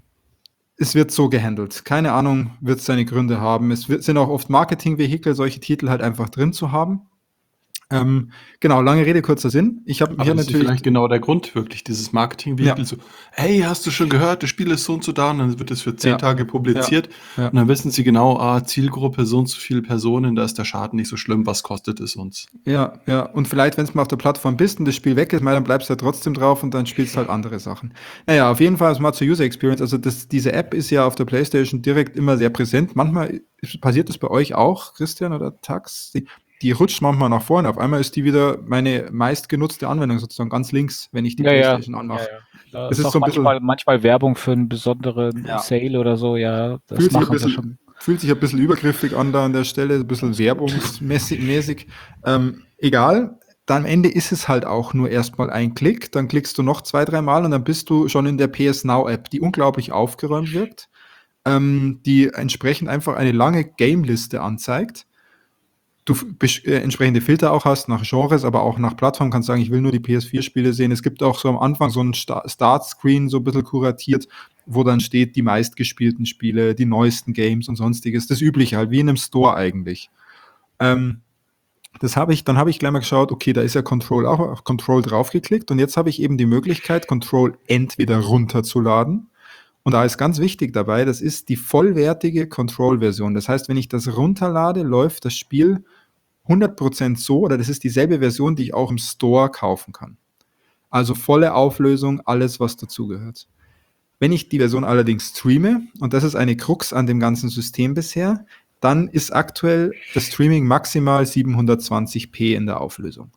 es wird so gehandelt. Keine Ahnung, wird es seine Gründe haben. Es wird, sind auch oft Marketingvehikel, solche Titel halt einfach drin zu haben. Ähm, genau, lange Rede, kurzer Sinn. Ich habe Aber hier das ist natürlich vielleicht genau der Grund, wirklich, dieses Marketing-Vehikel. Ja. So, hey, hast du schon gehört, das Spiel ist so und so da und dann wird es für zehn Ja. Tage publiziert Ja. und dann wissen sie genau, ah, Zielgruppe so und so viele Personen, da ist der Schaden nicht so schlimm, was kostet es uns? Ja, ja. Und vielleicht, wenn es mal auf der Plattform bist und das Spiel weg ist, mal, dann bleibst du halt trotzdem drauf und dann spielst du halt andere Sachen. Naja, auf jeden Fall mal zur User Experience. Also das, diese App ist ja auf der PlayStation direkt immer sehr präsent. Manchmal ist- passiert das bei euch auch, Christian oder Tax? Die, die rutscht manchmal nach vorne. Auf einmal ist die wieder meine meistgenutzte Anwendung sozusagen ganz links, wenn ich die Ja, ja. PlayStation anmache. Da Das ist ist auch so ein bisschen- manchmal, manchmal Werbung für einen besonderen Ja. Sale oder so, ja. Das Fühlt sich, ein machen sie bisschen, schon. fühlt sich ein bisschen übergriffig an da an der Stelle, ein bisschen werbungsmäßig. mäßig. Ähm, egal, dann am Ende ist es halt auch nur erstmal ein Klick, dann klickst du noch zwei, drei Mal und dann bist du schon in der P S Now App, die unglaublich aufgeräumt wirkt, ähm, die entsprechend einfach eine lange Game-Liste anzeigt. Du f- besch- äh, entsprechende Filter auch hast, nach Genres, aber auch nach Plattform, kannst sagen, ich will nur die P S vier Spiele sehen. Es gibt auch so am Anfang so einen Sta- Start-Screen, so ein bisschen kuratiert, wo dann steht, die meistgespielten Spiele, die neuesten Games und sonstiges. Das Übliche halt, wie in einem Store eigentlich. Ähm, das habe ich, dann habe ich gleich mal geschaut, okay, da ist ja Control auch auf Control draufgeklickt und jetzt habe ich eben die Möglichkeit, Control entweder runterzuladen. Und da ist ganz wichtig dabei, das ist die vollwertige Control-Version. Das heißt, wenn ich das runterlade, läuft das Spiel hundert Prozent so, oder das ist dieselbe Version, die ich auch im Store kaufen kann. Also volle Auflösung, alles, was dazugehört. Wenn ich die Version allerdings streame, und das ist eine Krux an dem ganzen System bisher, dann ist aktuell das Streaming maximal siebenhundertzwanzig p in der Auflösung.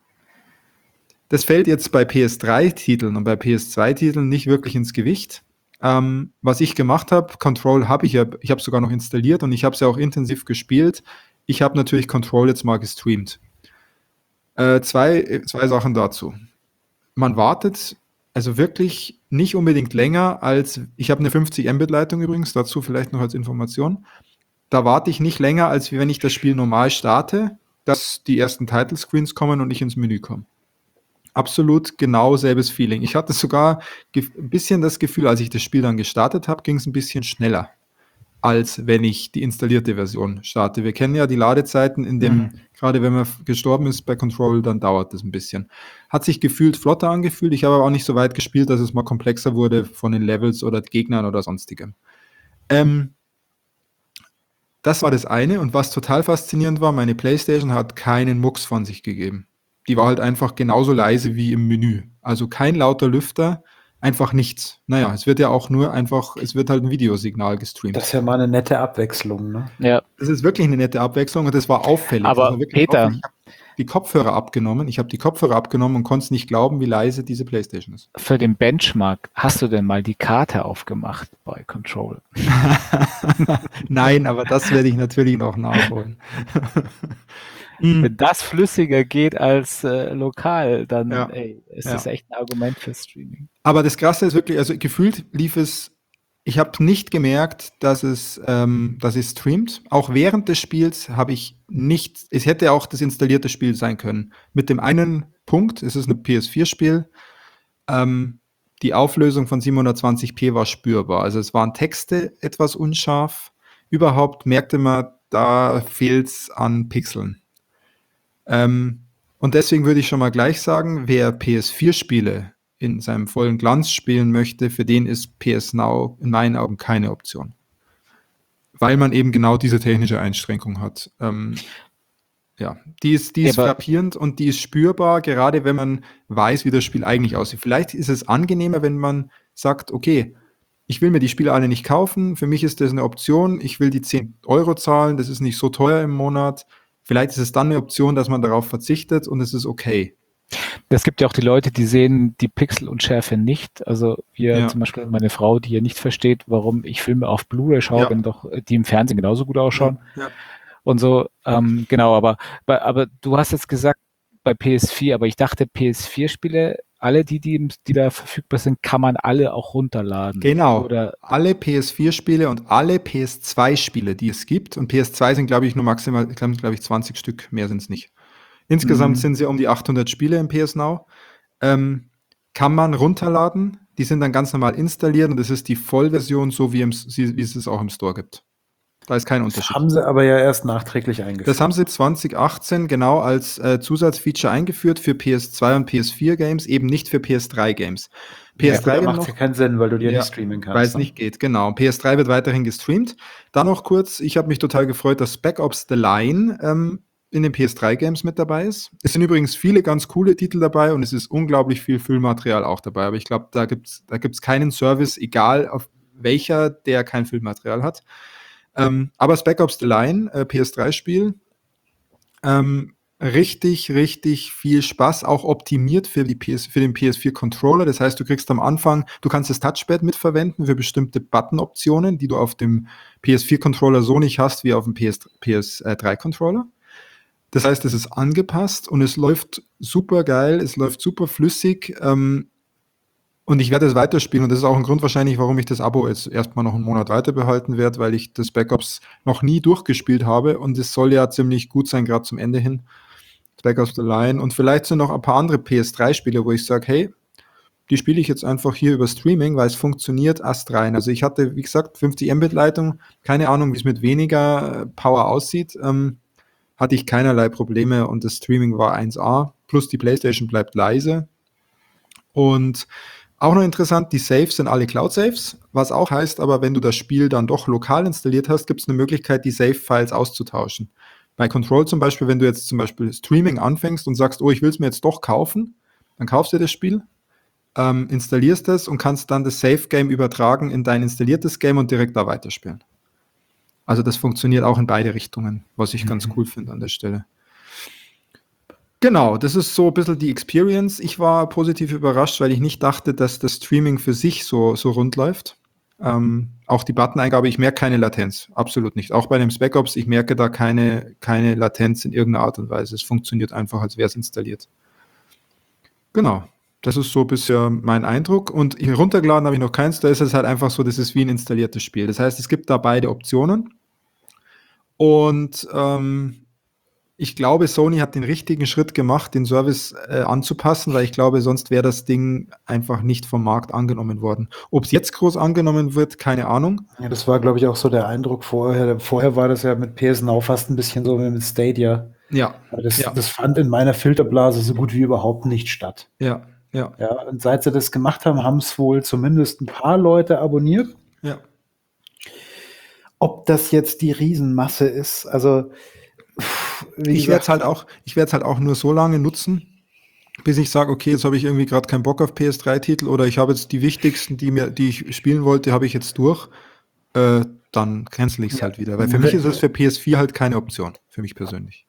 Das fällt jetzt bei P S drei Titeln und bei P S zwei Titeln nicht wirklich ins Gewicht. Ähm, was ich gemacht habe, Control habe ich ja, ich habe es sogar noch installiert und ich habe es ja auch intensiv gespielt. Ich habe natürlich Control jetzt mal gestreamt. Äh, zwei, zwei Sachen dazu. Man wartet also wirklich nicht unbedingt länger als, ich habe eine fünfzig Mbit Leitung übrigens, dazu vielleicht noch als Information. Da warte ich nicht länger, als wenn ich das Spiel normal starte, dass die ersten Title Screens kommen und ich ins Menü komme. Absolut genau selbes Feeling. Ich hatte sogar gef- ein bisschen das Gefühl, als ich das Spiel dann gestartet habe, ging es ein bisschen schneller, als wenn ich die installierte Version starte. Wir kennen ja die Ladezeiten, in dem, Mhm. gerade wenn man f- gestorben ist bei Control, dann dauert das ein bisschen. Hat sich gefühlt flotter angefühlt. Ich habe aber auch nicht so weit gespielt, dass es mal komplexer wurde von den Levels oder Gegnern oder sonstigem. Ähm, das war das eine. Und was total faszinierend war, meine PlayStation hat keinen Mucks von sich gegeben. die war halt einfach genauso leise wie im Menü. Also kein lauter Lüfter, einfach nichts. Naja, es wird ja auch nur einfach, es wird halt ein Videosignal gestreamt. Das ist ja mal eine nette Abwechslung, ne? Ja, Das ist wirklich eine nette Abwechslung und das war auffällig. Das aber war wirklich Peter, auffällig. Ich habe die Kopfhörer abgenommen. Ich habe die Kopfhörer abgenommen und konnte es nicht glauben, wie leise diese PlayStation ist. für den Benchmark, hast du denn mal die Karte aufgemacht bei Control? Nein, aber das werde ich natürlich noch nachholen. Wenn das flüssiger geht als äh, lokal, dann Ja. ey, ist Ja. das echt ein Argument für Streaming. Aber das Krasse ist wirklich, also gefühlt lief es, ich habe nicht gemerkt, dass es, ähm, dass es streamt. Auch während des Spiels habe ich nicht, es hätte auch das installierte Spiel sein können. Mit dem einen Punkt, es ist ein P S vier Spiel, ähm, die Auflösung von siebenhundertzwanzig p war spürbar. Also es waren Texte etwas unscharf. Überhaupt merkte man, da fehlt es an Pixeln. Ähm, und deswegen würde ich schon mal gleich sagen, wer P S vier Spiele in seinem vollen Glanz spielen möchte, für den ist P S Now in meinen Augen keine Option. Weil man eben genau diese technische Einschränkung hat. Ähm, ja, die ist, die ist Ja, aber- frappierend und die ist spürbar, gerade wenn man weiß, wie das Spiel eigentlich aussieht. Vielleicht ist es angenehmer, wenn man sagt, okay, ich will mir die Spiele alle nicht kaufen, für mich ist das eine Option, ich will die zehn Euro zahlen, das ist nicht so teuer im Monat. Vielleicht ist es dann eine Option, dass man darauf verzichtet und es ist okay. Es gibt ja auch die Leute, die sehen die Pixelunschärfe nicht. Also wir Ja. zum Beispiel meine Frau, die ja nicht versteht, warum ich Filme auf Blu-ray schaue, Ja. wenn doch die im Fernsehen genauso gut ausschauen. Ja. Und so, ähm, genau, aber, bei- aber du hast jetzt gesagt, bei P S vier, aber ich dachte, P S vier Spiele, alle die, die, im- die da verfügbar sind, kann man alle auch runterladen. Genau. Oder, Alle P S vier Spiele und alle P S zwei Spiele, die es gibt. Und P S zwei sind, glaube ich, nur maximal, glaube ich, zwanzig Stück, mehr sind es nicht. Insgesamt Mhm. sind sie um die achthundert Spiele im P S Now. Ähm, kann man runterladen. Die sind dann ganz normal installiert und das ist die Vollversion, so wie, im, wie es es auch im Store gibt. Da ist kein Das Unterschied. haben sie aber ja erst nachträglich eingeführt. Das haben sie zwanzig achtzehn genau als äh, Zusatzfeature eingeführt für P S zwei und P S vier Games, eben nicht für P S drei Games. P S drei ja, immer macht noch, ja keinen Sinn, weil du dir Ja, nicht streamen kannst. weil es ne? nicht geht, genau. P S drei wird weiterhin gestreamt. Dann noch kurz, ich habe mich total gefreut, dass Spec Ops The Line ähm, in den P S drei Games mit dabei ist. Es sind übrigens viele ganz coole Titel dabei und es ist unglaublich viel Füllmaterial auch dabei. Aber ich glaube, da gibt es da gibt's keinen Service, egal auf welcher, der kein Füllmaterial hat. Ähm, aber Spec Ops The Line, äh, P S drei Spiel, ähm, richtig, richtig viel Spaß, auch optimiert für, die P S, für den P S vier Controller. Das heißt, du kriegst am Anfang, du kannst das Touchpad mitverwenden für bestimmte Button-Optionen, die du auf dem P S vier Controller so nicht hast wie auf dem P S, P S drei Controller. Das heißt, es ist angepasst und es läuft super geil, es läuft super flüssig. Ähm, und ich werde es weiterspielen und das ist auch ein Grund wahrscheinlich, warum ich das Abo jetzt erstmal noch einen Monat weiter behalten werde, weil ich das Spec Ops noch nie durchgespielt habe und es soll ja ziemlich gut sein, gerade zum Ende hin. Spec Ops The Line und vielleicht sind noch ein paar andere P S drei Spiele, wo ich sage, hey, die spiele ich jetzt einfach hier über Streaming, weil es funktioniert astrein. Also ich hatte, wie gesagt, fünfzig Mbit Leitung, keine Ahnung, wie es mit weniger Power aussieht, ähm, hatte ich keinerlei Probleme und das Streaming war eins A, plus die PlayStation bleibt leise. Und auch noch interessant, die Saves sind alle Cloud-Saves, was auch heißt, aber wenn du das Spiel dann doch lokal installiert hast, gibt es eine Möglichkeit, die Save-Files auszutauschen. Bei Control zum Beispiel, wenn du jetzt zum Beispiel Streaming anfängst und sagst, oh, ich will es mir jetzt doch kaufen, dann kaufst du das Spiel, ähm, installierst es und kannst dann das Save-Game übertragen in dein installiertes Game und direkt da weiterspielen. Also das funktioniert auch in beide Richtungen, was ich mhm. ganz cool finde an der Stelle. Genau, das ist so ein bisschen die Experience. Ich war positiv überrascht, weil ich nicht dachte, dass das Streaming für sich so, so rund läuft. Ähm, auch die Button-Eingabe, ich merke keine Latenz, absolut nicht. Auch bei dem Spec Ops, ich merke da keine, keine Latenz in irgendeiner Art und Weise. Es funktioniert einfach, als wäre es installiert. Genau, das ist so bisher mein Eindruck. Und hier runtergeladen habe ich noch keins, da ist es halt einfach so, das ist wie ein installiertes Spiel. Das heißt, es gibt da beide Optionen. Und ähm, ich glaube, Sony hat den richtigen Schritt gemacht, den Service äh, anzupassen, weil ich glaube, sonst wäre das Ding einfach nicht vom Markt angenommen worden. Ob es jetzt groß angenommen wird, keine Ahnung. Ja, das war, glaube ich, auch so der Eindruck vorher. Vorher war das ja mit P S Now fast ein bisschen so wie mit Stadia. Ja. Das, ja. das fand in meiner Filterblase so gut wie überhaupt nicht statt. Ja, ja. Ja, und seit sie das gemacht haben, haben es wohl zumindest ein paar Leute abonniert. Ja. Ob das jetzt die Riesenmasse ist, also ich werde es halt auch, ich werde es halt auch nur so lange nutzen, bis ich sage, okay, jetzt habe ich irgendwie gerade keinen Bock auf P S drei Titel oder ich habe jetzt die wichtigsten, die mir, die ich spielen wollte, habe ich jetzt durch, äh, dann cancel ich es Ja. halt wieder. Weil für mich ist es für P S vier halt keine Option, für mich persönlich.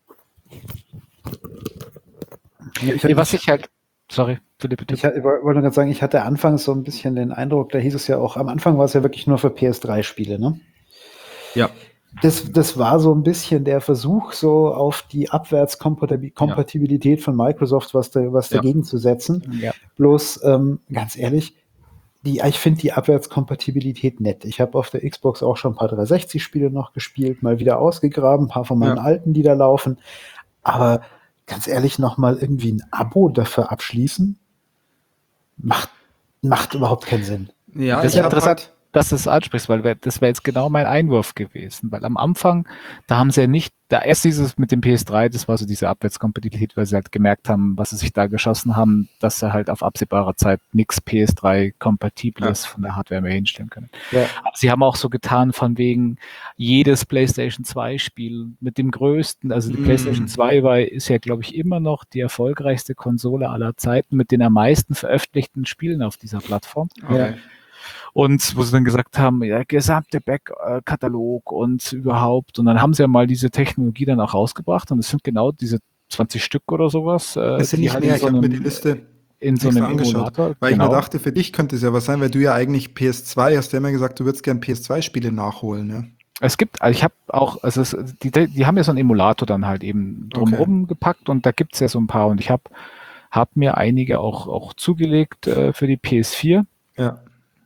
Ja, ich, Nee, was ich halt, sorry, Philipp, bitte. ich, ich wollte nur gerade sagen, ich hatte anfangs so ein bisschen den Eindruck, da hieß es ja auch, am Anfang war es ja wirklich nur für P S drei Spiele, ne? Ja. Das, das war so ein bisschen der Versuch, so auf die Abwärtskompatibilität von Microsoft was, da, was Ja. dagegen zu setzen. Ja. Bloß, ähm, ganz ehrlich, die, ich finde die Abwärtskompatibilität nett. Ich habe auf der Xbox auch schon ein paar dreihundertsechzig-Spiele noch gespielt, mal wieder ausgegraben, ein paar von meinen Ja. alten, die da laufen. Aber ganz ehrlich, nochmal irgendwie ein Abo dafür abschließen, macht, macht überhaupt keinen Sinn. Ja, Das ist ich ja hab interessant, halt- dass du es ansprichst, weil wir- das wäre jetzt genau mein Einwurf gewesen, weil am Anfang, da haben sie ja nicht, da erst dieses mit dem P S drei, das war so diese Abwärtskompatibilität, weil sie halt gemerkt haben, was sie sich da geschossen haben, dass sie halt auf absehbarer Zeit nichts P S drei Kompatibles von der Hardware mehr hinstellen können. Ja. Aber sie haben auch so getan von wegen jedes PlayStation zwei Spiel mit dem größten, also die Mm. PlayStation zwei war, ist ja, glaube ich, immer noch die erfolgreichste Konsole aller Zeiten mit den am meisten veröffentlichten Spielen auf dieser Plattform. Okay. Und wo sie dann gesagt haben, ja, gesamte Backkatalog und überhaupt. Und dann haben sie ja mal diese Technologie dann auch rausgebracht und es sind genau diese zwanzig Stück oder sowas. Äh, Es sind die nicht halt mehr, in ich so habe mir einem, die Liste in so extra einem angeschaut, Emulator. weil ich genau. mir dachte, für dich könnte es ja was sein, weil du ja eigentlich P S zwei hast, ja immer gesagt, du würdest gerne P S zwei Spiele nachholen, ne? Es gibt, also ich habe auch, also es, die, die haben ja so einen Emulator dann halt eben drumherum gepackt und da gibt es ja so ein paar und ich habe hab mir einige auch, auch zugelegt äh, für die P S vier. Ja.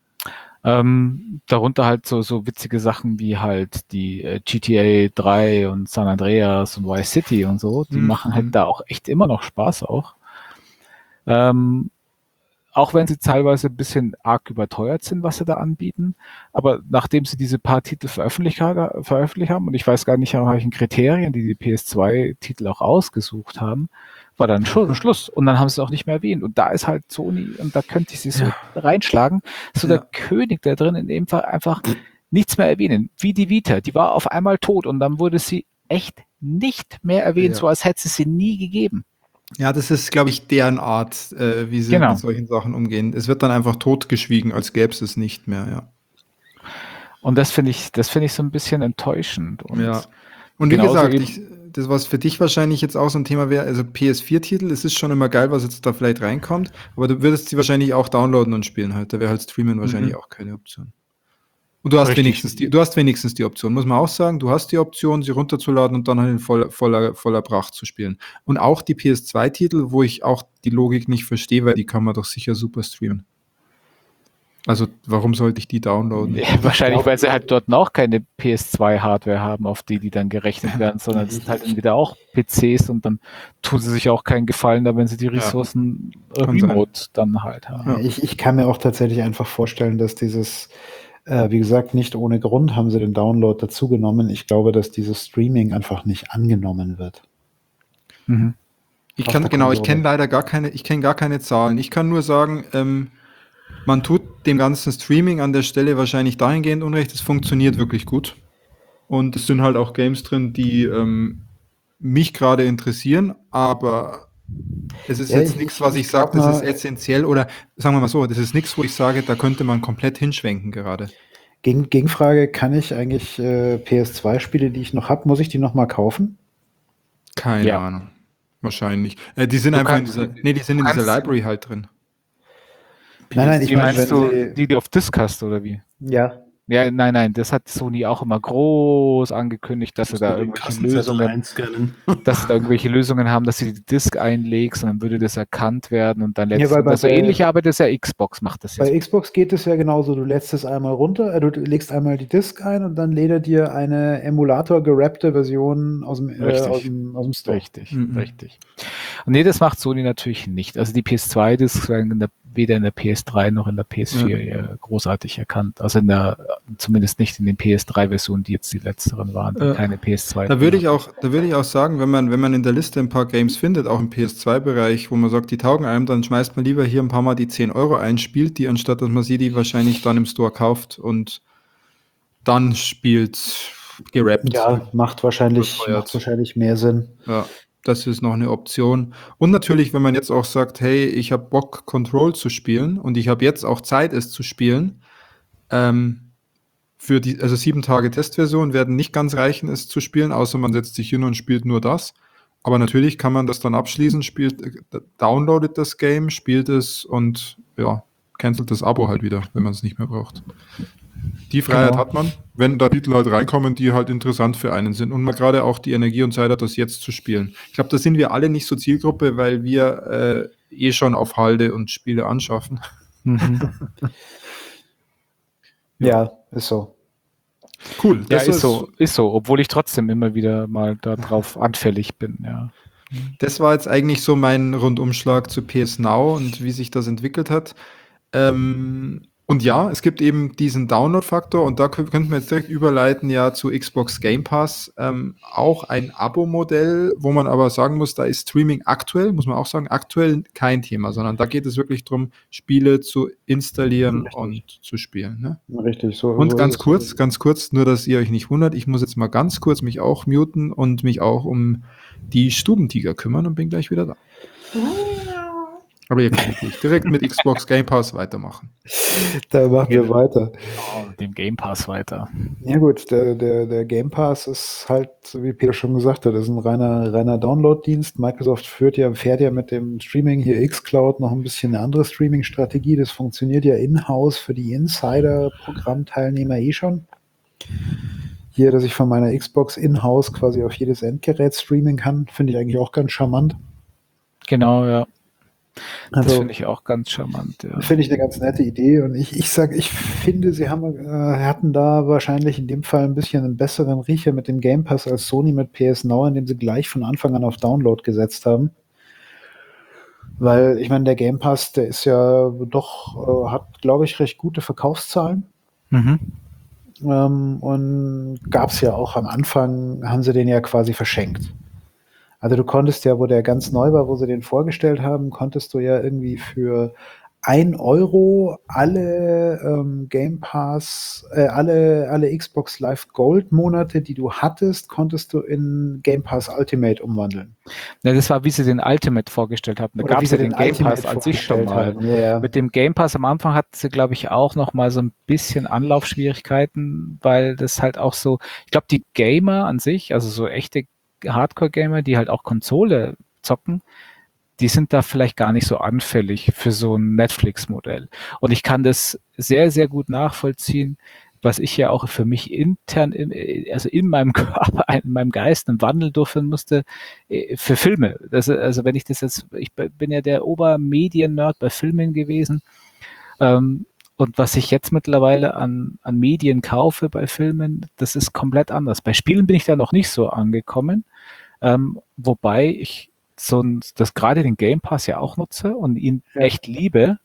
Ähm, darunter halt so, so witzige Sachen wie halt die äh, G T A drei und San Andreas und Vice City und so. Die Mhm. machen halt da auch echt immer noch Spaß auch. Ähm, auch wenn sie teilweise ein bisschen arg überteuert sind, was sie da anbieten. Aber nachdem sie diese paar Titel veröffentlicht, ha- veröffentlicht haben, und ich weiß gar nicht, nach welchen Kriterien die die P S zwei Titel auch ausgesucht haben, war dann schon Schluss. Und dann haben sie es auch nicht mehr erwähnt. Und da ist halt Sony, und da könnte ich sie so Ja. reinschlagen, so Ja. der König da drin, in dem Fall einfach nichts mehr erwähnen. Wie die Vita, die war auf einmal tot und dann wurde sie echt nicht mehr erwähnt, Ja. so als hätte es sie nie gegeben. Ja, das ist, glaube ich, deren Art, äh, wie sie Genau. mit solchen Sachen umgehen. Es wird dann einfach totgeschwiegen, als gäbe es es nicht mehr, ja. Und das finde ich, das finde ich so ein bisschen enttäuschend. Und ja. Und wie genauso gesagt, eben- ich, das, was für dich wahrscheinlich jetzt auch so ein Thema wäre, also P S vier Titel, es ist schon immer geil, was jetzt da vielleicht reinkommt, aber du würdest sie wahrscheinlich auch downloaden und spielen halt. Da wäre halt Streamen wahrscheinlich Mhm. auch keine Option. Und du hast Richtig. wenigstens die, du hast wenigstens die Option, muss man auch sagen, du hast die Option, sie runterzuladen und dann halt in voller, voller, voller Pracht zu spielen. Und auch die P S zwei Titel, wo ich auch die Logik nicht verstehe, weil die kann man doch sicher super streamen. Also warum sollte ich die downloaden? Ja, wahrscheinlich, weil sie halt dort noch keine P S zwei Hardware haben, auf die die dann gerechnet werden, sondern es sind halt entweder auch P Cs und dann tun sie sich auch keinen Gefallen da, wenn sie die Ressourcen äh, Kann sein. remote dann halt haben. Ja. Ich, ich kann mir auch tatsächlich einfach vorstellen, dass dieses, äh, wie gesagt, nicht ohne Grund haben sie den Download dazugenommen. Ich glaube, dass dieses Streaming einfach nicht angenommen wird. Mhm. Ich Auf kann, der genau, ich Konsole. kenne leider gar keine, ich kenne gar keine Zahlen. Ich kann nur sagen, ähm, man tut dem ganzen Streaming an der Stelle wahrscheinlich dahingehend Unrecht, es funktioniert wirklich gut. Und es sind halt auch Games drin, die ähm, mich gerade interessieren, aber es ist Ja, jetzt ich- nichts, was ich ich sage, glaub das ist mal- essentiell oder sagen wir mal so, das ist nichts, wo ich sage, da könnte man komplett hinschwenken gerade. Gegen, Gegenfrage, kann ich eigentlich äh, P S zwei Spiele, die ich noch habe, muss ich die nochmal kaufen? Keine Ja. Ahnung. Wahrscheinlich. Äh, die sind Du einfach in kannst- dieser, nee, die sind in dieser kannst- Library halt drin. Nein, nein, ich Wie meine, meinst wenn du, sie- die, die auf Disk hast oder wie? Ja. Ja, nein, nein, das hat Sony auch immer groß angekündigt, dass sie da den irgendwelche Kassenzettel Lösungen, einscannen. dass sie da irgendwelche Lösungen haben, dass du die Disk einlegst und dann würde das erkannt werden und dann Ja, letztens, weil bei- also bei- ähnlich, aber das ist ja Xbox macht das jetzt. Bei Xbox geht es ja genauso. Du lädst es einmal runter, äh, du legst einmal die Disk ein und dann lädt er dir eine Emulator-gerappte Version aus dem, äh, Richtig. aus dem, aus dem Store. Richtig, Mhm. richtig. Und nee, das macht Sony natürlich nicht. Also die P S zwei Discs werden in der, weder in der P S drei noch in der P S vier äh, großartig erkannt. Also in der, zumindest nicht in den P S drei Versionen, die jetzt die letzteren waren, die Äh, keine P S zwei. Da würde ich auch, da würde ich auch sagen, wenn man, wenn man in der Liste ein paar Games findet, auch im P S zwei Bereich, wo man sagt, die taugen einem, dann schmeißt man lieber hier ein paar Mal die zehn Euro ein, spielt die, anstatt dass man sie die wahrscheinlich dann im Store kauft und dann spielt gerappt. Ja, macht wahrscheinlich, Überteuert. macht wahrscheinlich mehr Sinn. Ja. das ist noch eine Option. Und natürlich, wenn man jetzt auch sagt, hey, ich habe Bock, Control zu spielen und ich habe jetzt auch Zeit, es zu spielen, ähm, für die, also sieben Tage Testversion werden nicht ganz reichen, es zu spielen, außer man setzt sich hin und spielt nur das. Aber natürlich kann man das dann abschließen, spielt, äh, downloadet das Game, spielt es und ja, cancelt das Abo halt wieder, wenn man es nicht mehr braucht. Die Freiheit Genau. hat man, wenn da Titel halt reinkommen, die halt interessant für einen sind und man gerade auch die Energie und Zeit hat, das jetzt zu spielen. Ich glaube, da sind wir alle nicht so Zielgruppe, weil wir äh, eh schon auf Halde und Spiele anschaffen. Mhm. Ja, ist so. Cool. Ja, Das ist so, ist so, obwohl ich trotzdem immer wieder mal darauf anfällig bin, ja. Das war jetzt eigentlich so mein Rundumschlag zu P S Now und wie sich das entwickelt hat. Ähm, und ja, es gibt eben diesen Download-Faktor und da kö- könnten wir jetzt direkt überleiten ja zu Xbox Game Pass. Ähm, auch ein Abo-Modell, wo man aber sagen muss, da ist Streaming aktuell, muss man auch sagen, aktuell kein Thema, sondern da geht es wirklich darum, Spiele zu installieren Richtig. und zu spielen. Ne? Richtig, so. Und so ganz ist es. kurz, ganz kurz, nur dass ihr euch nicht wundert, ich muss jetzt mal ganz kurz mich auch muten und mich auch um die Stubentiger kümmern und bin gleich wieder da. Aber ihr könnt nicht direkt mit Xbox Game Pass weitermachen. Da machen wir weiter. Oh, mit dem Game Pass weiter. Ja gut, der, der, der Game Pass ist halt, so wie Peter schon gesagt hat, ist ein reiner, reiner Download-Dienst. Microsoft führt ja, fährt ja mit dem Streaming hier xCloud noch ein bisschen eine andere Streaming-Strategie. Das funktioniert ja in-house für die Insider-Programmteilnehmer eh schon. Hier, dass ich von meiner Xbox in-house quasi auf jedes Endgerät streamen kann, finde ich eigentlich auch ganz charmant. Genau, ja. Das Also, finde ich auch ganz charmant, ja. Finde ich eine ganz nette Idee und ich, ich sage, ich finde, sie haben, äh, hatten da wahrscheinlich in dem Fall ein bisschen einen besseren Riecher mit dem Game Pass als Sony mit P S Now, indem sie gleich von Anfang an auf Download gesetzt haben. Weil, ich meine, der Game Pass, der ist ja doch, äh, hat, glaube ich, recht gute Verkaufszahlen. Mhm. Ähm, und gab es ja auch am Anfang, haben sie den ja quasi verschenkt. Also du konntest ja, wo der ganz neu war, wo sie den vorgestellt haben, konntest du ja irgendwie für ein Euro alle ähm, Game Pass, äh, alle, alle Xbox Live Gold Monate, die du hattest, konntest du in Game Pass Ultimate umwandeln. Ja, das war, wie sie den Ultimate vorgestellt haben. Da Oder gab wie es ja sie den den Game Ultimate Pass an sich schon vorgestellt mal. haben. Ja, ja. Mit dem Game Pass am Anfang hatten sie, glaube ich, auch noch mal so ein bisschen Anlaufschwierigkeiten, weil das halt auch so, ich glaube, die Gamer an sich, also so echte Hardcore-Gamer, die halt auch Konsole zocken, die sind da vielleicht gar nicht so anfällig für so ein Netflix-Modell. Und ich kann das sehr, sehr gut nachvollziehen, was ich ja auch für mich intern, in, also in meinem Körper, in meinem Geist einen Wandel durchführen musste, äh, für Filme. Das, also wenn ich das jetzt, ich bin ja der Obermedien-Nerd bei Filmen gewesen, ähm, und was ich jetzt mittlerweile an, an Medien kaufe bei Filmen, das ist komplett anders. Bei Spielen bin ich da noch nicht so angekommen, ähm, wobei ich so ein, das gerade den Game Pass ja auch nutze und ihn Ja. echt liebe.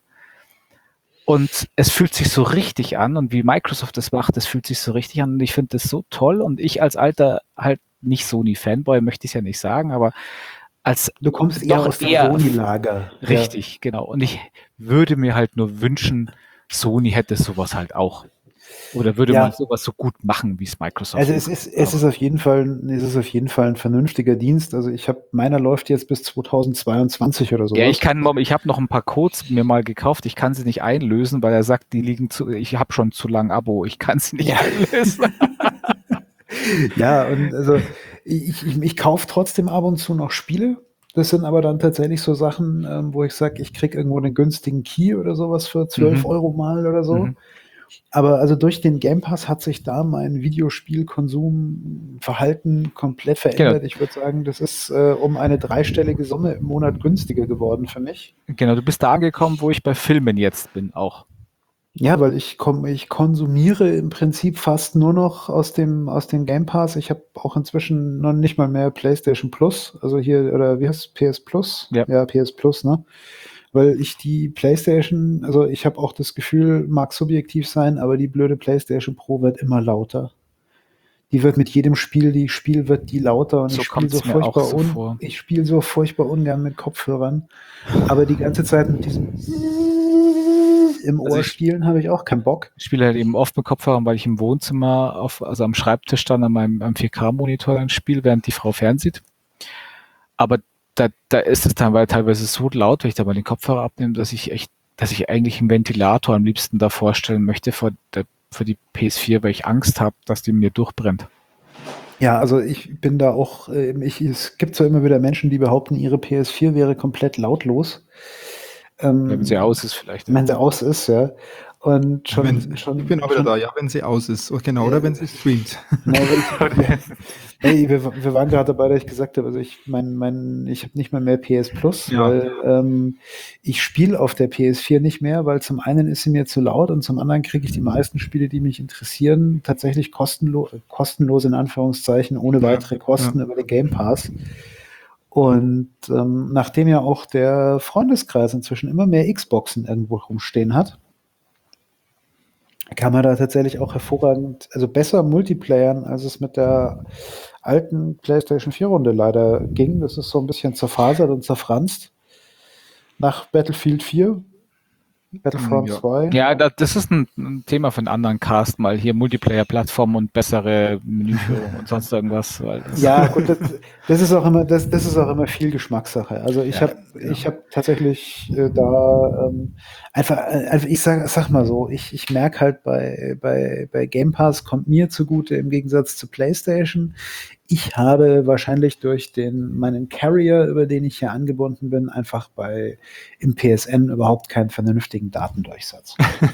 Und es fühlt sich so richtig an und wie Microsoft das macht, das fühlt sich so richtig an und ich finde das so toll und ich als alter halt nicht Sony-Fanboy, möchte ich es ja nicht sagen, aber als Du kommst eher doch aus dem eher Sony-Lager. richtig, genau. Und ich würde mir halt nur wünschen, Sony hätte sowas halt auch. Oder würde Ja. man sowas so gut machen, wie es Microsoft Also es macht. ist, es ist auf jeden Fall, es ist auf jeden Fall ein vernünftiger Dienst. Also ich habe, meiner läuft jetzt bis zweitausendzweiundzwanzig oder so. Ja, ich kann, ich habe noch ein paar Codes mir mal gekauft. Ich kann sie nicht einlösen, weil er sagt, die liegen zu, ich habe schon zu lang Abo. Ich kann sie nicht Ja. einlösen. Ja, und also ich, ich, ich kaufe trotzdem ab und zu noch Spiele. Das sind aber dann tatsächlich so Sachen, ähm, wo ich sage, ich kriege irgendwo einen günstigen Key oder sowas für zwölf Mhm. Euro mal oder so. Mhm. Aber also durch den Game Pass hat sich da mein Videospielkonsumverhalten komplett verändert. Genau. Ich würde sagen, das ist äh, um eine dreistellige Summe im Monat günstiger geworden für mich. Genau, du bist da angekommen, wo ich bei Filmen jetzt bin auch. Ja, weil ich komme, ich konsumiere im Prinzip fast nur noch aus dem, aus dem Game Pass. Ich habe auch inzwischen noch nicht mal mehr PlayStation Plus, also hier, oder wie heißt es, P S Plus? Ja. Ja, P S Plus, ne? Weil ich die PlayStation, also ich habe auch das Gefühl, mag subjektiv sein, aber die blöde PlayStation Pro wird immer lauter. Die wird mit jedem Spiel, die Spiel wird die lauter und So ich spiele kommt's so mir auch furchtbar so un, vor. ich spiele so furchtbar ungern mit Kopfhörern. Aber die ganze Zeit mit diesem im Also Ohr ich- spielen habe ich auch keinen Bock. Ich spiele halt eben oft mit Kopfhörern, weil ich im Wohnzimmer, auf, also am Schreibtisch dann an meinem am vier K Monitor dann spiele, während die Frau fernsieht. aber da, da ist es dann weil teilweise so laut, wenn ich da mal den Kopfhörer abnehme, dass ich echt, dass ich eigentlich einen Ventilator am liebsten da vorstellen möchte für, der, für die P S vier, weil ich Angst habe, dass die mir durchbrennt. Ja, also ich bin da auch, äh, ich, es gibt zwar immer wieder Menschen, die behaupten, ihre P S vier wäre komplett lautlos. Ähm, Wenn sie aus ist vielleicht. Wenn sie aus ist, ja. Und schon, wenn, schon, ich bin auch wieder schon, da, ja, wenn sie aus ist. Oh, genau, oder Äh, wenn sie streamt. Nee, weil ich, hey, wir, wir waren gerade dabei, dass ich gesagt habe, also ich mein, mein, ich habe nicht mal mehr P S Plus, Ja. weil ähm, ich spiele auf der P S vier nicht mehr, weil zum einen ist sie mir zu laut und zum anderen kriege ich die meisten Spiele, die mich interessieren, tatsächlich kostenlo kostenlos in Anführungszeichen, ohne weitere Kosten ja. über den Game Pass. Und ähm, nachdem ja auch der Freundeskreis inzwischen immer mehr Xboxen irgendwo rumstehen hat, kann man da tatsächlich auch hervorragend, also besser multiplayern, als es mit der alten PlayStation vier Runde leider ging. Das ist so ein bisschen zerfasert und zerfranst. Nach Battlefield vier, Battlefront Ja. zwei. Ja, da, das ist ein, ein Thema für einen anderen Cast, mal hier Multiplayer-Plattform und bessere Menüführung und sonst irgendwas. Weil das Ja, gut, das, das ist auch immer, das, das ist auch immer viel Geschmackssache. Also ich Ja, habe, ich habe tatsächlich äh, da ähm, einfach, äh, also ich sag, sag mal so, ich, ich merke halt bei, bei, bei Game Pass kommt mir zugute im Gegensatz zu PlayStation. Ich habe wahrscheinlich durch den meinen Carrier, über den ich hier angebunden bin, einfach bei im P S N überhaupt keinen vernünftigen Datendurchsatz.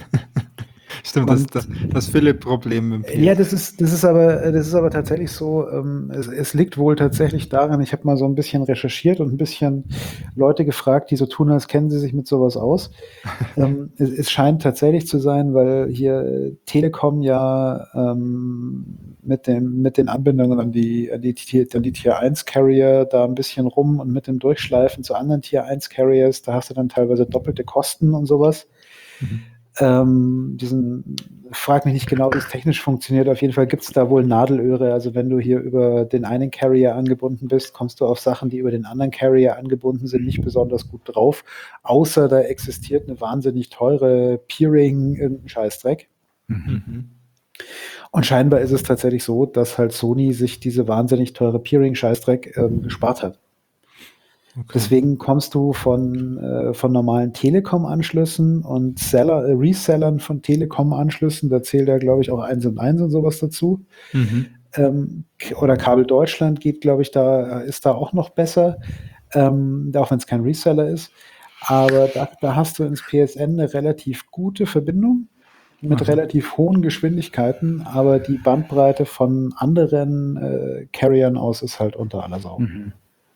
Stimmt, das, das, das Philipp-Problem im P S. Ja, das ist, das ist aber, das ist aber tatsächlich so, ähm, es, es liegt wohl tatsächlich daran, ich habe mal so ein bisschen recherchiert und ein bisschen Leute gefragt, die so tun, als kennen sie sich mit sowas aus. ähm, es, es scheint tatsächlich zu sein, weil hier Telekom ja ähm, mit, dem, mit den Anbindungen an die, an die, an die Tier eins Carrier da ein bisschen rum und mit dem Durchschleifen zu anderen Tier eins Carriers, da hast du dann teilweise doppelte Kosten und sowas. Mhm. Ähm, diesen, frag mich nicht genau, wie es technisch funktioniert. Auf jeden Fall gibt es da wohl Nadelöhre. Also wenn du hier über den einen Carrier angebunden bist, kommst du auf Sachen, die über den anderen Carrier angebunden sind, nicht besonders gut drauf. Außer da existiert eine wahnsinnig teure Peering, irgendein Scheißdreck. Mhm. Und scheinbar ist es tatsächlich so, dass halt Sony sich diese wahnsinnig teure Peering-Scheißdreck ähm, gespart hat. Okay. Deswegen kommst du von, äh, von normalen Telekom-Anschlüssen und Seller, äh, Resellern von Telekom-Anschlüssen, da zählt ja, glaube ich, auch eins und eins und sowas dazu. Mhm. Ähm, oder Kabel Deutschland geht, glaube ich, da ist da auch noch besser, ähm, auch wenn es kein Reseller ist. Aber da, da hast du ins P S N eine relativ gute Verbindung mit Aha. relativ hohen Geschwindigkeiten, aber die Bandbreite von anderen äh, Carriern aus ist halt unter aller Sau. Mhm.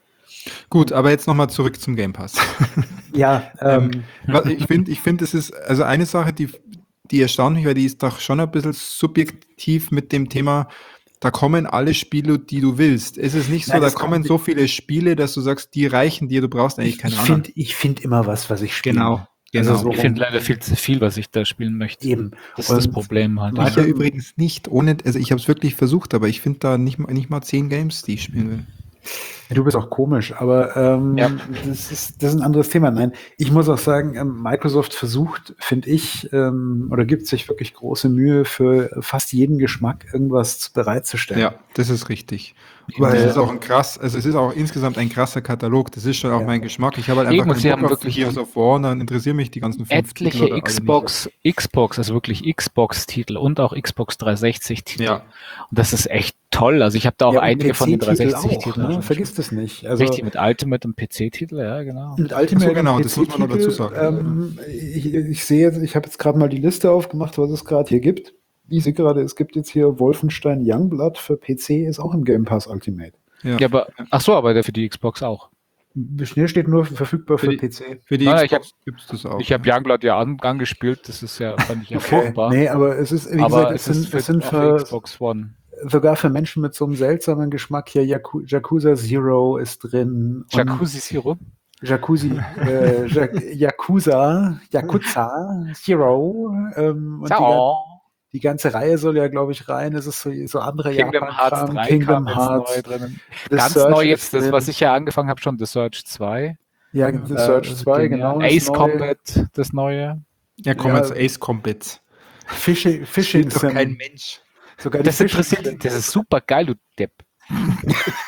Gut, aber jetzt nochmal zurück zum Game Pass. Ja, ähm, Was ich finde, ich finde, es ist also eine Sache, die, die erstaunt mich, weil die ist doch schon ein bisschen subjektiv mit dem Thema, da kommen alle Spiele, die du willst. Es ist nicht so, Nein, da das kommen kommt- so viele Spiele, dass du sagst, die reichen dir, du brauchst eigentlich ich keine ich anderen. finde ich find immer was, was ich spiele. Genau, genau. Also so Ich finde leider viel zu viel, was ich da spielen möchte. eben. Das ist das Und Problem halt. Ich ja Warte. übrigens nicht, ohne, also ich habe es wirklich versucht, aber ich finde da nicht, mal- nicht mal zehn Games, die ich spielen will. Du bist auch komisch, aber ähm, Ja. das, ist, das ist ein anderes Thema. Nein, ich muss auch sagen, ähm, Microsoft versucht, finde ich, ähm, oder gibt sich wirklich große Mühe, für fast jeden Geschmack irgendwas bereitzustellen. Ja, das ist richtig. Und Weil- das ist auch ein krass, also es ist auch insgesamt ein krasser Katalog, das ist schon auch Ja. mein Geschmack. Ich habe halt einfach Eben, und sie keinen Bock haben auf wirklich Gears of War, und dann interessieren mich die ganzen fünf Titel etliche oder alle Xbox, Xbox, also wirklich Xbox-Titel und auch Xbox dreihundertsechzig-Titel. nicht. Ja, Und das ist echt toll. Also ich habe da auch Ja, und einige von den P C-Titel dreihundertsechzig-Titeln. auch, ne? schon Vergiss das nicht. gespielt. Also Richtig, mit Ultimate und P C-Titel, ja, genau. mit Ultimate Ach so, genau, und das muss man noch dazu P C-Titel, sagen. Ähm, ich, ich sehe jetzt, ich habe jetzt gerade mal die Liste aufgemacht, was es gerade hier gibt. Ich sehe gerade, es gibt jetzt hier Wolfenstein Youngblood für P C, ist auch im Game Pass Ultimate. ja. Ja, aber, ach so, aber der für die Xbox auch. Hier steht nur verfügbar für, Für die- P C. Für die Nein, ich Xbox gibt es das auch. Ich habe Youngblood ja an, angespielt, das ist ja, fand ich ja furchtbar. Nee, aber es ist, wie aber gesagt, es es ist sind, für, es sind auch für, Xbox One. sogar für Menschen mit so einem seltsamen Geschmack hier, Yaku- Yakuza Zero ist drin. und Jacuzzi Zero. Jacuzzi, äh, Ja- Yakuza, Yakuza Zero. Ähm, und die, ga- Ciao. die ganze Reihe soll ja, glaube ich, rein. Es ist so, so andere Kingdom Hearts Japan-Kram, drei Kingdom kam jetzt Hearts. neu drinnen. The Ganz Surge neu ist jetzt, das, drin. was ich ja angefangen habe, schon The Surge zwei. Ja, The Äh, Surge zwei, genial. genau. ist Ace neu. Combat, das neue. Ja, komm Ja. jetzt Ace Combat. Fishing, Fishing Spielt doch Sim. kein Mensch. Sogar die Das Fishing interessiert, Sim. das ist super geil, du Depp.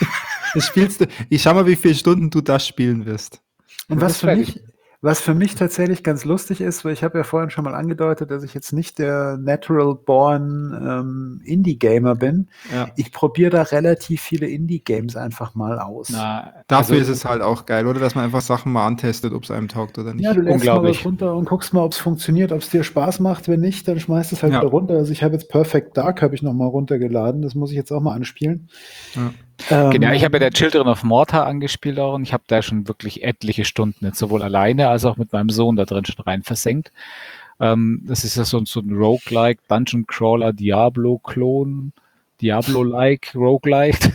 Das spielst du. Ich schau mal, wie viele Stunden du das spielen wirst. Und Das was für werd mich, was für mich tatsächlich ganz lustig ist, weil ich habe ja vorhin schon mal angedeutet, dass ich jetzt nicht der natural born ähm, Indie-Gamer bin. Ja. Ich probiere da relativ viele Indie-Games einfach mal aus. Na, Dafür also, ist es halt auch geil, oder? Dass man einfach Sachen mal antestet, ob es einem taugt oder nicht. Ja, du lädst mal Unglaublich. was runter und guckst mal, ob es funktioniert, ob es dir Spaß macht. Wenn nicht, dann schmeißt es halt Ja. wieder runter. Also ich habe jetzt Perfect Dark habe ich noch mal runtergeladen. Das muss ich jetzt auch mal anspielen. Ja. Ähm, Genau, ich habe ja der Children of Morta angespielt auch und ich habe da schon wirklich etliche Stunden, jetzt sowohl alleine als auch mit meinem Sohn da drin schon rein versenkt. Ähm, das ist ja so, so ein Roguelike, Dungeon Crawler, Diablo-Klon, Diablo-like, Roguelike.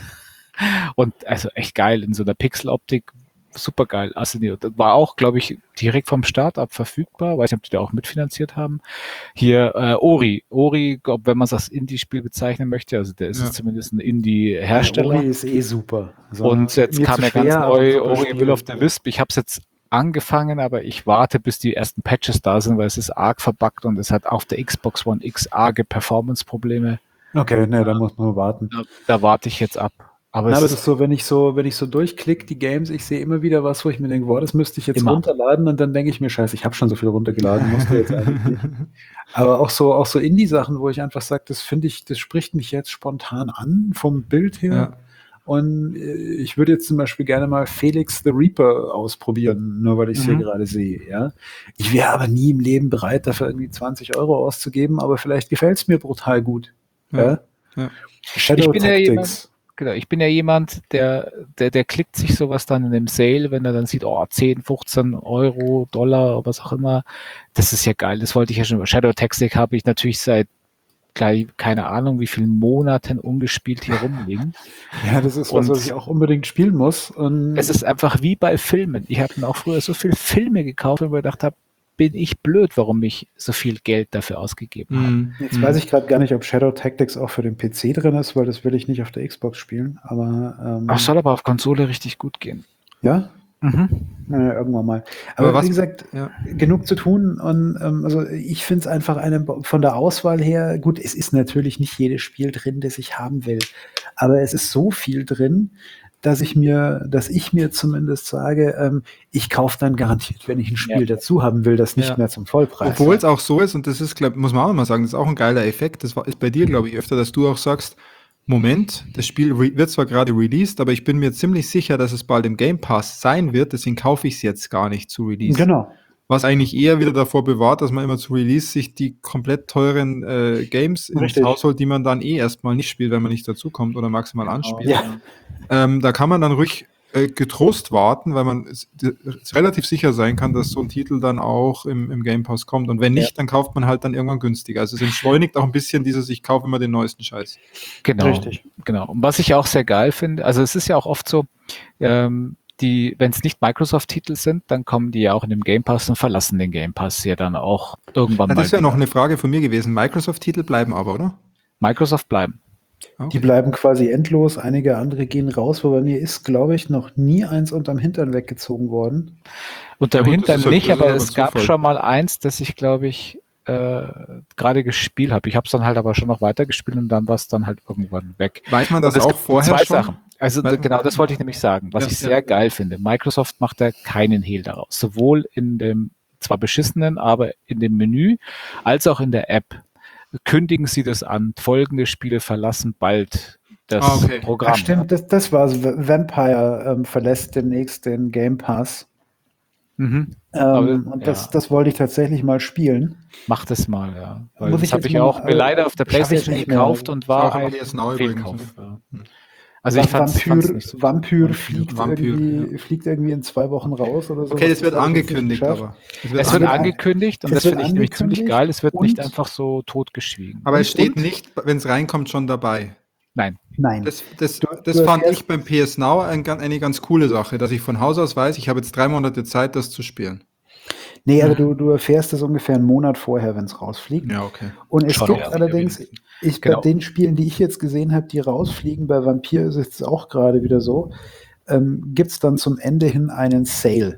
Und also echt geil in so einer Pixeloptik, super geil. Also das war auch, glaube ich, direkt vom Start ab verfügbar. Weiß nicht, ob die da auch mitfinanziert haben. Hier äh, Ori. Ori, glaub, wenn man es als Indie-Spiel bezeichnen möchte, also der ist Ja. jetzt zumindest ein Indie-Hersteller. Ori ist eh super. So, Und jetzt mir kam zu ja ganz schwer, aber neu super Ori Spiel. Will of the Wisp. Ich habe es jetzt angefangen, aber ich warte, bis die ersten Patches da sind, weil es ist arg verbuggt und es hat auf der Xbox One X arge Performance-Probleme. Okay, ne, da muss man warten. Da, da warte ich jetzt ab. Aber Na, es aber das ist ist so, wenn ich so, wenn ich so durchklicke, die Games, ich sehe immer wieder was, wo ich mir denke, boah, das müsste ich jetzt Immer. runterladen und dann denke ich mir, scheiße, ich habe schon so viel runtergeladen, musste jetzt eigentlich nicht. Aber auch so, auch so Indie-Sachen, wo ich einfach sage, das finde ich, das spricht mich jetzt spontan an, vom Bild her. Ja. Und äh, ich würde jetzt zum Beispiel gerne mal Felix the Reaper ausprobieren, nur weil ich es Mhm. hier gerade sehe, ja. Ich wäre aber nie im Leben bereit, dafür irgendwie zwanzig Euro auszugeben, aber vielleicht gefällt es mir brutal gut. Ja. Ja. Ja. Shadow Ich bin ja Tactics. jemand- Genau, ich bin ja jemand, der, der, der klickt sich sowas dann in dem Sale, wenn er dann sieht, oh, zehn, fünfzehn Euro, Dollar, was auch immer. Das ist ja geil, das wollte ich ja schon. Shadow Tactics habe ich natürlich seit gleich, keine Ahnung, wie vielen Monaten ungespielt hier rumliegen. Ja, das ist was, Und- was ich auch unbedingt spielen muss. Und Es ist einfach wie bei Filmen. Ich habe mir auch früher so viele Filme gekauft und mir gedacht habe, bin ich blöd, warum ich so viel Geld dafür ausgegeben habe. Mhm. jetzt weiß ich gerade gar nicht, ob Shadow Tactics auch für den P C drin ist, weil das will ich nicht auf der Xbox spielen. Aber ähm, Ach, soll aber auf Konsole richtig gut gehen. ja, Mhm. äh, irgendwann mal. Aber, Aber was- wie gesagt, Ja. genug zu tun. Und ähm, also ich finde es einfach eine, von der Auswahl her, gut, es ist natürlich nicht jedes Spiel drin, das ich haben will. Aber es ist so viel drin, dass ich mir, dass ich mir zumindest sage, ähm, ich kaufe dann garantiert, wenn ich ein Spiel Ja. dazu haben will, das nicht Ja. mehr zum Vollpreis. Obwohl es auch so ist, und das ist, glaub, muss man auch mal sagen, das ist auch ein geiler Effekt. Das war, ist bei dir, glaube ich, öfter, dass du auch sagst, Moment, das Spiel re- wird zwar gerade released, aber ich bin mir ziemlich sicher, dass es bald im Game Pass sein wird, deswegen kaufe ich es jetzt gar nicht zu Release. Genau. Was eigentlich eher wieder davor bewahrt, dass man immer zu Release sich die komplett teuren äh, Games ins Richtig. Haus holt, die man dann eh erstmal nicht spielt, wenn man nicht dazukommt oder maximal anspielt. Ja. Ähm, da kann man dann ruhig äh, getrost warten, weil man s- d- relativ sicher sein kann, dass so ein Titel dann auch im, im Game Pass kommt. Und wenn nicht, dann kauft man halt dann irgendwann günstiger. Also es entschleunigt auch ein bisschen dieses, ich kaufe immer den neuesten Scheiß. Genau. Richtig. Genau. Und was ich auch sehr geil finde, also es ist ja auch oft so, ähm, die, wenn es nicht Microsoft-Titel sind, dann kommen die ja auch in den Game Pass und verlassen den Game Pass ja dann auch irgendwann Ja, mal. das wäre noch wieder. eine Frage von mir gewesen. Microsoft-Titel bleiben aber, oder? Microsoft bleiben. Die bleiben quasi endlos, einige andere gehen raus, wobei mir ist, glaube ich, noch nie eins unterm Hintern weggezogen worden. Unter dem Ja gut, das Hintern ist halt- nicht, das ist aber aber es gab Zufall. schon mal eins, das ich, glaube ich, äh, gerade gespielt habe. Ich habe es dann halt aber schon noch weitergespielt und dann war es dann halt irgendwann weg. Weiß man das Und es auch gibt vorher zwei schon? Sachen. Also Weil- genau, das wollte ich nämlich sagen, was Ja, ich ja. sehr geil finde. Microsoft macht da keinen Hehl daraus. Sowohl in dem zwar beschissenen, aber in dem Menü, als auch in der App kündigen sie das an. Folgende Spiele verlassen bald das Ah, okay. Programm. Ach, stimmt, das, das war's. V- Vampire ähm, verlässt demnächst den Game Pass. Mhm. Ähm, Aber, und das, ja. das wollte ich tatsächlich mal spielen. Mach das mal, ja. Weil Muss das ich habe jetzt ich mal- auch mir aber leider auf der schaffe ich PlayStation nicht mehr. gekauft und war Auch im ein P S Now übrigens, Fehlkauf. ne? Ja. Also ich fand's, Vampyr, fand's nicht so. Vampyr fliegt, Vampyr, irgendwie, ja. fliegt irgendwie in zwei Wochen raus oder so. Okay, das wird hab ich jetzt nicht angekündigt, geschafft. aber. Es wird ange- angekündigt und es das wird finde ich nämlich ziemlich angekündigt geil. Es wird nicht und- einfach so totgeschwiegen. Aber es Und- steht und- nicht, wenn es reinkommt, schon dabei. Nein. Nein. Das, das, Du- das du fand erfährst- ich beim P S Now ein, gan- eine ganz coole Sache, dass ich von Haus aus weiß, ich habe jetzt drei Monate Zeit, das zu spielen. Nee, aber du, du erfährst es ungefähr einen Monat vorher, wenn es rausfliegt. Ja, okay. Und es Schon, gibt ja. allerdings, ich, Genau. bei den Spielen, die ich jetzt gesehen habe, die rausfliegen, bei Vampir ist es auch gerade wieder so, ähm, gibt es dann zum Ende hin einen Sale.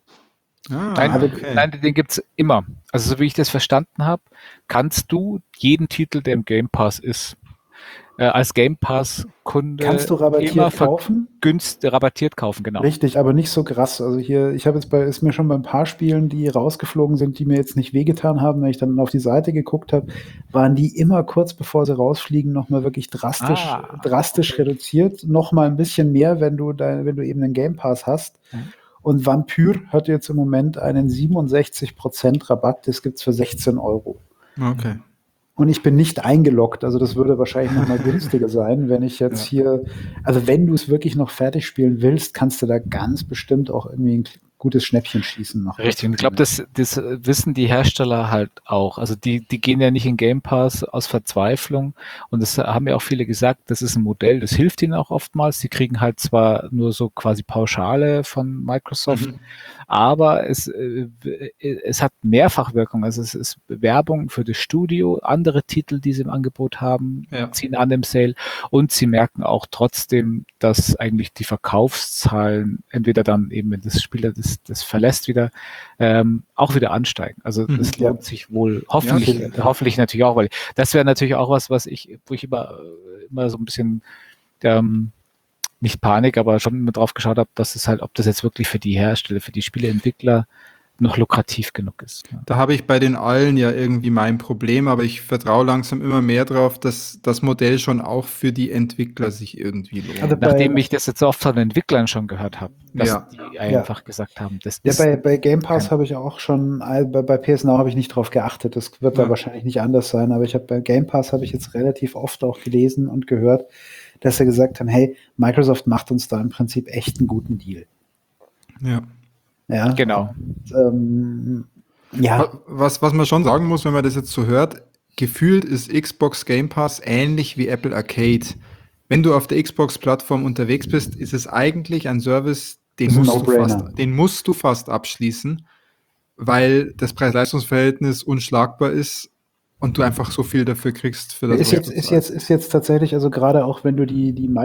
Ah, Nein, okay. nein, den gibt's immer. Also so wie ich das verstanden habe, kannst du jeden Titel, der im Game Pass ist, äh, als Game Pass-Kunde Kannst du immer rabattiert kaufen? vergünst, rabattiert kaufen, genau. Richtig, aber nicht so krass. Also hier, ich habe jetzt bei, ist mir schon bei ein paar Spielen, die rausgeflogen sind, die mir jetzt nicht wehgetan haben, wenn ich dann auf die Seite geguckt habe, waren die immer kurz bevor sie rausfliegen, nochmal wirklich drastisch, Ah, drastisch okay. reduziert. Nochmal ein bisschen mehr, wenn du da, wenn du eben einen Game Pass hast. Mhm. Und Vampyr hat jetzt im Moment einen siebenundsechzig Prozent Rabatt, das gibt's für sechzehn Euro. Okay. Und ich bin nicht eingeloggt, also das würde wahrscheinlich noch mal günstiger sein, wenn ich jetzt Ja. hier, also wenn du es wirklich noch fertig spielen willst, kannst du da ganz bestimmt auch irgendwie ein gutes Schnäppchen schießen noch. Richtig, und ich glaube, das, das wissen die Hersteller halt auch. Also die, die gehen ja nicht in Game Pass aus Verzweiflung und das haben ja auch viele gesagt, das ist ein Modell, das hilft ihnen auch oftmals. Die kriegen halt zwar nur so quasi Pauschale von Microsoft, Mhm. aber es, äh, es hat Mehrfachwirkung. Also es ist Werbung für das Studio, andere Titel, die sie im Angebot haben, Ja. ziehen an dem Sale und sie merken auch trotzdem, dass eigentlich die Verkaufszahlen entweder dann eben, wenn das Spieler das, das verlässt wieder, ähm, auch wieder ansteigen. Also Mhm. das Ja. lohnt sich wohl hoffentlich, Ja, hoffentlich natürlich auch, weil das wäre natürlich auch was, was ich, wo ich immer, immer so ein bisschen ähm, nicht Panik, aber schon immer drauf geschaut habe, dass es halt, ob das jetzt wirklich für die Hersteller, für die Spieleentwickler noch lukrativ genug ist. Ja. Da habe ich bei den allen ja irgendwie mein Problem, aber ich vertraue langsam immer mehr drauf, dass das Modell schon auch für die Entwickler sich irgendwie lohnt. Also bei- Nachdem ich das jetzt oft von Entwicklern schon gehört habe, dass Ja. die einfach gesagt haben, das Ja, ist bei, bei Game Pass kein- habe ich auch schon, äh, bei, bei P S Now habe ich nicht drauf geachtet, das wird da Ja. wahrscheinlich nicht anders sein, aber ich habe bei Game Pass habe ich jetzt relativ oft auch gelesen und gehört, dass sie gesagt haben, hey, Microsoft macht uns da im Prinzip echt einen guten Deal. Ja. Ja, genau. ähm, ja, Was, was man schon sagen muss, wenn man das jetzt so hört, gefühlt ist Xbox Game Pass ähnlich wie Apple Arcade. Wenn du auf der Xbox-Plattform unterwegs bist, ist es eigentlich ein Service, den Ist ein musst, du No-Brainer. fast, den musst du fast abschließen, weil das Preis-Leistungs-Verhältnis unschlagbar ist und du einfach so viel dafür kriegst für das, ist was jetzt, du ist zahlst. jetzt, ist jetzt tatsächlich, also gerade auch wenn du die, die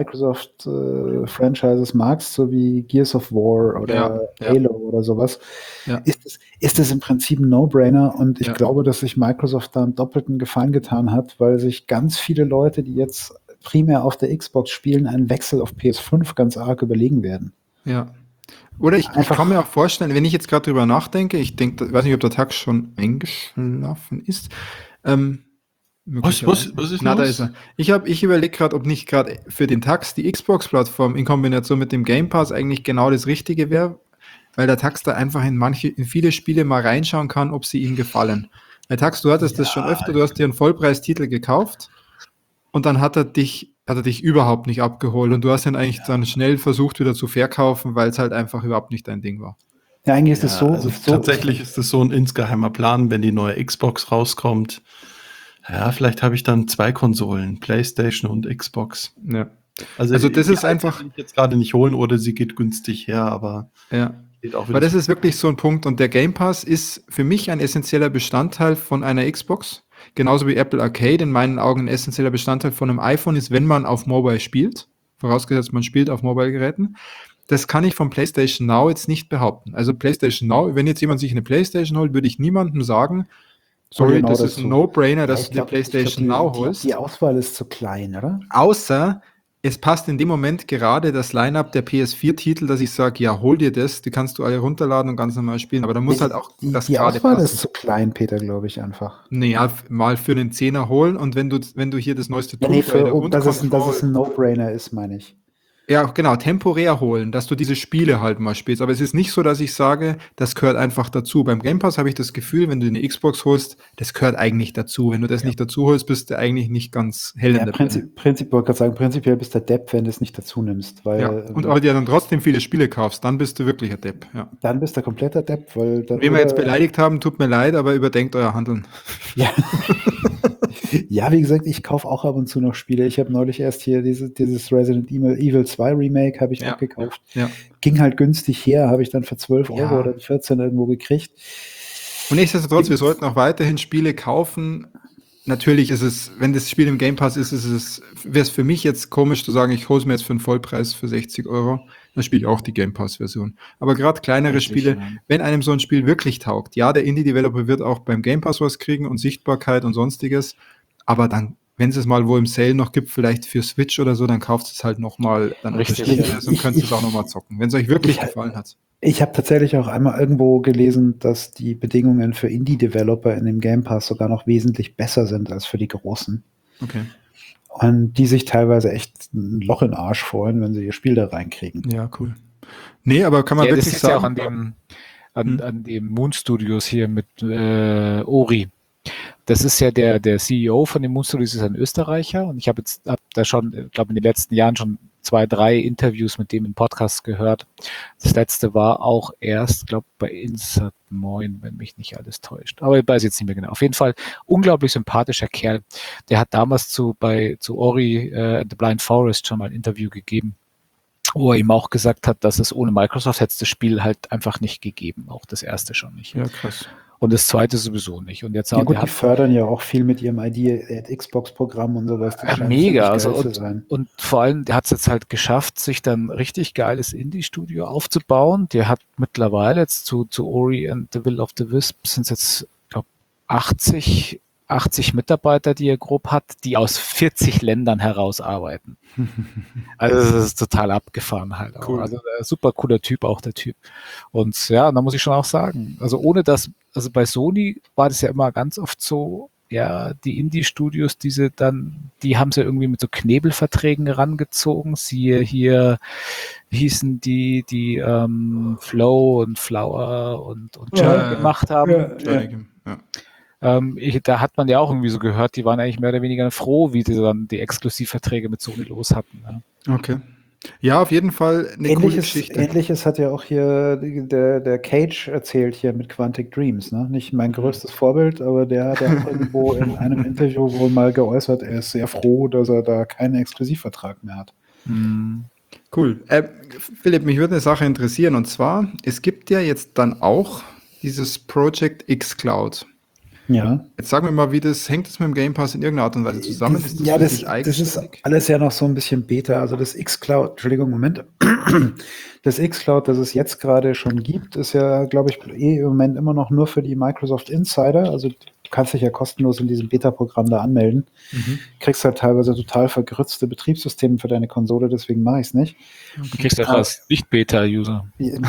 Microsoft-Franchises magst, so wie Gears of War oder Ja, ja. Halo oder sowas, Ja. ist es, ist es im Prinzip ein No-Brainer und ich Ja. glaube, dass sich Microsoft da einen doppelten Gefallen getan hat, weil sich ganz viele Leute, die jetzt primär auf der Xbox spielen, einen Wechsel auf P S fünf ganz arg überlegen werden. Ja. Oder ich, ich Einfach- kann mir auch vorstellen, wenn ich jetzt gerade drüber nachdenke, ich denke, ich weiß nicht, ob der Tag schon eingeschlafen ist. Ähm, Was, was, was ist Na, da los? ist er. Ich, hab- ich überlege gerade, ob nicht gerade für den Tax die Xbox-Plattform in Kombination mit dem Game Pass eigentlich genau das Richtige wäre, weil der Tax da einfach in manche, in viele Spiele mal reinschauen kann, ob sie ihm gefallen. Weil Tax, du hattest das schon öfter, du hast dir einen Vollpreistitel gekauft und dann hat er dich, hat er dich überhaupt nicht abgeholt und du hast ihn eigentlich dann schnell versucht wieder zu verkaufen, weil es halt einfach überhaupt nicht dein Ding war. Ja, eigentlich ist Ja, es so, also so. tatsächlich ist es so ein insgeheimer Plan, wenn die neue Xbox rauskommt. Ja, vielleicht habe ich dann zwei Konsolen, PlayStation und Xbox. Ja. Also, Also das die ist alte einfach- will ich jetzt gerade nicht holen oder sie geht günstig her, aber Ja. geht auch Aber das ist wirklich so ein Punkt und der Game Pass ist für mich ein essentieller Bestandteil von einer Xbox, genauso wie Apple Arcade in meinen Augen ein essentieller Bestandteil von einem iPhone ist, wenn man auf Mobile spielt, vorausgesetzt man spielt auf Mobile-Geräten. Das kann ich vom PlayStation Now jetzt nicht behaupten. Also PlayStation Now, wenn jetzt jemand sich eine PlayStation holt, würde ich niemandem sagen, sorry, Genau das dazu. ist ein No-Brainer, dass Ja, ich du glaub- die PlayStation ich glaub, Now die, holst. Die, die Auswahl ist zu klein, oder? Außer es passt in dem Moment gerade das Line-Up der P S vier Titel, dass ich sage, ja, hol dir das, die kannst du alle runterladen und ganz normal spielen. Aber da muss die, halt auch die, das die gerade Auswahl passen. ist zu klein, Peter, glaube ich einfach. Naja, f- mal für einen Zehner holen und wenn du, wenn du hier das neueste Ja, nee, Tomb Raider für, um, und dass, es, ein- dass Control- es ein No-Brainer ist, meine ich. ja, genau, temporär holen, dass du diese Spiele halt mal spielst. Aber es ist nicht so, dass ich sage, das gehört einfach dazu. Beim Game Pass habe ich das Gefühl, wenn du eine Xbox holst, das gehört eigentlich dazu. Wenn du das nicht dazu holst, bist du eigentlich nicht ganz hell Ja, in der Birne. Prinzip, Prinzip, wollte gerade sagen, prinzipiell bist du Depp, wenn du es nicht dazu nimmst, weil Ja. Und aber dir dann trotzdem viele Spiele kaufst, dann bist du wirklich ein Depp. Ja. dann bist du kompletter Depp, weil dann, Wen wir jetzt oder- beleidigt haben, tut mir leid, aber überdenkt euer Handeln. Ja. Ja, wie gesagt, ich kaufe auch ab und zu noch Spiele. Ich habe neulich erst hier dieses, dieses Resident Evil, Evil zwei Remake habe ich Ja. auch gekauft. Ja. Ging halt günstig her, habe ich dann für zwölf Ja. Euro oder vierzehn irgendwo gekriegt. Und nichtsdestotrotz, wir sollten auch weiterhin Spiele kaufen. Natürlich ist es, wenn das Spiel im Game Pass ist, ist es, wäre es für mich jetzt komisch zu sagen, ich hole es mir jetzt für einen Vollpreis für sechzig Euro. Dann spiele ich auch die Game Pass-Version. Aber gerade kleinere Richtig, Spiele, ja. wenn einem so ein Spiel wirklich taugt, ja, der Indie-Developer wird auch beim Game Pass was kriegen und Sichtbarkeit und sonstiges, aber dann wenn es es mal wo im Sale noch gibt, vielleicht für Switch oder so, dann kauft es halt nochmal, dann Richtig, unterstützt ja. es und Ich- könnt es ich- auch nochmal zocken, wenn es euch wirklich ich- gefallen hat. Ich habe tatsächlich auch einmal irgendwo gelesen, dass die Bedingungen für Indie-Developer in dem Game Pass sogar noch wesentlich besser sind als für die Großen. Okay. Und die sich teilweise echt ein Loch in den Arsch freuen, wenn sie ihr Spiel da reinkriegen. Ja, cool. Nee, aber kann man Ja, das wirklich ist ja auch sagen, an dem, an, Hm. an dem Moon Studios hier mit äh, Ori. Das ist ja der, der C E O von den Moon Studios, ist ein Österreicher und ich habe jetzt hab da schon, ich glaube in den letzten Jahren schon zwei, drei Interviews mit dem im Podcast gehört. Das letzte war auch erst, glaube bei Insert Moin, wenn mich nicht alles täuscht. Aber ich weiß jetzt nicht mehr genau. Auf jeden Fall unglaublich sympathischer Kerl. Der hat damals zu bei zu Ori äh, The Blind Forest schon mal ein Interview gegeben, wo er ihm auch gesagt hat, dass es ohne Microsoft hätte es das Spiel halt einfach nicht gegeben. Auch das erste schon nicht. ja, krass. Und das zweite sowieso nicht. Und jetzt Ja, hat gut, er die fördern ja auch viel mit ihrem I D at Xbox-Programm und sowas. Das Ja, scheint mega. ziemlich Also geil zu und, sein. und vor allem, der hat es jetzt halt geschafft, sich dann ein richtig geiles Indie-Studio aufzubauen. Der hat mittlerweile jetzt zu, zu Ori and the Will of the Wisp sind es jetzt, glaube achtzig, achtzig Mitarbeiter, die er grob hat, die aus vierzig Ländern heraus arbeiten. Also das ist total abgefahren halt. Auch. Cool. Also äh, super cooler Typ auch der Typ. Und ja, da muss ich schon auch sagen, also ohne das, also bei Sony war das ja immer ganz oft so, ja, die Indie-Studios, diese dann, die haben sie irgendwie mit so Knebelverträgen rangezogen. Siehe hier, wie hießen die, die ähm, Flow und Flower und, und Ja, Journey gemacht haben. ja. Journey, ja. Ähm, ich, da hat man ja auch irgendwie so gehört, die waren eigentlich mehr oder weniger froh, wie sie dann die Exklusivverträge mit Sony los hatten. Ja. Okay. Ja, auf jeden Fall eine coole Ähnliches, Geschichte. Ähnliches hat ja auch hier der, der Cage erzählt hier mit Quantic Dreams. Ne? Nicht mein größtes Vorbild, aber der hat ja auch irgendwo in einem Interview wohl mal geäußert, er ist sehr froh, dass er da keinen Exklusivvertrag mehr hat. Hm. Cool. Äh, Philipp, mich würde eine Sache interessieren und zwar, es gibt ja jetzt dann auch dieses Project xCloud. Ja. Jetzt sagen wir mal, wie das, hängt das mit dem Game Pass in irgendeiner Art und Weise zusammen? Das, ist das ja, das, wirklich das ist eigenständig? alles ja noch so ein bisschen Beta. Also das xCloud, Entschuldigung, Moment. Das xCloud, das es jetzt gerade schon gibt, ist ja, glaube ich, eh im Moment immer noch nur für die Microsoft Insider. Also du kannst dich ja kostenlos in diesem Beta-Programm da anmelden. Mhm. Kriegst halt teilweise total vergrützte Betriebssysteme für deine Konsole, deswegen mache ich es nicht. Du kriegst ja als Nicht-Beta-User.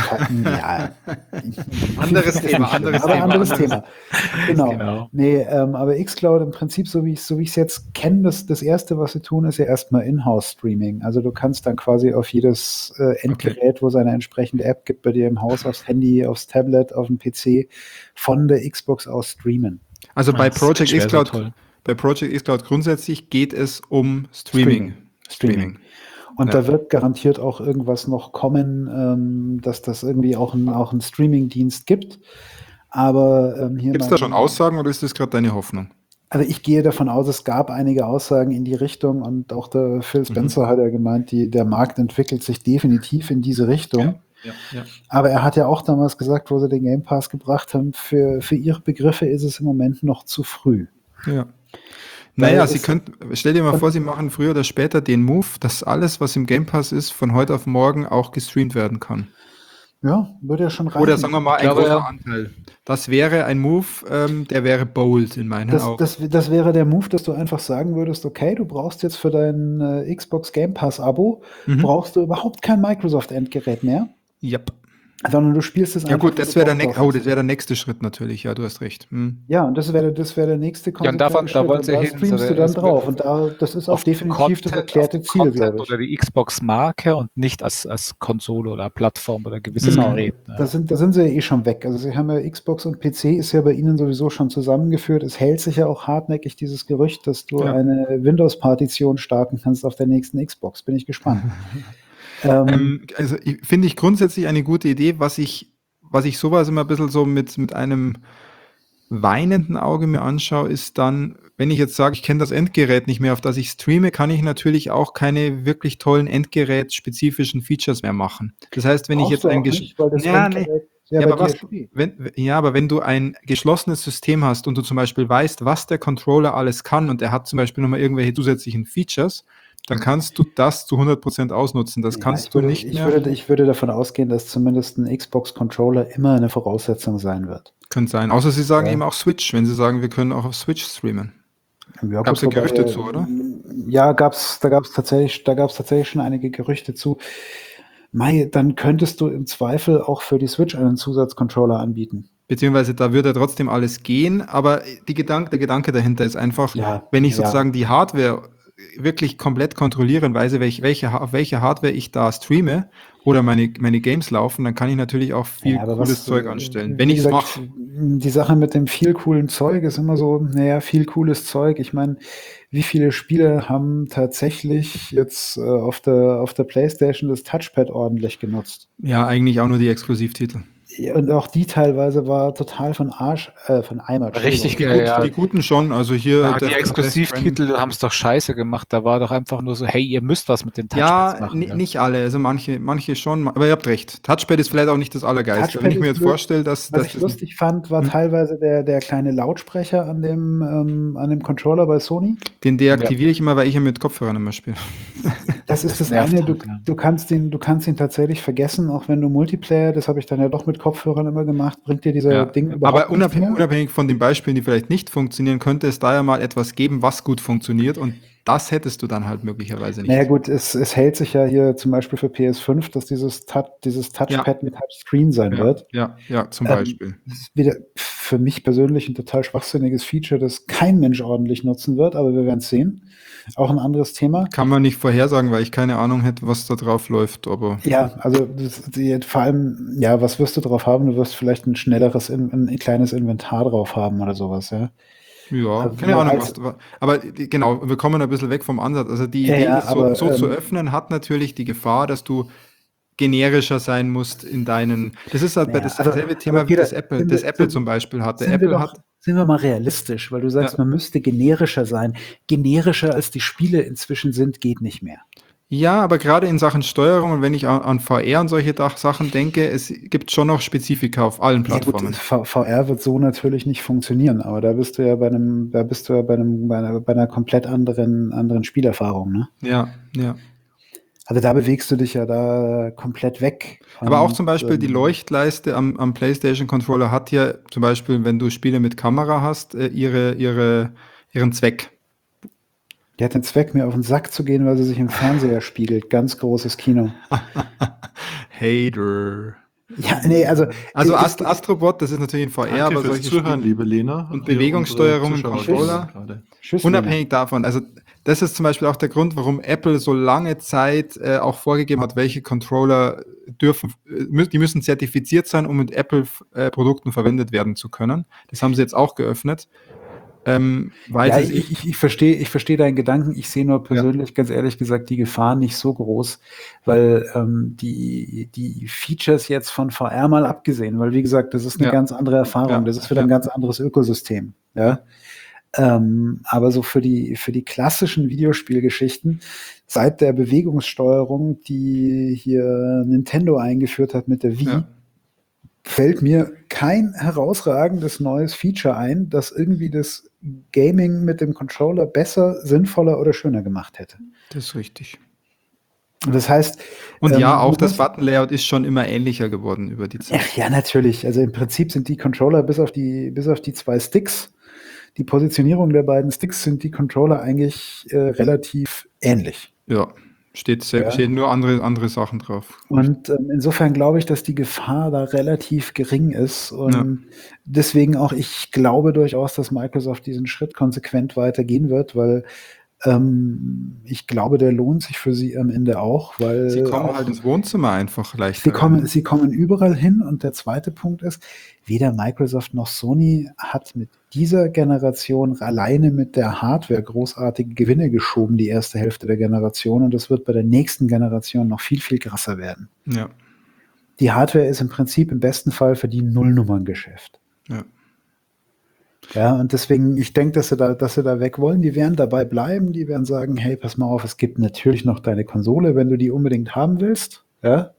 Ja. Anderes Thema, anderes Aber Thema, anderes anderes- Thema. Genau. Genau. Nee, ähm, aber xCloud im Prinzip, so wie ich so wie ich es jetzt kenne, das, das erste, was sie tun, ist ja erstmal Inhouse-Streaming. Also du kannst dann quasi auf jedes äh, Endgerät, wo es eine entsprechende App gibt, bei dir im Haus, aufs Handy, aufs Tablet, auf dem P C, von der Xbox aus streamen. Also bei Das Project wäre so xCloud, toll. bei Project xCloud grundsätzlich geht es um Streaming. Streaming. Und Ja. da wird garantiert auch irgendwas noch kommen, ähm, dass das irgendwie auch, ein, auch einen Streaming-Dienst gibt. Aber ähm, hier Gibt es mein- da schon Aussagen oder ist das gerade deine Hoffnung? Also ich gehe davon aus, es gab einige Aussagen in die Richtung und auch der Phil Spencer hat ja gemeint, die, der Markt entwickelt sich definitiv in diese Richtung. Ja, ja. Aber er hat ja auch damals gesagt, wo sie den Game Pass gebracht haben, für, für ihre Begriffe ist es im Moment noch zu früh. Ja. Naja, Weil Sie es- könnten, stell dir mal vor, Sie machen früher oder später den Move, dass alles, was im Game Pass ist, von heute auf morgen auch gestreamt werden kann. Ja, würde ja schon reichen. Oder sagen wir mal, ein glaube, großer ja. Anteil. Das wäre ein Move, ähm, der wäre bold in meinen Das, Augen. das, das wäre der Move, dass du einfach sagen würdest, okay, du brauchst jetzt für dein äh, Xbox Game Pass Abo, Mhm. brauchst du überhaupt kein Microsoft-Endgerät mehr, Yep. sondern du spielst es Ja einfach. gut, das wo wäre du der, Bock näch- drauf oh, hast. das wäre der nächste Schritt natürlich, ja, du hast recht. Hm. Ja, und das wäre das wäre der nächste Ja, und davon- konsequente da Schritt. wollen Und sie da hin. streamst So, du dann es drauf. wird Und da, das ist auch Auf den definitiv das Content- erklärte auf den Ziel, Content glaube ich. oder die Xbox-Marke und nicht als, als Konsole oder Plattform oder gewisses Genau, Gerät. Ne? da sind, da sind sie ja eh schon weg. Also sie haben ja Xbox und P C ist ja bei ihnen sowieso schon zusammengeführt. Es hält sich ja auch hartnäckig dieses Gerücht, dass du Ja. eine Windows-Partition starten kannst auf der nächsten Xbox. Bin ich gespannt. ähm, Ähm, also ich- finde ich grundsätzlich eine gute Idee, was ich, was ich sowas immer ein bisschen so mit, mit einem weinenden Auge mir anschaue, ist dann, wenn ich jetzt sage, ich kenne das Endgerät nicht mehr, auf das ich streame, kann ich natürlich auch keine wirklich tollen Endgerät-spezifischen Features mehr machen. Das heißt, wenn ich brauchst jetzt du ein auch gesch- nicht, weil das ja, nee. Endgerät ja, Ja, bei aber dir was, steht. wenn, ja, aber wenn du ein geschlossenes System hast und du zum Beispiel weißt, was der Controller alles kann und er hat zum Beispiel nochmal irgendwelche zusätzlichen Features, dann kannst du das zu hundert Prozent ausnutzen. Das Ja, kannst ich du würde, nicht ich mehr. Würde, ich würde davon ausgehen, dass zumindest ein Xbox-Controller immer eine Voraussetzung sein wird. Könnte sein. Außer sie sagen Ja. eben auch Switch, wenn sie sagen, wir können auch auf Switch streamen. Ja, Gab es gut, ja wobei, Gerüchte äh, zu, oder? ja, gab's, da gab es tatsächlich, da gab's tatsächlich schon einige Gerüchte zu. Mei, dann könntest du im Zweifel auch für die Switch einen Zusatzcontroller anbieten. Beziehungsweise da würde trotzdem alles gehen, aber die Gedank der Gedanke dahinter ist einfach, Ja, wenn ich ja. sozusagen die Hardware wirklich komplett kontrollieren weiß, welche, welche, auf welche Hardware ich da streame oder meine, meine Games laufen, dann kann ich natürlich auch viel Ja, aber cooles was, Zeug äh, anstellen, wenn wie ich es gesagt, mache. die Sache mit dem viel coolen Zeug ist immer so, naja, viel cooles Zeug. Ich meine, wie viele Spiele haben tatsächlich jetzt äh, auf der, auf der PlayStation das Touchpad ordentlich genutzt? Ja, eigentlich auch nur die Exklusivtitel. Ja, und auch die teilweise war total von Arsch, äh, von Eimer, Richtig, Entschuldigung. äh, ja. Die guten schon, also hier Ja, die Death- Death Exklusivtitel haben es doch scheiße gemacht. Da war doch einfach nur so, hey, ihr müsst was mit den Touchpads Ja, machen. ni- Ja. nicht alle, also manche, manche schon, aber ihr habt recht. Touchpad ist vielleicht auch nicht das Allergeilste. Touchpad Wenn ich mir ist jetzt blöd. vorstelle, dass, Was dass ich das lustig fand, war Hm. teilweise der, der kleine Lautsprecher an dem, ähm, an dem Controller bei Sony. den deaktiviere ich immer, weil ich ja mit Kopfhörern immer spiele. Das ist Das das, nervt eine, du, halt, ja. du kannst ihn, du kannst ihn tatsächlich vergessen, auch wenn du Multiplayer, das habe ich dann ja doch mit Kopfhörern immer gemacht, bringt dir dieser Ja. Ding überhaupt Aber nichts unabhängig, mehr. unabhängig von den Beispielen, die vielleicht nicht funktionieren, könnte es da ja mal etwas geben, was gut funktioniert und das hättest du dann halt möglicherweise nicht. Naja gut, es, es hält sich ja hier zum Beispiel für P S fünf, dass dieses, Tou- dieses Touchpad mit Touchscreen sein Ja, wird. ja, ja, zum Ähm, Beispiel. Das ist wieder für mich persönlich ein total schwachsinniges Feature, das kein Mensch ordentlich nutzen wird, aber wir werden es sehen. Auch ein anderes Thema. Kann man nicht vorhersagen, weil ich keine Ahnung hätte, was da drauf läuft, aber Ja, also das, die, vor allem, ja, was wirst du drauf haben? Du wirst vielleicht ein schnelleres, In- ein kleines Inventar drauf haben oder sowas, ja. ja, Also, keine Ahnung, als- was. Aber die, genau, wir kommen ein bisschen weg vom Ansatz. Also die Ja, Idee, ja, das so, aber, so zu ähm, öffnen, hat natürlich die Gefahr, dass du generischer sein musst in deinen. Das ist halt bei Naja, das also- dasselbe Thema aber wie Peter, das Apple, sind das wir- Apple sind- zum Beispiel hatte. Sind wir, Apple doch, hat. sind wir mal realistisch, weil du sagst, Ja. man müsste generischer sein. Generischer als die Spiele inzwischen sind, geht nicht mehr. Ja, aber gerade in Sachen Steuerung und wenn ich an, an V R und solche Dach- Sachen denke, es gibt schon noch Spezifika auf allen Ja, gut, Plattformen. V- VR wird so natürlich nicht funktionieren, aber da bist du ja bei einem, da bist du ja bei einem, bei einer, bei einer komplett anderen, anderen Spielerfahrung, ne? Ja, ja. Also da bewegst du dich ja da komplett weg. Aber auch Und, zum Beispiel die ähm, Leuchtleiste am, am PlayStation-Controller hat ja zum Beispiel, wenn du Spiele mit Kamera hast, äh, ihre, ihre, ihren Zweck. Die hat den Zweck, mir auf den Sack zu gehen, weil sie sich im Fernseher spiegelt. Ganz großes Kino. Hater. Ja, nee, also. Also es- Ast Astrobot, das ist natürlich in V R, Danke aber fürs solche Zuhören, Spiele, liebe Lena. und Hier Bewegungssteuerung unsere und Zuschauer Controller. stehen gerade. Tschüss, unabhängig davon, also das ist zum Beispiel auch der Grund, warum Apple so lange Zeit äh, auch vorgegeben hat, welche Controller dürfen, äh, mü- die müssen zertifiziert sein, um mit Apple-Produkten verwendet werden zu können. Das haben sie jetzt auch geöffnet. Ähm, weil Ja, sie ich, ich, ich verstehe ich verstehe deinen Gedanken. Ich sehe nur persönlich, ganz ehrlich gesagt, die Gefahr nicht so groß, weil ähm, die, die Features jetzt von V R mal abgesehen, weil wie gesagt, das ist eine Ja. ganz andere Erfahrung, Ja. das ist wieder ein Ja. ganz anderes Ökosystem. Ja? Ähm, aber so für die, für die klassischen Videospielgeschichten, seit der Bewegungssteuerung, die hier Nintendo eingeführt hat mit der Wii, Ja. fällt mir kein herausragendes neues Feature ein, das irgendwie das Gaming mit dem Controller besser, sinnvoller oder schöner gemacht hätte. Das ist richtig. Und das heißt, Und ähm, ja, auch du das musst- Button-Layout ist schon immer ähnlicher geworden über die Zeit. Ach ja, natürlich. Also im Prinzip sind die Controller bis auf die, bis auf die zwei Sticks, die Positionierung der beiden Sticks, sind die Controller eigentlich äh, relativ ähnlich. Ja, steht, sehr, Ja. stehen nur andere, andere Sachen drauf. Und ähm, insofern glaube ich, dass die Gefahr da relativ gering ist. Und Ja. deswegen auch, ich glaube durchaus, dass Microsoft diesen Schritt konsequent weitergehen wird, weil ähm, ich glaube, der lohnt sich für sie am Ende auch, weil Sie kommen auch, halt ins Wohnzimmer einfach leichter. sie kommen, sie kommen überall hin. Und der zweite Punkt ist, weder Microsoft noch Sony hat mit dieser Generation alleine mit der Hardware großartige Gewinne geschoben, die erste Hälfte der Generation. Und das wird bei der nächsten Generation noch viel, viel krasser werden. Ja, Die Hardware ist im Prinzip im besten Fall für die ein Nullnummerngeschäft. ja. Ja, und deswegen, ich denke, dass sie da, dass sie da weg wollen. Die werden dabei bleiben. Die werden sagen, hey, pass mal auf, es gibt natürlich noch deine Konsole, wenn du die unbedingt haben willst. Ja.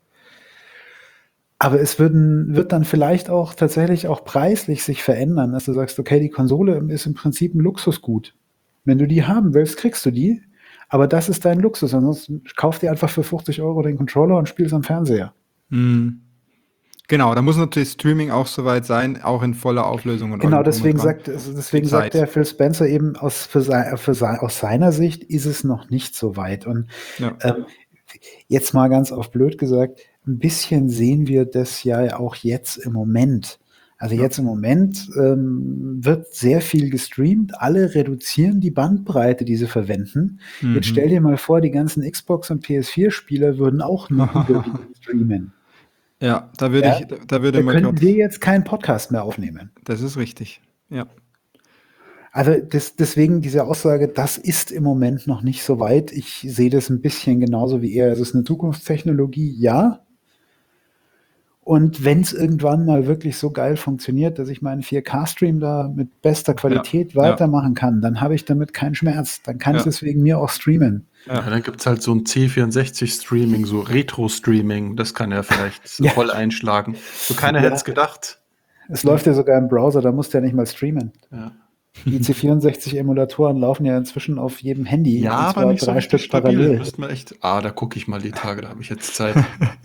Aber es würden, wird dann vielleicht auch tatsächlich auch preislich sich verändern, dass du sagst, okay, die Konsole ist im Prinzip ein Luxusgut. Wenn du die haben willst, kriegst du die. Aber das ist dein Luxus. Ansonsten kauf dir einfach für fünfzig Euro den Controller und spielst am Fernseher. Hm. Genau, da muss natürlich Streaming auch soweit sein, auch in voller Auflösung und Genau, allem drum und deswegen dran. sagt, also deswegen Die sagt Zeit. der Phil Spencer eben, aus, für sei, für sei, aus seiner Sicht ist es noch nicht so weit. Und Ja. ähm, jetzt mal ganz auf blöd gesagt, ein bisschen sehen wir das ja auch jetzt im Moment. Also Ja. jetzt im Moment ähm, wird sehr viel gestreamt. Alle reduzieren die Bandbreite, die sie verwenden. Mhm. Jetzt stell dir mal vor, die ganzen Xbox- und P S vier Spieler würden auch nur überwiegend streamen. Ja, da würde Ja? ich, da würde Da man könnten grad, wir jetzt keinen Podcast mehr aufnehmen. das ist richtig. Ja. Also das, deswegen diese Aussage, das ist im Moment noch nicht so weit. Ich sehe das ein bisschen genauso wie er. Es ist eine Zukunftstechnologie, ja. Und wenn es irgendwann mal wirklich so geil funktioniert, dass ich meinen vier K-Stream da mit bester Qualität Ja, weitermachen kann, dann habe ich damit keinen Schmerz. Dann kann ich Ja. das wegen mir auch streamen. Ja, Ja. dann gibt es halt so ein C vierundsechzig-Streaming, so Retro-Streaming, das kann ja vielleicht so Ja. voll einschlagen. So keiner Ja. hätte es gedacht. Es läuft ja sogar im Browser, da musst du ja nicht mal streamen. Ja, Die C vierundsechzig-Emulatoren laufen ja inzwischen auf jedem Handy. ja und aber zwar nicht so drei richtig Stück stabil. parallel. Müssten wir echt. Ah, da gucke ich mal die Tage, da habe ich jetzt Zeit.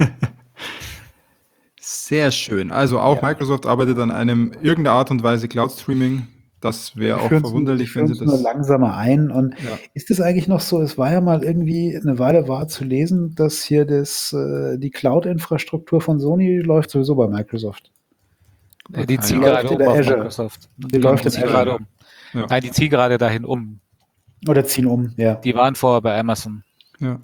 Sehr schön. Also auch Ja. Microsoft arbeitet an einem irgendeiner Art und Weise Cloud-Streaming. Das wäre Die auch führen's nur- verwunderlich, die wenn sie führen's nur das. langsamer ein. Und Ja. ist es eigentlich noch so? Es war ja mal irgendwie eine Weile war zu lesen, dass hier das, äh, die Cloud-Infrastruktur von Sony läuft sowieso bei Microsoft. Äh, Die Ah, ziehen ja. gerade Läuft in um der auf Azure. Microsoft. Die läuft in ziehen Azure. gerade um. Ja. Nein, die ziehen gerade dahin um. Oder ziehen um, ja. Die waren vorher bei Amazon Ja.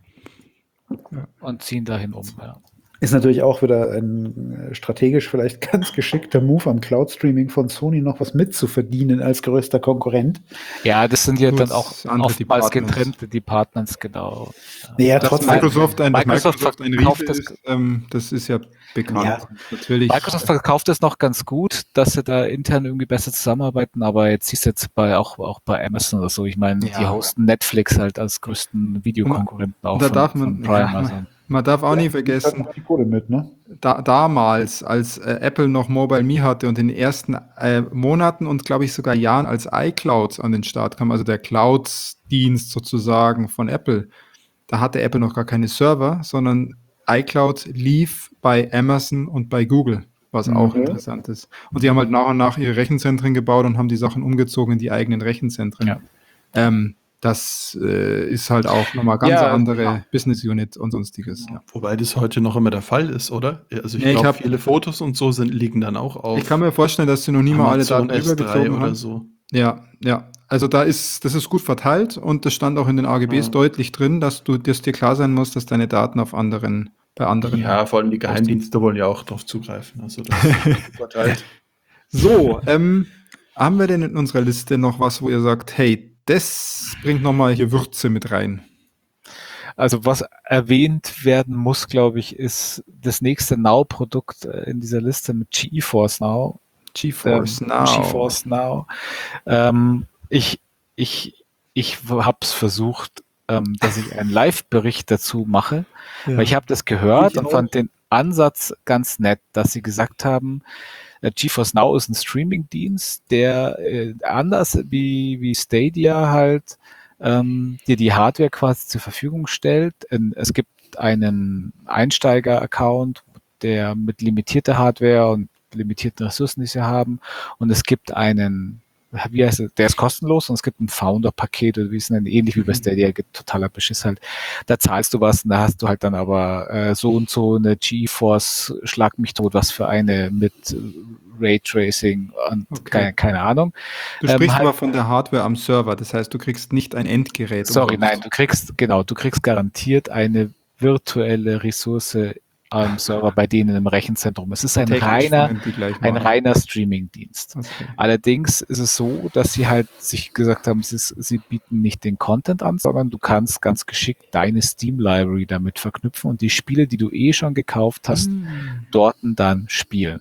und ziehen dahin um. Ja. Ist natürlich auch wieder ein äh, strategisch vielleicht ganz geschickter Move am Cloud-Streaming von Sony noch was mitzuverdienen als größter Konkurrent. Ja, das sind ja Nur dann auch andere oftmals Departments. getrennte Departments, genau. Naja, Dass trotzdem. Microsoft ein, dass Microsoft Microsoft ein verkauft Riese das- ist, ähm, das ist ja bekannt. Ja. Natürlich. Microsoft verkauft es noch ganz gut, dass sie da intern irgendwie besser zusammenarbeiten, aber jetzt siehst du jetzt bei auch, auch bei Amazon oder so. Ich meine, Ja. die hosten Netflix halt als größten Videokonkurrenten auch da von, darf man- von Prime. ja, Also. Man darf auch nie Ja, vergessen, die Kohle mit, ne? da, damals, als äh, Apple noch Mobile Me hatte und in den ersten äh, Monaten und glaube ich sogar Jahren, als iCloud an den Start kam, also der Cloud-Dienst sozusagen von Apple, da hatte Apple noch gar keine Server, sondern iCloud lief bei Amazon und bei Google, was auch Mhm. interessant ist. Und die haben halt nach und nach ihre Rechenzentren gebaut und haben die Sachen umgezogen in die eigenen Rechenzentren. Ja. Ähm, das äh, ist halt auch nochmal ganz Ja, andere ja. Business Unit und sonstiges. Ja. Wobei das heute noch immer der Fall ist, oder? Also ich Ja, ich glaube, hab- viele Fotos und so sind, liegen dann auch auf Ich kann mir vorstellen, dass sie noch nie mal alle Amazon Daten S drei übergezogen oder haben. so. Ja, ja. Also da ist, das ist gut verteilt und das stand auch in den A G Bs Ja. deutlich drin, dass du, dass dir klar sein muss, dass deine Daten auf anderen, bei anderen. Ja, vor allem die Geheimdienste wollen ja auch drauf zugreifen. Also das ist verteilt. So, ähm, haben wir denn in unserer Liste noch was, wo ihr sagt, hey, das bringt nochmal hier Würze mit rein? Also was erwähnt werden muss, glaube ich, ist das nächste Now-Produkt äh, in dieser Liste mit GeForce Now. GeForce ähm, Now. GeForce Now. Ähm, ich ich, ich habe es versucht, ähm, dass ich einen Live-Bericht dazu mache, Ja. weil ich habe das gehört Ich und auch. fand den Ansatz ganz nett, dass sie gesagt haben, äh, GeForce Now ist ein Streaming-Dienst, der äh, anders wie, wie Stadia halt ähm, dir die Hardware quasi zur Verfügung stellt. Ähm, es gibt einen Einsteiger-Account, der mit limitierter Hardware und limitierten Ressourcen, die sie haben, und es gibt einen, wie heißt es, der ist kostenlos, und es gibt ein Founder-Paket, oder wie es nennt, ähnlich wie bei Stadia, gibt totaler Beschiss halt. Da zahlst du was und da hast du halt dann aber äh, so und so eine GeForce, schlag mich tot, was für eine mit äh, Raytracing und Okay. keine, keine Ahnung. Du ähm, sprichst halt- aber von der Hardware am Server, das heißt, du kriegst nicht ein Endgerät. Sorry, umsonst. nein, du kriegst, genau, du kriegst garantiert eine virtuelle Ressource am Server bei denen im Rechenzentrum. Es ist ein Technisch reiner, sind die gleich ein machen. reiner Streaming-Dienst. Okay. Allerdings ist es so, dass sie halt sich gesagt haben, es ist, sie bieten nicht den Content an, sondern du kannst ganz geschickt deine Steam-Library damit verknüpfen und die Spiele, die du eh schon gekauft hast, Hm. dort dann spielen.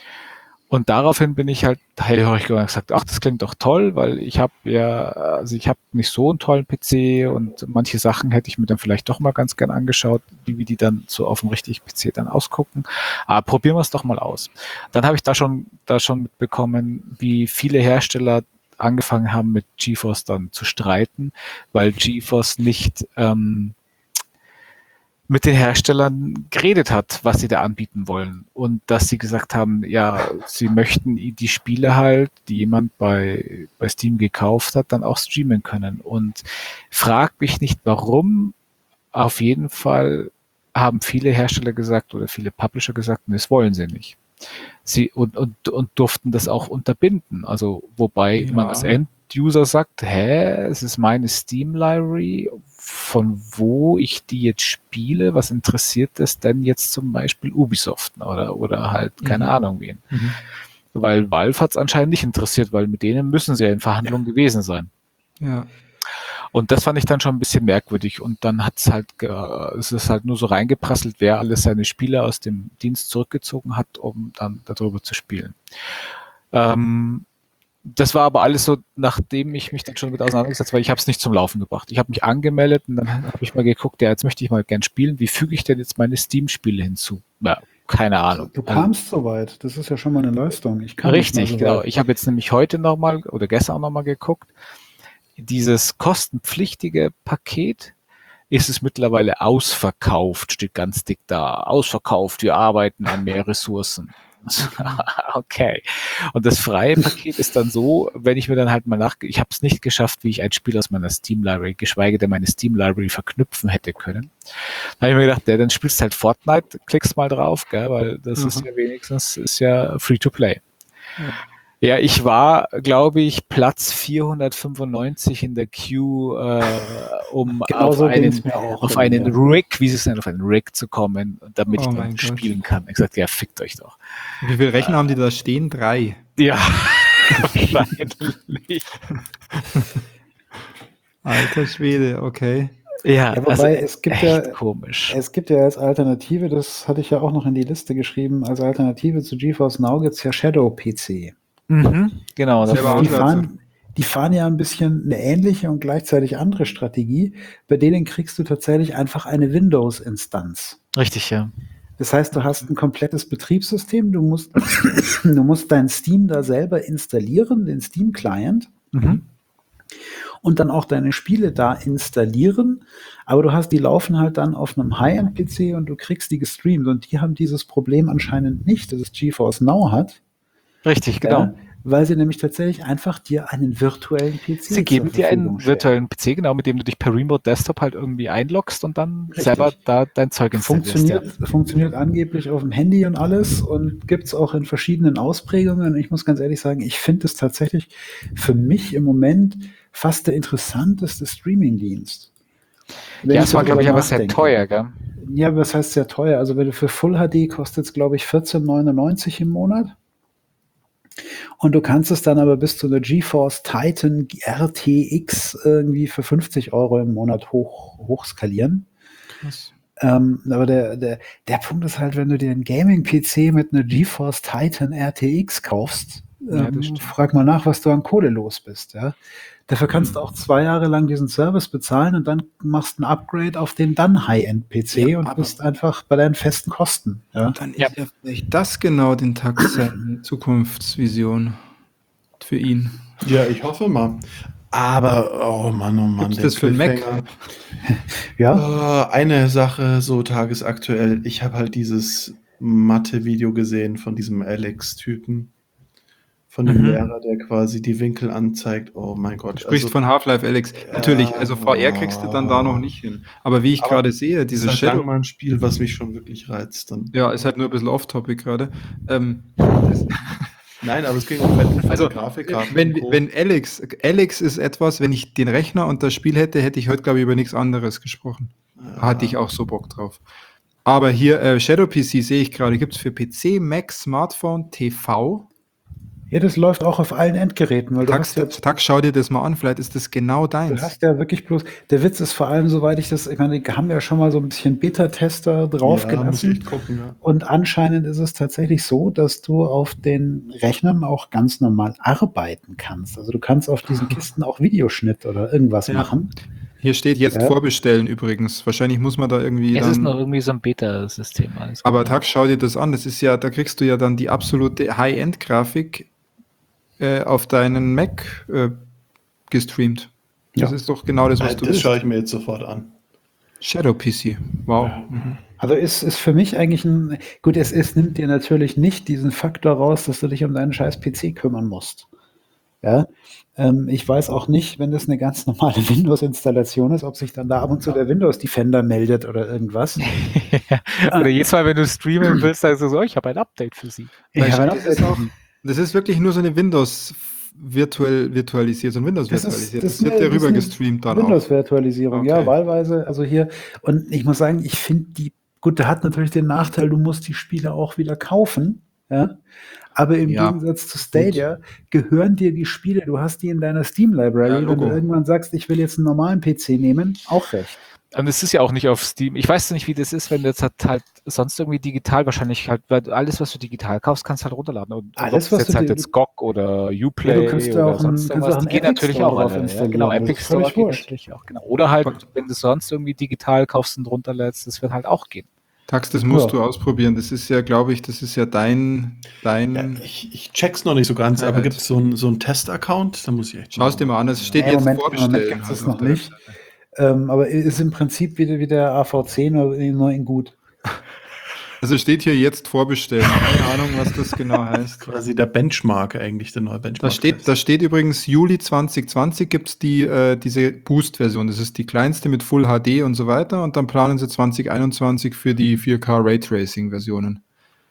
Und daraufhin bin ich halt hellhörig geworden und gesagt, ach, das klingt doch toll, weil ich habe ja, also ich habe nicht so einen tollen P C und manche Sachen hätte ich mir dann vielleicht doch mal ganz gern angeschaut, wie, wie die dann so auf dem richtigen P C dann ausgucken. Aber probieren wir es doch mal aus. Dann habe ich da schon, da schon mitbekommen, wie viele Hersteller angefangen haben, mit GeForce dann zu streiten, weil GeForce nicht ähm, mit den Herstellern geredet hat, was sie da anbieten wollen. Und dass sie gesagt haben, ja, sie möchten die Spiele halt, die jemand bei, bei Steam gekauft hat, dann auch streamen können. Und frag mich nicht, warum. Auf jeden Fall haben viele Hersteller gesagt oder viele Publisher gesagt, das wollen sie nicht. Sie und, und, und durften das auch unterbinden. Also, wobei Ja. man als End-User sagt, hä, es ist meine Steam-Library, von wo ich die jetzt spiele, was interessiert das denn jetzt zum Beispiel Ubisoft oder, oder halt keine Mhm. Ahnung wen. Mhm. Weil Valve hat es anscheinend nicht interessiert, weil mit denen müssen sie ja in Verhandlungen gewesen sein. Ja. Und das fand ich dann schon ein bisschen merkwürdig. Und dann hat es halt, ge- es ist halt nur so reingeprasselt, wer alles seine Spiele aus dem Dienst zurückgezogen hat, um dann darüber zu spielen. Ähm, das war aber alles so, nachdem ich mich dann schon mit auseinandergesetzt habe, weil ich habe es nicht zum Laufen gebracht. Ich habe mich angemeldet und dann habe ich mal geguckt, ja, jetzt möchte ich mal gern spielen. Wie füge ich denn jetzt meine Steam-Spiele hinzu? Ja, keine Ahnung. Du Also, kamst so weit. Das ist ja schon mal eine Leistung. Ich kann nicht mal richtig, so genau. weit. Ich habe jetzt nämlich heute nochmal oder gestern auch nochmal geguckt. Dieses kostenpflichtige Paket ist es mittlerweile ausverkauft, steht ganz dick da. Ausverkauft, wir arbeiten an mehr Ressourcen. Okay. Und das freie Paket ist dann so, wenn ich mir dann halt mal nach, ich habe es nicht geschafft, wie ich ein Spiel aus meiner Steam Library, geschweige denn meine Steam Library verknüpfen hätte können. Da habe ich mir gedacht, ja, dann spielst halt Fortnite, klickst mal drauf, gell, weil das Mhm. ist ja wenigstens ist ja free to play. Ja. Ja, ich war, glaube ich, Platz vierhundertfünfundneunzig in der Queue, äh, um Genau auf so ging's einen, mir auch. auf einen Ja. Rig, wie sie es nennen, auf einen Rig zu kommen, damit Oh ich mein dann Gott. spielen kann. Ich sagte, ja, fickt euch doch. Wie viele Rechner haben die da stehen? Drei. Ja, wahrscheinlich. Alter Schwede, okay. Ja, Ja, wobei also es gibt echt ja, komisch. es gibt ja als Alternative, das hatte ich ja auch noch in die Liste geschrieben, als Alternative zu GeForce Now gibt es ja Shadow P C. Mhm, genau. Selber davon- Die Ansatz. fahren, die fahren ja ein bisschen eine ähnliche und gleichzeitig andere Strategie. Bei denen kriegst du tatsächlich einfach eine Windows-Instanz. Richtig, ja. Das heißt, du hast ein komplettes Betriebssystem, du musst, du musst dein Steam da selber installieren, den Steam-Client, Mhm. und dann auch deine Spiele da installieren. Aber du hast, die laufen halt dann auf einem High-End-P C und du kriegst die gestreamt. Und die haben dieses Problem anscheinend nicht, dass es GeForce Now hat. Richtig, genau. Ja, weil sie nämlich tatsächlich einfach dir einen virtuellen P C Sie geben zur dir Verfügung einen stellen. virtuellen P C, genau, mit dem du dich per Remote Desktop halt irgendwie einloggst und dann Richtig. selber da dein Zeug installierst. Funktioniert, funktioniert angeblich auf dem Handy und alles und gibt es auch in verschiedenen Ausprägungen. Ich muss ganz ehrlich sagen, ich finde es tatsächlich für mich im Moment fast der interessanteste Streaming-Dienst. Wenn Ja, ich es war, so glaube ich, drüber aber sehr nachdenke. teuer, gell? Ja, was heißt sehr teuer? Also wenn du für Full H D kostet es, glaube ich, vierzehn neunundneunzig im Monat. Und du kannst es dann aber bis zu einer GeForce Titan R T X irgendwie für fünfzig Euro im Monat hoch, hochskalieren. Krass. Ähm, aber der, der, der Punkt ist halt, wenn du dir einen Gaming-P C mit einer GeForce Titan R T X kaufst, Ja, das ähm, stimmt. frag mal nach, was du an Kohle los bist. Ja? Dafür kannst du auch zwei Jahre lang diesen Service bezahlen und dann machst du ein Upgrade auf den dann High-End-P C Ja, und aber- bist einfach bei deinen festen Kosten. Ja? Dann ist Ja. ja, vielleicht das genau den Tax seine Zukunftsvision für ihn. Ja, ich hoffe mal. Aber, oh Mann, oh Mann. Gibt's der das für Mac? Cliffhanger. Ja? Äh, eine Sache, so tagesaktuell. Ich habe halt dieses Mathe-Video gesehen von diesem Alex-Typen. Von dem Mhm. Lehrer, der quasi die Winkel anzeigt. Oh mein Gott. Du sprichst also, von Half-Life Alyx. Natürlich, also V R Ja. kriegst du dann da noch nicht hin. Aber wie ich Aber gerade sehe, das dieses ist halt Shadow, lang mal ein Spiel, was mich schon wirklich reizt. Dann. ja, ist halt nur ein bisschen off-topic gerade. Ähm, das, Nein, aber es ging um fette, fette also, Grafikkarten. wenn, und Co. wenn Alex, Alex ist etwas, wenn ich den Rechner und das Spiel hätte, hätte ich heute, glaube ich, über nichts anderes gesprochen. Da hatte ich auch so Bock drauf. Aber hier, äh, Shadow P C sehe ich gerade, gibt es für P C, Mac, Smartphone, T V. Ja, das läuft auch auf allen Endgeräten, weil du Tax, hast ja Tax, schau dir das mal an, vielleicht ist das genau Du deins. hast ja wirklich bloß, der Witz ist vor allem, soweit ich das, ich meine, die haben ja schon mal so ein bisschen Beta-Tester Ja, muss ich draufgelassen. echt gucken, ja. Und anscheinend ist es tatsächlich so, dass du auf den Rechnern auch ganz normal arbeiten kannst. Also du kannst auf diesen Kisten auch Videoschnitt oder irgendwas Ja. machen. Hier steht jetzt Ja. vorbestellen übrigens. Wahrscheinlich muss man da irgendwie Es dann... ist noch irgendwie so ein Beta-System. alles Aber gut. Tax, schau dir das an. Das ist ja, da kriegst du ja dann die absolute High-End-Grafik äh, auf deinen Mac äh, gestreamt. Das Ja. ist doch genau das, was du Das willst. schaue ich mir jetzt sofort an. Shadow P C, wow. Mhm. Also ist, ist für mich eigentlich ein, gut, es, es nimmt dir natürlich nicht diesen Faktor raus, dass du dich um deinen scheiß P C kümmern musst. Ja, ähm, ich weiß auch nicht, wenn das eine ganz normale Windows-Installation ist, ob sich dann da ab und zu der Windows Defender meldet oder irgendwas. Oder jedes Mal, wenn du streamen willst, sagst du so, ich habe ein Update für Sie. Weil Ja, das, ist auch, das ist wirklich nur so eine Windows virtuell virtualisiert, so ein Windows Das ist- virtualisiert. das Das, ist wird eine- ja das ist rüber eine gestreamt dann auch. Windows-Virtualisierung, ja, Okay. wahlweise, also hier. Und ich muss sagen, ich finde die, gut, der hat natürlich den Nachteil, du musst die Spiele auch wieder kaufen, ja. Aber im Ja, Gegensatz zu Stadia gehören dir die Spiele, du hast die in deiner Steam-Library, Ja, wenn Logo. du irgendwann sagst, ich will jetzt einen normalen P C nehmen, auch recht. Und es ist ja auch nicht auf Steam. Ich weiß nicht, wie das ist, wenn du jetzt halt, halt sonst irgendwie digital wahrscheinlich halt, weil alles, was du digital kaufst, kannst du halt runterladen. Und Alles, ob das was jetzt du halt dir- jetzt G O G oder Uplay Ja, du kannst ja oder auch einen- sonst kannst irgendwas, auch die einen gehen Epic natürlich Store auch drauf alle. Ja, installieren. genau, Das ist Epic völlig Store geht wurscht. natürlich auch, genau. Oder halt, wenn du sonst irgendwie digital kaufst und runterlädst, das wird halt auch gehen. Tax, das musst Ja. du ausprobieren. Das ist ja, glaube ich, das ist ja dein, dein Ja, ich, ich check's noch nicht so ganz, aber Highlight. gibt es so einen so einen Test-Account? Da muss ich echt Schau es dir mal an, es steht Nee, jetzt Moment, im Moment vorbestellen. gibt's halt es auf noch der nicht. Webseite. Ähm, aber ist im Prinzip wieder wie der A V C, nur, nur in gut. Also steht hier jetzt vorbestellen. Keine Ahnung, was das genau heißt. quasi der Benchmark eigentlich, der neue Benchmark. Da steht, da steht übrigens, Juli zwanzig zwanzig gibt es die, äh, diese Boost-Version. Das ist die kleinste mit Full H D und so weiter. Und dann planen sie zwanzig einundzwanzig für die vier K Raytracing-Versionen.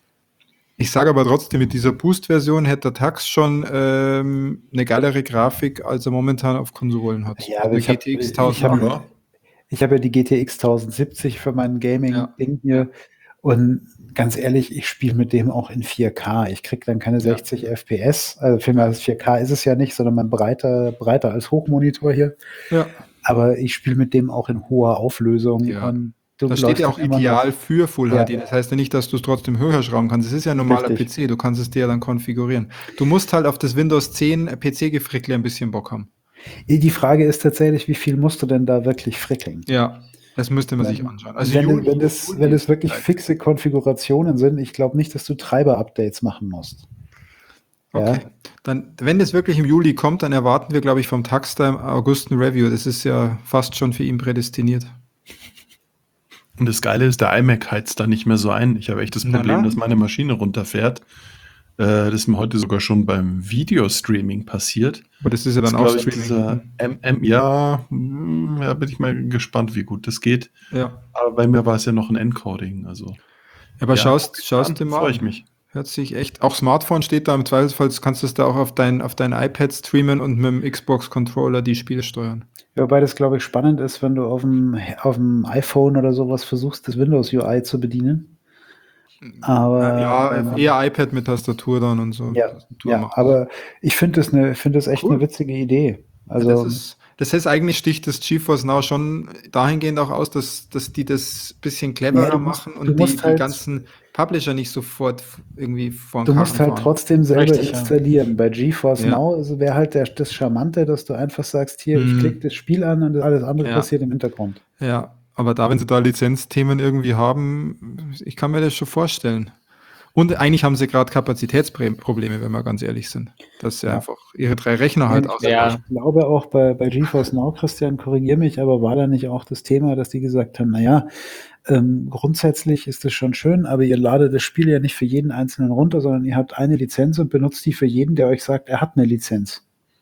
Ich sage aber trotzdem, mit dieser Boost-Version hätte der Tax schon ähm, eine geilere Grafik, als er momentan auf Konsolen hat. Ja, aber Eine ich hab- G T X ich hab- tausend. Ja. Ich habe ja die G T X tausend siebzig für mein Gaming-Ding hier. Und ganz ehrlich, ich spiele mit dem auch in vier K. Ich kriege dann keine sechzig F P S. Also vielmehr als vier K ist es ja nicht, sondern mein breiter, breiter als Hochmonitor hier. Ja. Aber ich spiele mit dem auch in hoher Auflösung. Ja. Und du Das steht läufst ja auch dann immer ideal noch- für Full Ja. H D. Das heißt ja nicht, dass du es trotzdem höher schrauben kannst. Es ist ja ein normaler Richtig. P C. Du kannst es dir ja dann konfigurieren. Du musst halt auf das Windows zehn P C-Gefrickle ein bisschen Bock haben. Die Frage ist tatsächlich, wie viel musst du denn da wirklich frickeln? Ja, das müsste man sich Wenn- anschauen. Also wenn, Juli- wenn, das, Juli wenn das ist wirklich vielleicht- fixe Konfigurationen sind, ich glaube nicht, dass du Treiber-Updates machen musst. Okay. Ja. Dann, wenn das wirklich im Juli kommt, dann erwarten wir, glaube ich, vom Taxter im August ein Review. Das ist ja fast schon für ihn prädestiniert. Und das Geile ist, der iMac heizt da nicht mehr so ein. Ich habe echt das Na, Problem, na. dass meine Maschine runterfährt. Äh, das ist mir heute sogar schon beim Videostreaming passiert. Aber das ist ja Das dann ist, auch glaub ich, Streaming. dieser M M, ja, hm, ja, bin ich mal gespannt, wie gut das geht. Ja. Aber bei mir war es ja noch ein Encoding. Also, Aber ja, schaust, schaust dir mal freue ich an. mich. Hört sich echt. Auch Smartphone steht da im Zweifelsfall, kannst du es da auch auf dein, auf dein iPad streamen und mit dem Xbox-Controller die Spiele steuern. Ja, wobei das, glaube ich, spannend ist, wenn du auf dem, auf dem iPhone oder sowas versuchst, das Windows-U I zu bedienen. Aber, ja, ähm, eher iPad mit Tastatur dann und so. ja, Tastatur ja, machen. aber ich finde das, eine, find das echt Cool. eine witzige Idee. Also, das ist, das heißt, eigentlich sticht das GeForce Now schon dahingehend auch aus, dass, dass die das bisschen cleverer Ja, du musst- machen du und die, musst die halt- ganzen Publisher nicht sofort f- irgendwie vor den du Karren musst halt fahren. trotzdem selber Richtig, ja. installieren. Bei GeForce Ja. Now also wäre halt der, das Charmante, dass du einfach sagst, hier, ich Mhm. klicke das Spiel an und alles andere Ja. passiert im Hintergrund. Ja, aber da, wenn sie da Lizenzthemen irgendwie haben, ich kann mir das schon vorstellen. Und eigentlich haben sie gerade Kapazitätsprobleme, wenn wir ganz ehrlich sind. Dass sie Ja. einfach ihre drei Rechner halt Und- aus. Ja. Ich glaube auch bei, bei GeForce Now, Christian, korrigier mich, aber war da nicht auch das Thema, dass die gesagt haben, naja, ähm, grundsätzlich ist das schon schön, aber ihr ladet das Spiel ja nicht für jeden Einzelnen runter, sondern ihr habt eine Lizenz und benutzt die für jeden, der euch sagt, er hat eine Lizenz.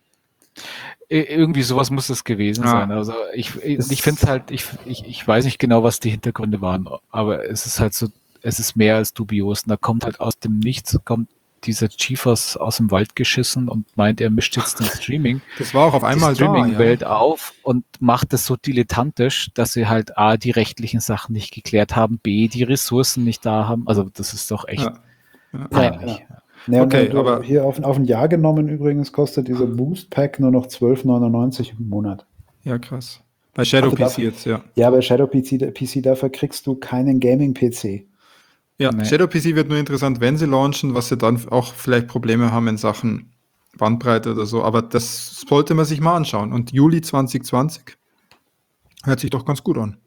Ir- Irgendwie sowas muss es gewesen Ja. sein. Also ich, ich, Das- ich finde es halt, ich, ich, ich weiß nicht genau, was die Hintergründe waren, aber es ist halt so, es ist mehr als dubios. Und da kommt halt aus dem Nichts, kommt dieser GeForce aus dem Wald geschissen und meint, er mischt jetzt den Streaming, Das war auch auf einmal die da. Streaming-Welt Ja. auf und macht es so dilettantisch, dass sie halt A, die rechtlichen Sachen nicht geklärt haben, B, die Ressourcen nicht da haben. Also das ist doch echt Ja. Ja. peinlich. Ja, Okay, und, äh, aber- hier auf, auf ein Jahr genommen übrigens kostet dieser Boost Pack nur noch zwölf neunundneunzig im Monat. ja, krass. Bei Shadow Also P C dafür- jetzt, ja. Ja, bei Shadow P C, P C dafür kriegst du keinen Gaming-P C. Ja, Nee. Shadow P C wird nur interessant, wenn sie launchen, was sie dann auch vielleicht Probleme haben in Sachen Bandbreite oder so. Aber das sollte man sich mal anschauen. Und Juli zwanzig zwanzig hört sich doch ganz gut an.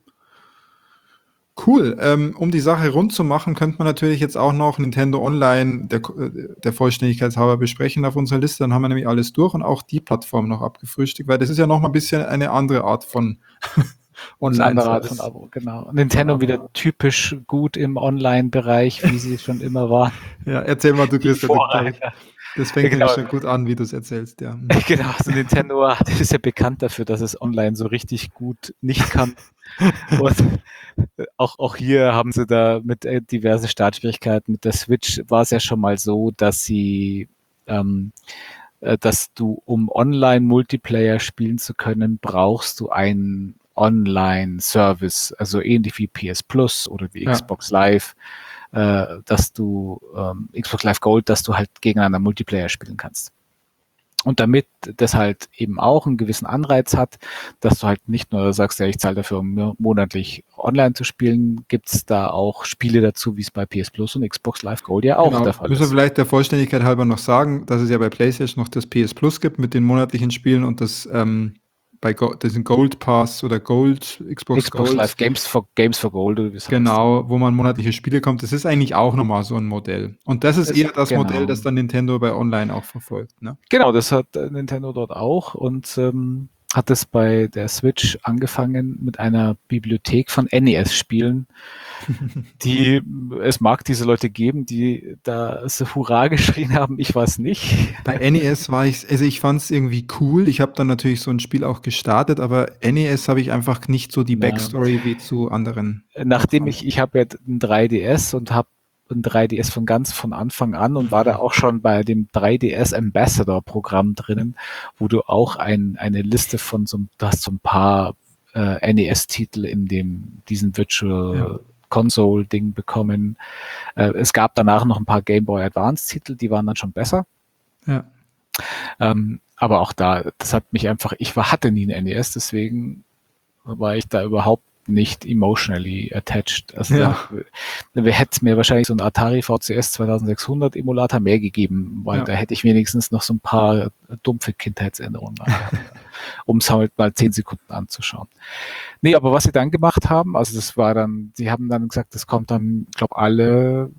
Cool. Ähm, um die Sache rund zu machen, könnte man natürlich jetzt auch noch Nintendo Online der, der Vollständigkeit halber besprechen auf unserer Liste. Dann haben wir nämlich alles durch und auch die Plattform noch abgefrühstückt, weil das ist ja noch mal ein bisschen eine andere Art von, Und eine andere Art Online-Service. von Abo, genau. Nintendo Abo. wieder typisch gut im Online-Bereich, wie sie schon immer waren. Ja, erzähl mal, du Die Christian. du- Vorreiter. Das fängt Ja, genau. nämlich schon gut an, wie du es erzählst, ja. Genau, also Nintendo hat- ist ja bekannt dafür, dass es online so richtig gut nicht kann. Und auch, auch hier haben sie da mit äh, diverse Startschwierigkeiten. Mit der Switch war es ja schon mal so, dass sie, ähm, äh, dass du, um Online-Multiplayer spielen zu können, brauchst du einen Online-Service, also ähnlich wie P S Plus oder wie Ja. Xbox Live, äh, dass du, ähm, Xbox Live Gold, dass du halt gegeneinander Multiplayer spielen kannst. Und damit das halt eben auch einen gewissen Anreiz hat, dass du halt nicht nur sagst, ja, ich zahle dafür, um monatlich online zu spielen, gibt es da auch Spiele dazu, wie es bei P S Plus und Xbox Live Gold ja auch Genau. der Fall Müssen wir ist. vielleicht der Vollständigkeit halber noch sagen, dass es ja bei PlayStation noch das P S Plus gibt mit den monatlichen Spielen und das ähm, bei Go diesen Gold Pass oder Gold, Xbox, Xbox Gold, Live Games for, Games for Gold, oder wie es heißt. genau, wo man monatliche Spiele kommt. Das ist eigentlich auch nochmal so ein Modell. Und das ist Das- eher das genau. Modell, das dann Nintendo bei Online auch verfolgt. Ne? Genau, das hat äh, Nintendo dort auch und ähm, hat es bei der Switch angefangen mit einer Bibliothek von N E S-Spielen, die, es mag diese Leute geben, die da so Hurra geschrien haben, ich weiß nicht. Bei N E S war ich, also ich fand es irgendwie cool. Ich habe dann natürlich so ein Spiel auch gestartet, aber N E S habe ich einfach nicht so die Ja. Backstory wie zu anderen. Nachdem ich, ich habe ja ein drei D S und habe ein drei D S von ganz von Anfang an und war da auch schon bei dem drei D S Ambassador Programm drinnen, wo du auch ein, eine Liste von so, du hast so ein paar äh, N E S-Titel in dem, diesen Virtual Ja. Console Ding bekommen. Äh, es gab danach noch ein paar Game Boy Advance Titel, die waren dann schon besser. Ja. Ähm, aber auch da, das hat mich einfach, ich war, hatte nie ein N E S, deswegen war ich da überhaupt nicht emotionally attached. Also Ja. da, da hätte es mir wahrscheinlich so ein Atari V C S zweitausendsechshundert Emulator mehr gegeben, weil Ja. da hätte ich wenigstens noch so ein paar dumpfe Kindheitserinnerungen gehabt, um es halt mal zehn Sekunden anzuschauen. Nee, aber was sie dann gemacht haben, also das war dann, sie haben dann gesagt, das kommt dann, ich glaube, alle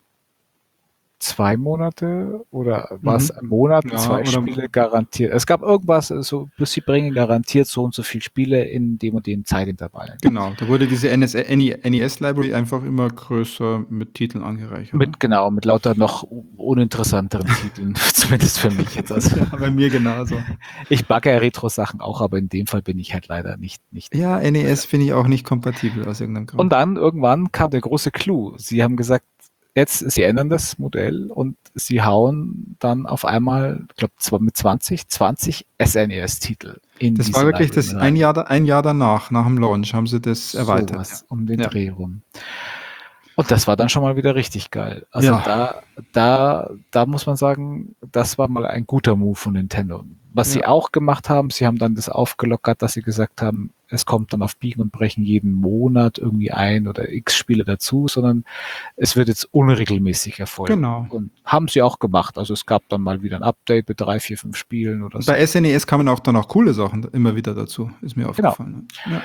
zwei Monate oder war es Mhm. ein Monat, Ja, zwei oder- Spiele garantiert. Es gab irgendwas, so, bis sie bringen garantiert so und so viele Spiele in dem und dem Zeitintervallen. Genau, da wurde diese N E S-Library einfach immer größer mit Titeln angereichert. Mit, genau, mit lauter noch uninteressanteren Titeln, zumindest für mich jetzt. Also, Ja, bei mir genauso. ich mag ja Retro-Sachen auch, aber in dem Fall bin ich halt leider nicht. nicht. Ja, N E S finde ich auch nicht kompatibel aus irgendeinem Grund. Und dann irgendwann kam der große Clou. Sie haben gesagt, jetzt, sie ändern das Modell und sie hauen dann auf einmal, ich glaube, zwar mit zwanzig, zwanzig S N E S-Titel in das diese war wirklich das Library ein Jahr, da- ein Jahr danach, nach dem Launch, haben sie das erweitert. Sowas um den Ja. Dreh rum. Und das war dann schon mal wieder richtig geil. Also Ja. da, da, da muss man sagen, das war mal ein guter Move von Nintendo. Was sie Ja. auch gemacht haben, sie haben dann das aufgelockert, dass sie gesagt haben, es kommt dann auf Biegen und Brechen jeden Monat irgendwie ein oder x Spiele dazu, sondern es wird jetzt unregelmäßig erfolgen. Genau. Und haben sie auch gemacht. Also es gab dann mal wieder ein Update mit drei, vier, fünf Spielen oder Und so. bei S N E S kamen auch dann auch coole Sachen immer wieder dazu, ist mir Genau. aufgefallen. Ja.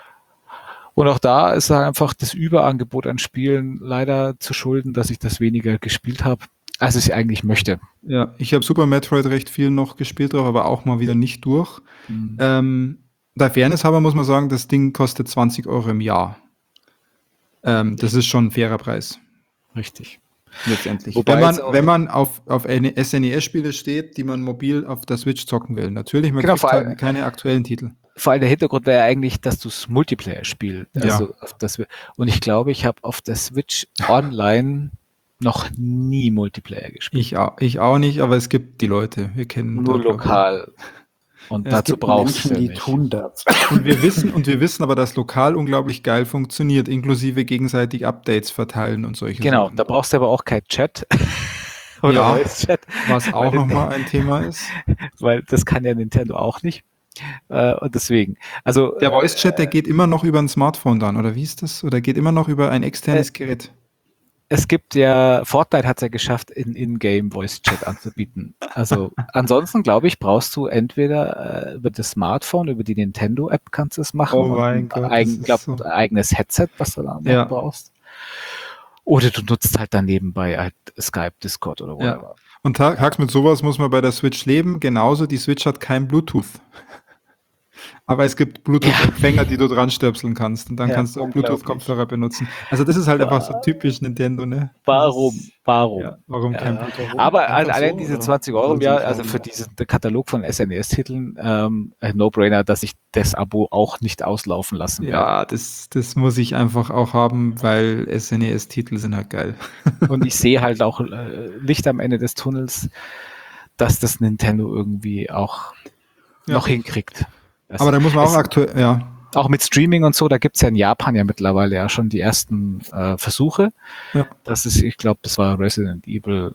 Und auch da ist einfach das Überangebot an Spielen leider zu schulden, dass ich das weniger gespielt habe, als ich eigentlich möchte. Ja, ich habe Super Metroid recht viel noch gespielt drauf, aber auch mal wieder nicht durch. Mhm. Ähm, der Fairness halber muss man sagen, das Ding kostet zwanzig Euro im Jahr. Ähm, das ist schon ein fairer Preis, Richtig. letztendlich. Wobei wenn man, jetzt auch- wenn man auf, auf S N E S-Spiele steht, die man mobil auf der Switch zocken will. Natürlich, man Genau, kriegt vor allem- halt keine aktuellen Titel. Vor allem der Hintergrund wäre eigentlich, dass du es Multiplayer spielst. Ja. Also auf das, und ich glaube, ich habe auf der Switch online noch nie Multiplayer gespielt. Ich, au- ich auch nicht, aber es gibt die Leute. Wir kennen Nur da, glaub ich. lokal. Und Ja, es dazu gibt brauchst du Menschen, ja die nicht. tun das. Und wir wissen, und wir wissen aber, dass lokal unglaublich geil funktioniert, inklusive gegenseitig Updates verteilen und solche Genau, Sachen. da brauchst du aber auch kein Chat. Oder Ja. Voice Chat, Was auch nochmal ein Thema ist. weil das kann ja Nintendo auch nicht. Äh, und deswegen, also Der Voice-Chat, der geht immer noch über ein Smartphone dann, oder wie ist das? Oder geht immer noch über ein externes Gerät? es gibt ja, Fortnite hat es ja geschafft, in In-Game Voice Chat anzubieten. Also ansonsten, glaube ich, brauchst du entweder äh, über das Smartphone, über die Nintendo-App kannst du es machen. Oh mein und Gott, das Eigen, ist glaub, so- ein eigenes Headset, was du da noch Ja. brauchst. Oder du nutzt halt dann nebenbei halt Skype, Discord oder Ja. whatever. Und Hax, mit sowas muss man bei der Switch leben. Genauso, die Switch hat kein Bluetooth. Aber es gibt Bluetooth-Empfänger, die du dran stöpseln kannst und dann Ja, kannst du unglaublich. Bluetooth-Kopfhörer benutzen. Also das ist halt einfach so typisch Nintendo, ne? Warum? Das ist, Warum? ja, warum Ja. kein Ja, Bluetooth? warum? Aber Einfach allein so, diese oder? zwanzig Euro im Wollen sie Jahr, dich also haben? für diesen Katalog von S N E S-Titeln, ähm, ein No-Brainer, dass ich das Abo auch nicht auslaufen lassen werde. Ja, das, das muss ich einfach auch haben, weil S N E S-Titel sind halt geil. Und ich sehe halt auch äh, Licht am Ende des Tunnels, dass das Nintendo irgendwie auch Ja. noch hinkriegt. Das, Aber da muss man auch es, aktuell, ja. auch mit Streaming und so, da gibt's ja in Japan ja mittlerweile ja schon die ersten äh, Versuche. Ja. Das ist, ich glaube, das war Resident Evil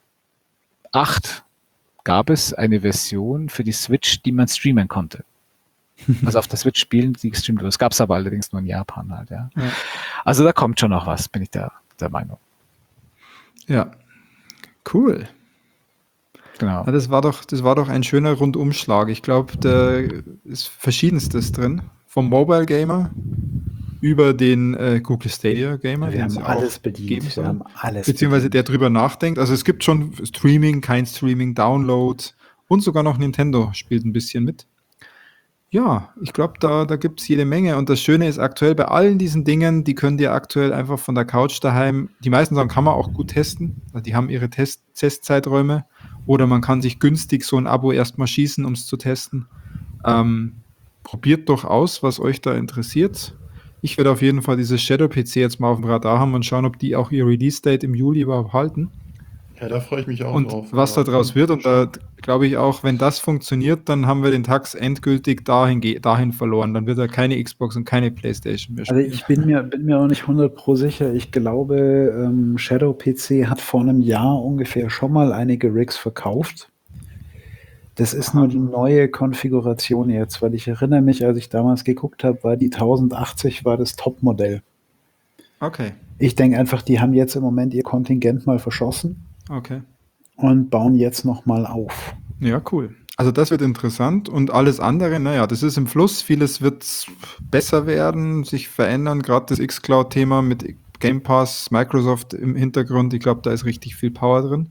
acht, gab es eine Version für die Switch, die man streamen konnte. Also auf der Switch spielen, die gestreamt wurde. Das gab's aber allerdings nur in Japan halt, ja. Ja. Also da kommt schon noch was, bin ich der, der Meinung. Ja. Cool. Genau. Ja, das war doch, das war doch ein schöner Rundumschlag. Ich glaube, da ist Verschiedenstes drin. Vom Mobile Gamer über den äh, Google Stadia Gamer. Wir den haben es ja alles auch bedient. geben Wir soll. haben alles Beziehungsweise bedient. der drüber nachdenkt. Also es gibt schon Streaming, kein Streaming, Download und sogar noch Nintendo spielt ein bisschen mit. Ja, ich glaube, da, da gibt es jede Menge. Und das Schöne ist aktuell bei allen diesen Dingen, die könnt ihr aktuell einfach von der Couch daheim, die meisten Sachen kann man auch gut testen. Also die haben ihre Test Testzeiträume. Oder man kann sich günstig so ein Abo erstmal schießen, um es zu testen. Ähm, probiert doch aus, was euch da interessiert. Ich werde auf jeden Fall dieses Shadow-P C jetzt mal auf dem Radar haben und schauen, ob die auch ihr Release-Date im Juli überhaupt halten. Ja, da freue ich mich auch Und drauf. was da Ja. draus wird. Und da glaube ich auch, wenn das funktioniert, dann haben wir den Tax endgültig dahin, ge- dahin verloren. Dann wird er keine Xbox und keine Playstation mehr Also spielen. ich bin mir, bin mir auch nicht hundert Pro sicher. Ich glaube, ähm, Shadow P C hat vor einem Jahr ungefähr schon mal einige Rigs verkauft. Das ist nur die neue Konfiguration jetzt, weil ich erinnere mich, als ich damals geguckt habe, war die tausendachtzig war das Topmodell. Okay, Ich denke einfach, die haben jetzt im Moment ihr Kontingent mal verschossen okay. und bauen jetzt nochmal auf. Ja, cool. Also das wird interessant und alles andere, naja, das ist im Fluss. Vieles wird besser werden, sich verändern. Gerade das xCloud-Thema mit Game Pass, Microsoft im Hintergrund, ich glaube, da ist richtig viel Power drin.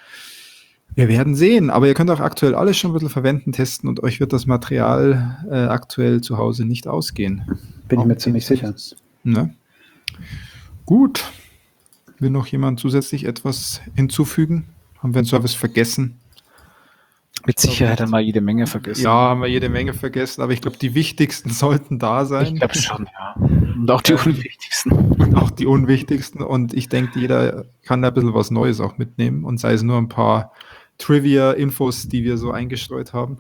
Wir werden sehen, aber ihr könnt auch aktuell alles schon ein bisschen verwenden, testen und euch wird das Material äh, aktuell zu Hause nicht ausgehen. Bin Auch ich mir mit ziemlich den sicher. Tests. Ne? Gut. Will noch jemand zusätzlich etwas hinzufügen? Haben wir einen Service vergessen? Mit Sicherheit haben wir jede Menge vergessen. Ja, haben wir jede Menge vergessen, aber ich glaube, die wichtigsten sollten da sein. Ich glaube schon, ja. Und auch die Ähm, unwichtigsten. Und auch die unwichtigsten. Und ich denke, jeder kann da ein bisschen was Neues auch mitnehmen und sei es nur ein paar Trivia-Infos, die wir so eingestreut haben.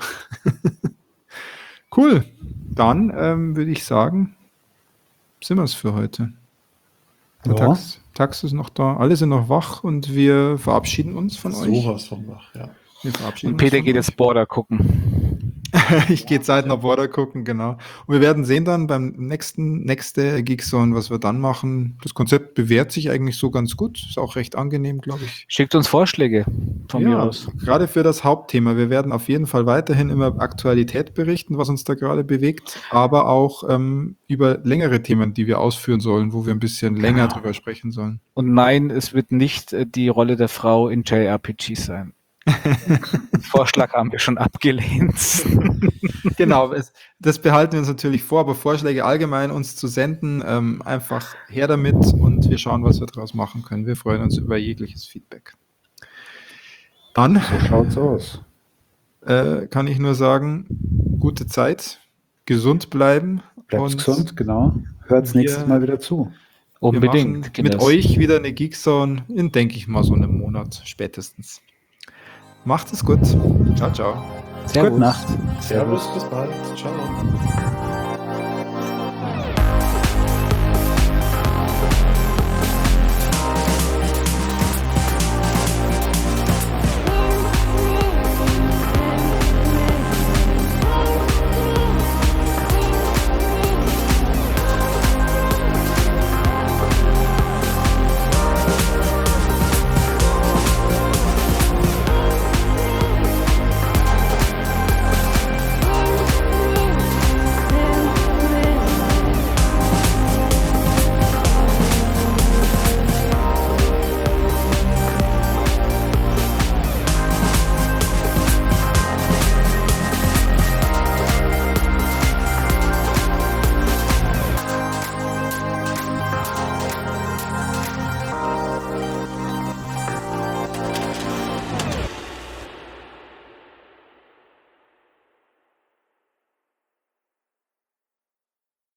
Cool. Dann ähm, würde ich sagen, sind wir es für heute. Der Ja. Tax, Tax ist noch da, alle sind noch wach und wir verabschieden uns von euch. Sowas von wach, ja. Wir verabschieden Und Peter uns von geht euch. jetzt Border gucken. Ich gehe Zeit nach Border gucken, genau. Und wir werden sehen dann beim nächsten nächste Geekzone, was wir dann machen. Das Konzept bewährt sich eigentlich so ganz gut. Ist auch recht angenehm, glaube ich. Schickt uns Vorschläge von mir aus. Gerade für das Hauptthema. Wir werden auf jeden Fall weiterhin immer Aktualität berichten, was uns da gerade bewegt, aber auch ähm, über längere Themen, die wir ausführen sollen, wo wir ein bisschen länger Genau. drüber sprechen sollen. Und nein, es wird nicht äh, die Rolle der Frau in J R P Gs sein. Vorschlag haben wir schon abgelehnt. Genau, es, das behalten wir uns natürlich vor, aber Vorschläge allgemein uns zu senden, ähm, einfach her damit und wir schauen, was wir daraus machen können. Wir freuen uns über jegliches Feedback. Dann So schaut's aus. äh, kann ich nur sagen, gute Zeit, gesund bleiben. Bleibt und gesund, genau. Hört's wir- nächstes Mal wieder zu. Wir Unbedingt. machen mit Kinders. euch wieder eine Geekzone in, denke ich mal, so einem Monat spätestens. Macht es gut. Ciao, ciao. Servus. Gute Nacht. Servus, bis bald. Ciao.